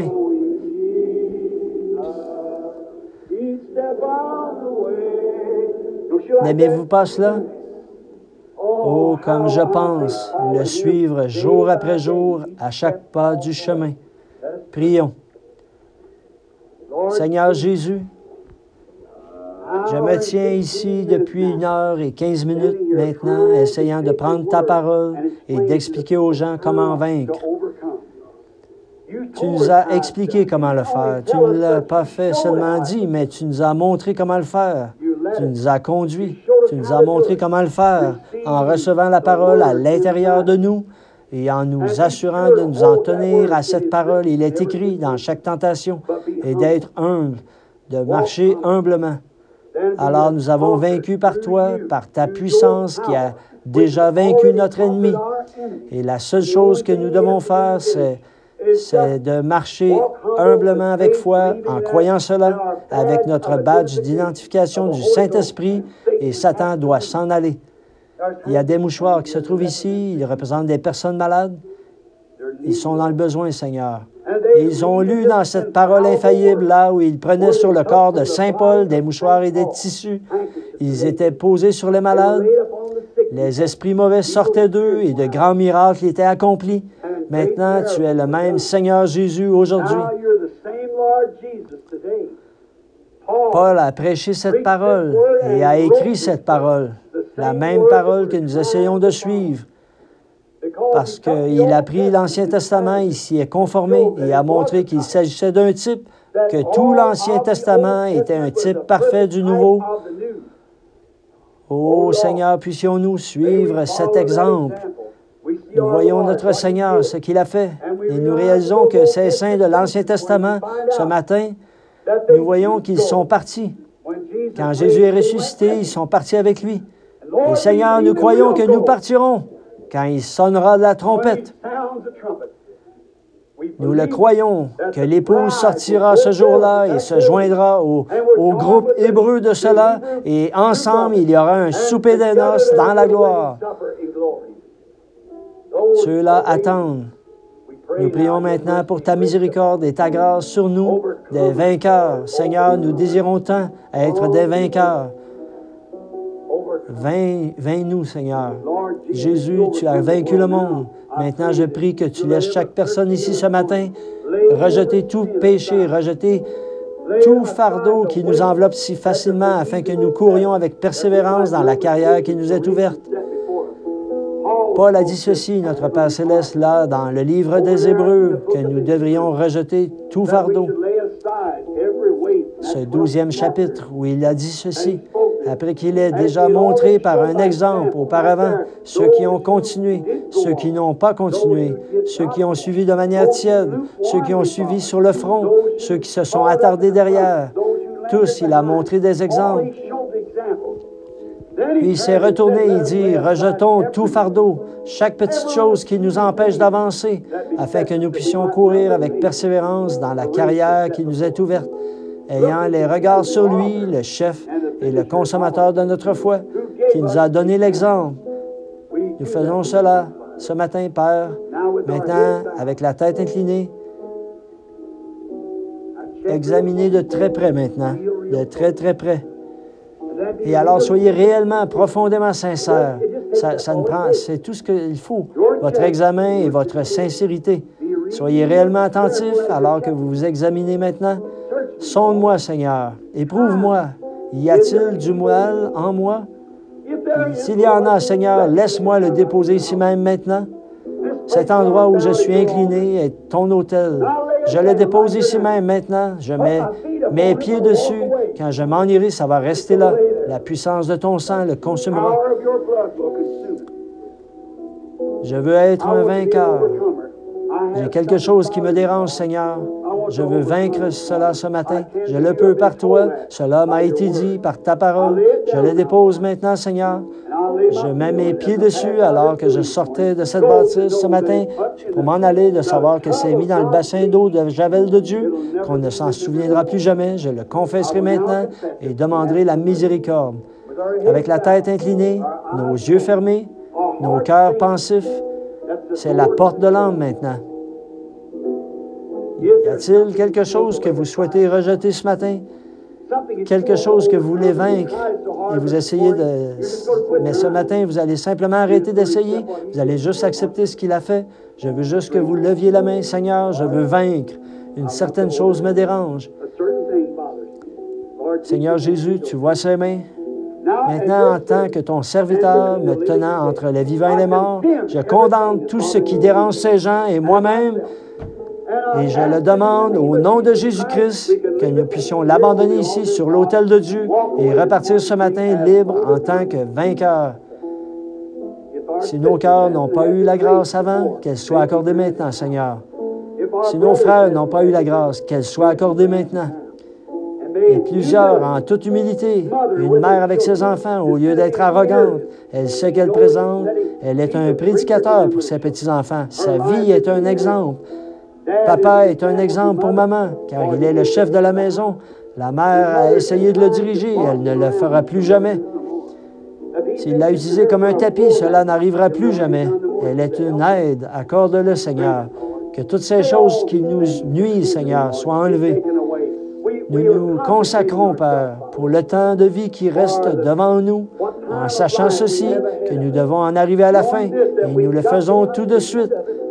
N'aimez-vous pas cela? Oh, comme je pense le suivre jour après jour à chaque pas du chemin. Prions. Seigneur Jésus, je me tiens ici depuis 1h15 maintenant, essayant de prendre ta parole et d'expliquer aux gens comment vaincre. Tu nous as expliqué comment le faire. Tu ne l'as pas fait seulement dit, mais tu nous as montré comment le faire. Tu nous as conduits. Tu nous as montré comment le faire en recevant la parole à l'intérieur de nous et en nous assurant de nous en tenir à cette parole. Il est écrit dans chaque tentation et d'être humble, de marcher humblement. Alors nous avons vaincu par toi, par ta puissance qui a déjà vaincu notre ennemi. Et la seule chose que nous devons faire, c'est de marcher humblement avec foi, en croyant cela, avec notre badge d'identification du Saint-Esprit, et Satan doit s'en aller. Il y a des mouchoirs qui se trouvent ici, ils représentent des personnes malades. Ils sont dans le besoin, Seigneur. Et ils ont lu dans cette parole infaillible, là où ils prenaient sur le corps de Saint Paul des mouchoirs et des tissus. Ils étaient posés sur les malades. Les esprits mauvais sortaient d'eux et de grands miracles étaient accomplis. Maintenant, tu es le même Seigneur Jésus aujourd'hui. Paul a prêché cette parole et a écrit cette parole, la même parole que nous essayons de suivre. Parce qu'il a pris l'Ancien Testament, il s'y est conformé et a montré qu'il s'agissait d'un type, que tout l'Ancien Testament était un type parfait du Nouveau. Ô Seigneur, puissions-nous suivre cet exemple. Nous voyons notre Seigneur, ce qu'il a fait, et nous réalisons que ces saints de l'Ancien Testament, ce matin, nous voyons qu'ils sont partis. Quand Jésus est ressuscité, ils sont partis avec lui. Et Seigneur, nous croyons que nous partirons quand il sonnera la trompette. Nous le croyons, que l'épouse sortira ce jour-là et se joindra au groupe hébreu de cela, et ensemble, il y aura un souper des noces dans la gloire. Ceux-là attendent. Nous prions maintenant pour ta miséricorde et ta grâce sur nous, des vainqueurs. Seigneur, nous désirons tant être des vainqueurs. Vains-nous, Seigneur. Jésus, tu as vaincu le monde. Maintenant, je prie que tu laisses chaque personne ici ce matin rejeter tout péché, rejeter tout fardeau qui nous enveloppe si facilement afin que nous courions avec persévérance dans la carrière qui nous est ouverte. Paul a dit ceci, notre Père Céleste, là, dans le livre des Hébreux, que nous devrions rejeter tout fardeau. Ce 12e chapitre où il a dit ceci, après qu'il ait déjà montré par un exemple auparavant ceux qui ont continué, ceux qui n'ont pas continué, ceux qui ont suivi de manière tiède, ceux qui ont suivi sur le front, ceux qui se sont attardés derrière. Tous, il a montré des exemples. Puis il s'est retourné et dit, rejetons tout fardeau, chaque petite chose qui nous empêche d'avancer, afin que nous puissions courir avec persévérance dans la carrière qui nous est ouverte, ayant les regards sur lui, le chef et le consommateur de notre foi, qui nous a donné l'exemple. Nous faisons cela ce matin, Père, maintenant avec la tête inclinée. examinez de très près maintenant, de très, très près. Et alors, soyez réellement, profondément sincères. Ça ne prend, c'est tout ce qu'il faut, votre examen et votre sincérité. Soyez réellement attentifs alors que vous vous examinez maintenant. Sonde-moi, Seigneur. Éprouve-moi. Y a-t-il du mal en moi? S'il y en a, Seigneur, laisse-moi le déposer ici même maintenant. Cet endroit où je suis incliné est ton autel. Je le dépose ici même maintenant. Je mets mes pieds dessus. Quand je m'en irai, ça va rester là. La puissance de ton sang le consumera. Je veux être un vainqueur. J'ai quelque chose qui me dérange, Seigneur. Je veux vaincre cela ce matin. Je le peux par toi. Cela m'a été dit par ta parole. Je le dépose maintenant, Seigneur. Je mets mes pieds dessus alors que je sortais de cette bâtisse ce matin pour m'en aller, de savoir que c'est mis dans le bassin d'eau de Javel de Dieu, qu'on ne s'en souviendra plus jamais. Je le confesserai maintenant et demanderai la miséricorde. Avec la tête inclinée, nos yeux fermés, nos cœurs pensifs, c'est la porte de l'âme maintenant. Y a-t-il quelque chose que vous souhaitez rejeter ce matin? Quelque chose que vous voulez vaincre et vous essayez de... Mais ce matin, vous allez simplement arrêter d'essayer. Vous allez juste accepter ce qu'il a fait. Je veux juste que vous leviez la main. Seigneur, je veux vaincre. Une certaine chose me dérange. Seigneur Jésus, tu vois ces mains. Maintenant, en tant que ton serviteur me tenant entre les vivants et les morts, je condamne tout ce qui dérange ces gens et moi-même. Et je le demande au nom de Jésus-Christ que nous puissions l'abandonner ici sur l'autel de Dieu et repartir ce matin libre en tant que vainqueur. Si nos cœurs n'ont pas eu la grâce avant, qu'elle soit accordée maintenant, Seigneur. Si nos frères n'ont pas eu la grâce, qu'elle soit accordée maintenant. Et plusieurs, en toute humilité, une mère avec ses enfants, au lieu d'être arrogante, elle sait qu'elle présente, elle est un prédicateur pour ses petits-enfants. Sa vie est un exemple. Papa est un exemple pour maman, car il est le chef de la maison. La mère a essayé de le diriger, elle ne le fera plus jamais. S'il l'a utilisé comme un tapis, cela n'arrivera plus jamais. Elle est une aide, accorde-le, Seigneur. Que toutes ces choses qui nous nuisent, Seigneur, soient enlevées. Nous nous consacrons, Père, pour le temps de vie qui reste devant nous, en sachant ceci, que nous devons en arriver à la fin, et nous le faisons tout de suite.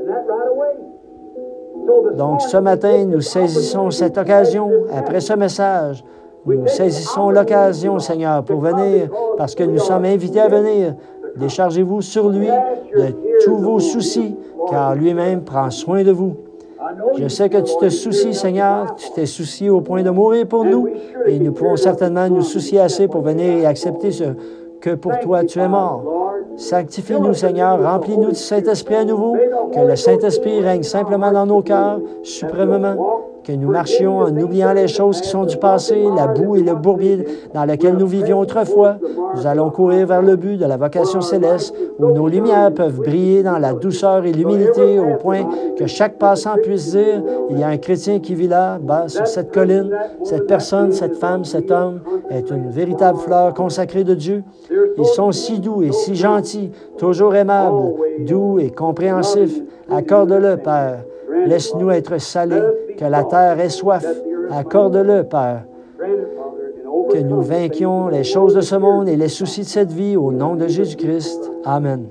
Donc, ce matin, nous saisissons cette occasion, après ce message, nous saisissons l'occasion, Seigneur, pour venir, parce que nous sommes invités à venir. Déchargez-vous sur lui de tous vos soucis, car lui-même prend soin de vous. Je sais que tu te soucies, Seigneur, tu t'es soucié au point de mourir pour nous, et nous pouvons certainement nous soucier assez pour venir et accepter ce que pour toi tu es mort. Sanctifie-nous, Seigneur, remplis-nous du Saint-Esprit à nouveau, que le Saint-Esprit règne simplement dans nos cœurs, suprêmement, que nous marchions en oubliant les choses qui sont du passé, la boue et le bourbier dans lequel nous vivions autrefois. Nous allons courir vers le but de la vocation céleste, où nos lumières peuvent briller dans la douceur et l'humilité, au point que chaque passant puisse dire, il y a un chrétien qui vit là, bas, sur cette colline. Cette personne, cette femme, cet homme est une véritable fleur consacrée de Dieu. Ils sont si doux et si gentils, toujours aimables, doux et compréhensifs. Accorde-le, Père. Laisse-nous être salés, que la terre ait soif. Accorde-le, Père. Que nous vainquions les choses de ce monde et les soucis de cette vie au nom de Jésus-Christ. Amen.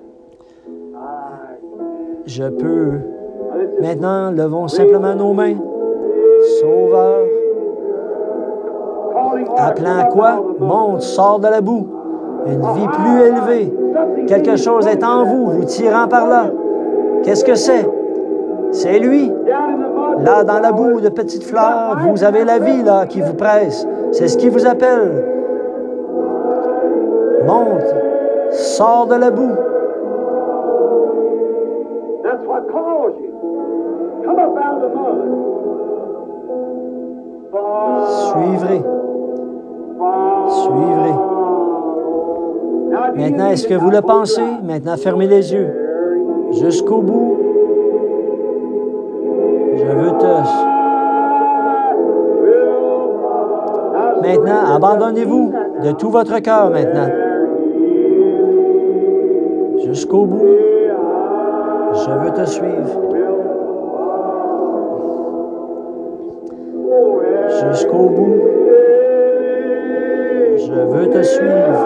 Je peux. Maintenant, levons simplement nos mains. Sauveur. Appelant à quoi? Monte, sors de la boue. Une vie plus élevée. Quelque chose est en vous, vous tirant par là. Qu'est-ce que c'est? C'est lui. Là, dans la boue de petites fleurs, vous avez la vie là qui vous presse. C'est ce qui vous appelle. Monte, sors de la boue. Suivrez. Suivrez. Maintenant, est-ce que vous le pensez? Maintenant, fermez les yeux. Jusqu'au bout. Je veux te... Maintenant, abandonnez-vous de tout votre cœur maintenant. Jusqu'au bout. Je veux te suivre. jusqu'au bout. Je veux te suivre.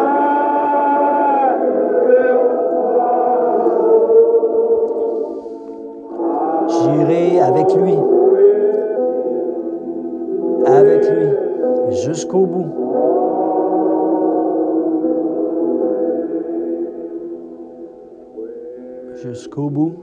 J'irai avec lui. Avec lui. Jusqu'au bout. Jusqu'au bout.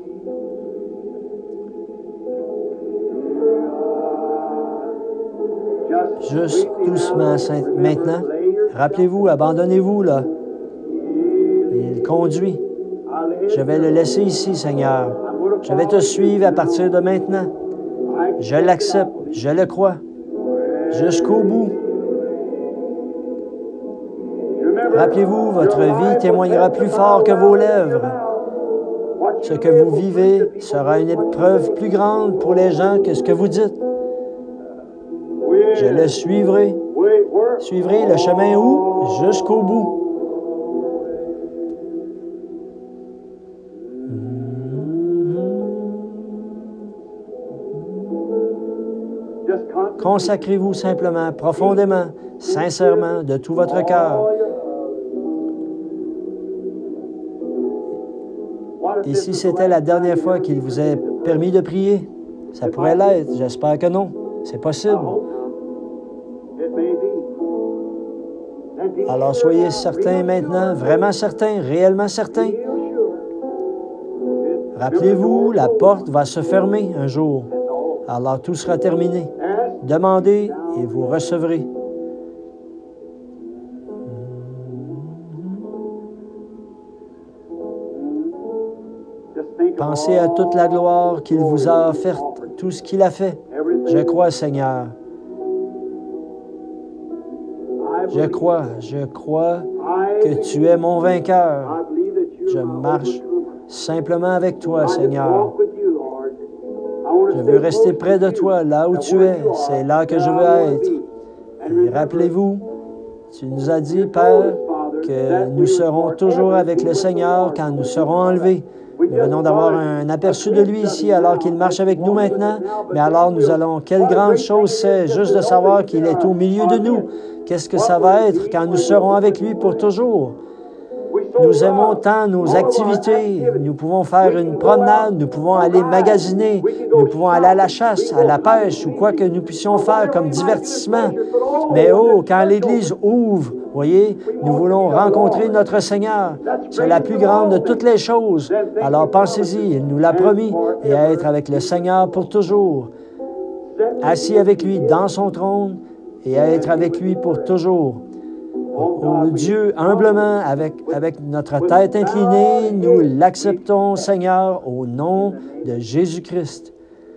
Juste doucement maintenant. Rappelez-vous, abandonnez-vous là. Il conduit. Je vais le laisser ici, Seigneur. Je vais te suivre à partir de maintenant. Je l'accepte, je le crois. Jusqu'au bout. Rappelez-vous, votre vie témoignera plus fort que vos lèvres. Ce que vous vivez sera une épreuve plus grande pour les gens que ce que vous dites. Je le suivrai. Suivrai le chemin où? Jusqu'au bout. Consacrez-vous simplement, profondément, sincèrement, de tout votre cœur. Et si c'était la dernière fois qu'il vous ait permis de prier, ça pourrait l'être. J'espère que non. C'est possible. Alors soyez certains maintenant, vraiment certains, réellement certains. Rappelez-vous, la porte va se fermer un jour. Alors tout sera terminé. Demandez et vous recevrez. Pensez à toute la gloire qu'il vous a offerte, tout ce qu'il a fait. Je crois, Seigneur. Je crois que tu es mon vainqueur. Je marche simplement avec toi, Seigneur. Je veux rester près de toi, là où tu es. C'est là que je veux être. Et rappelez-vous, tu nous as dit, Père, que nous serons toujours avec le Seigneur quand nous serons enlevés. Nous venons d'avoir un aperçu de lui ici alors qu'il marche avec nous maintenant. Mais alors nous allons, quelle grande chose c'est juste de savoir qu'il est au milieu de nous. Qu'est-ce que ça va être quand nous serons avec lui pour toujours? Nous aimons tant nos activités. Nous pouvons faire une promenade, nous pouvons aller magasiner, nous pouvons aller à la chasse, à la pêche ou quoi que nous puissions faire comme divertissement. Mais oh, quand l'Église ouvre, voyez, nous voulons rencontrer notre Seigneur. C'est la plus grande de toutes les choses. Alors pensez-y, il nous l'a promis, et à être avec le Seigneur pour toujours. Assis avec lui dans son trône et à être avec lui pour toujours. Oh Dieu, humblement, avec notre tête inclinée, nous l'acceptons, Seigneur, au nom de Jésus-Christ.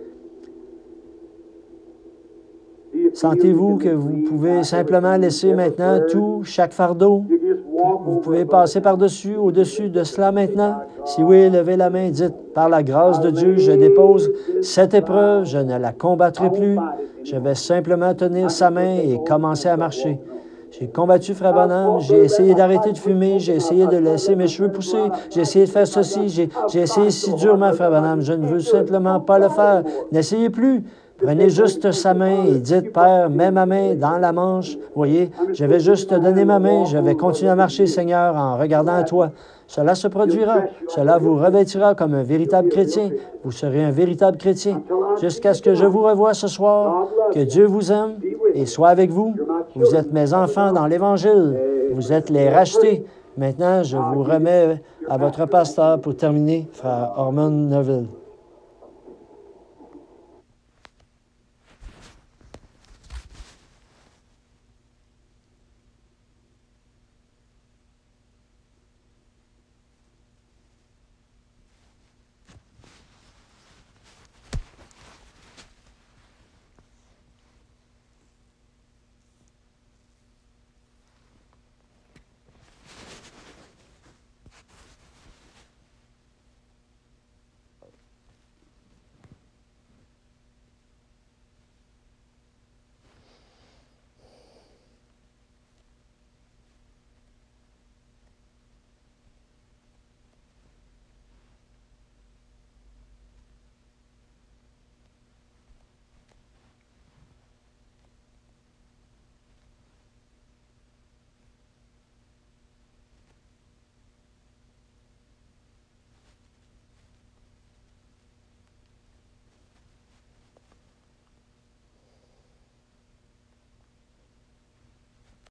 Sentez-vous que vous pouvez simplement laisser maintenant tout, chaque fardeau? Vous pouvez passer par-dessus, au-dessus de cela maintenant? Si oui, levez la main, dites, par la grâce de Dieu, je dépose cette épreuve, je ne la combattrai plus. Je vais simplement tenir sa main et commencer à marcher. J'ai combattu Frère Branham, j'ai essayé d'arrêter de fumer, j'ai essayé de laisser mes cheveux pousser, j'ai essayé de faire ceci, j'ai essayé si durement, Frère Branham, je ne veux simplement pas le faire. N'essayez plus. Prenez juste sa main et dites, Père, mets ma main dans la manche. Voyez, je vais juste te donner ma main, je vais continuer à marcher, Seigneur, en regardant à toi. Cela se produira. Cela vous revêtira comme un véritable chrétien. Vous serez un véritable chrétien. Jusqu'à ce que je vous revoie ce soir, que Dieu vous aime et soit avec vous. Vous êtes mes enfants dans l'Évangile. Vous êtes les rachetés. Maintenant, je vous remets à votre pasteur pour terminer, Frère Ormond Neville.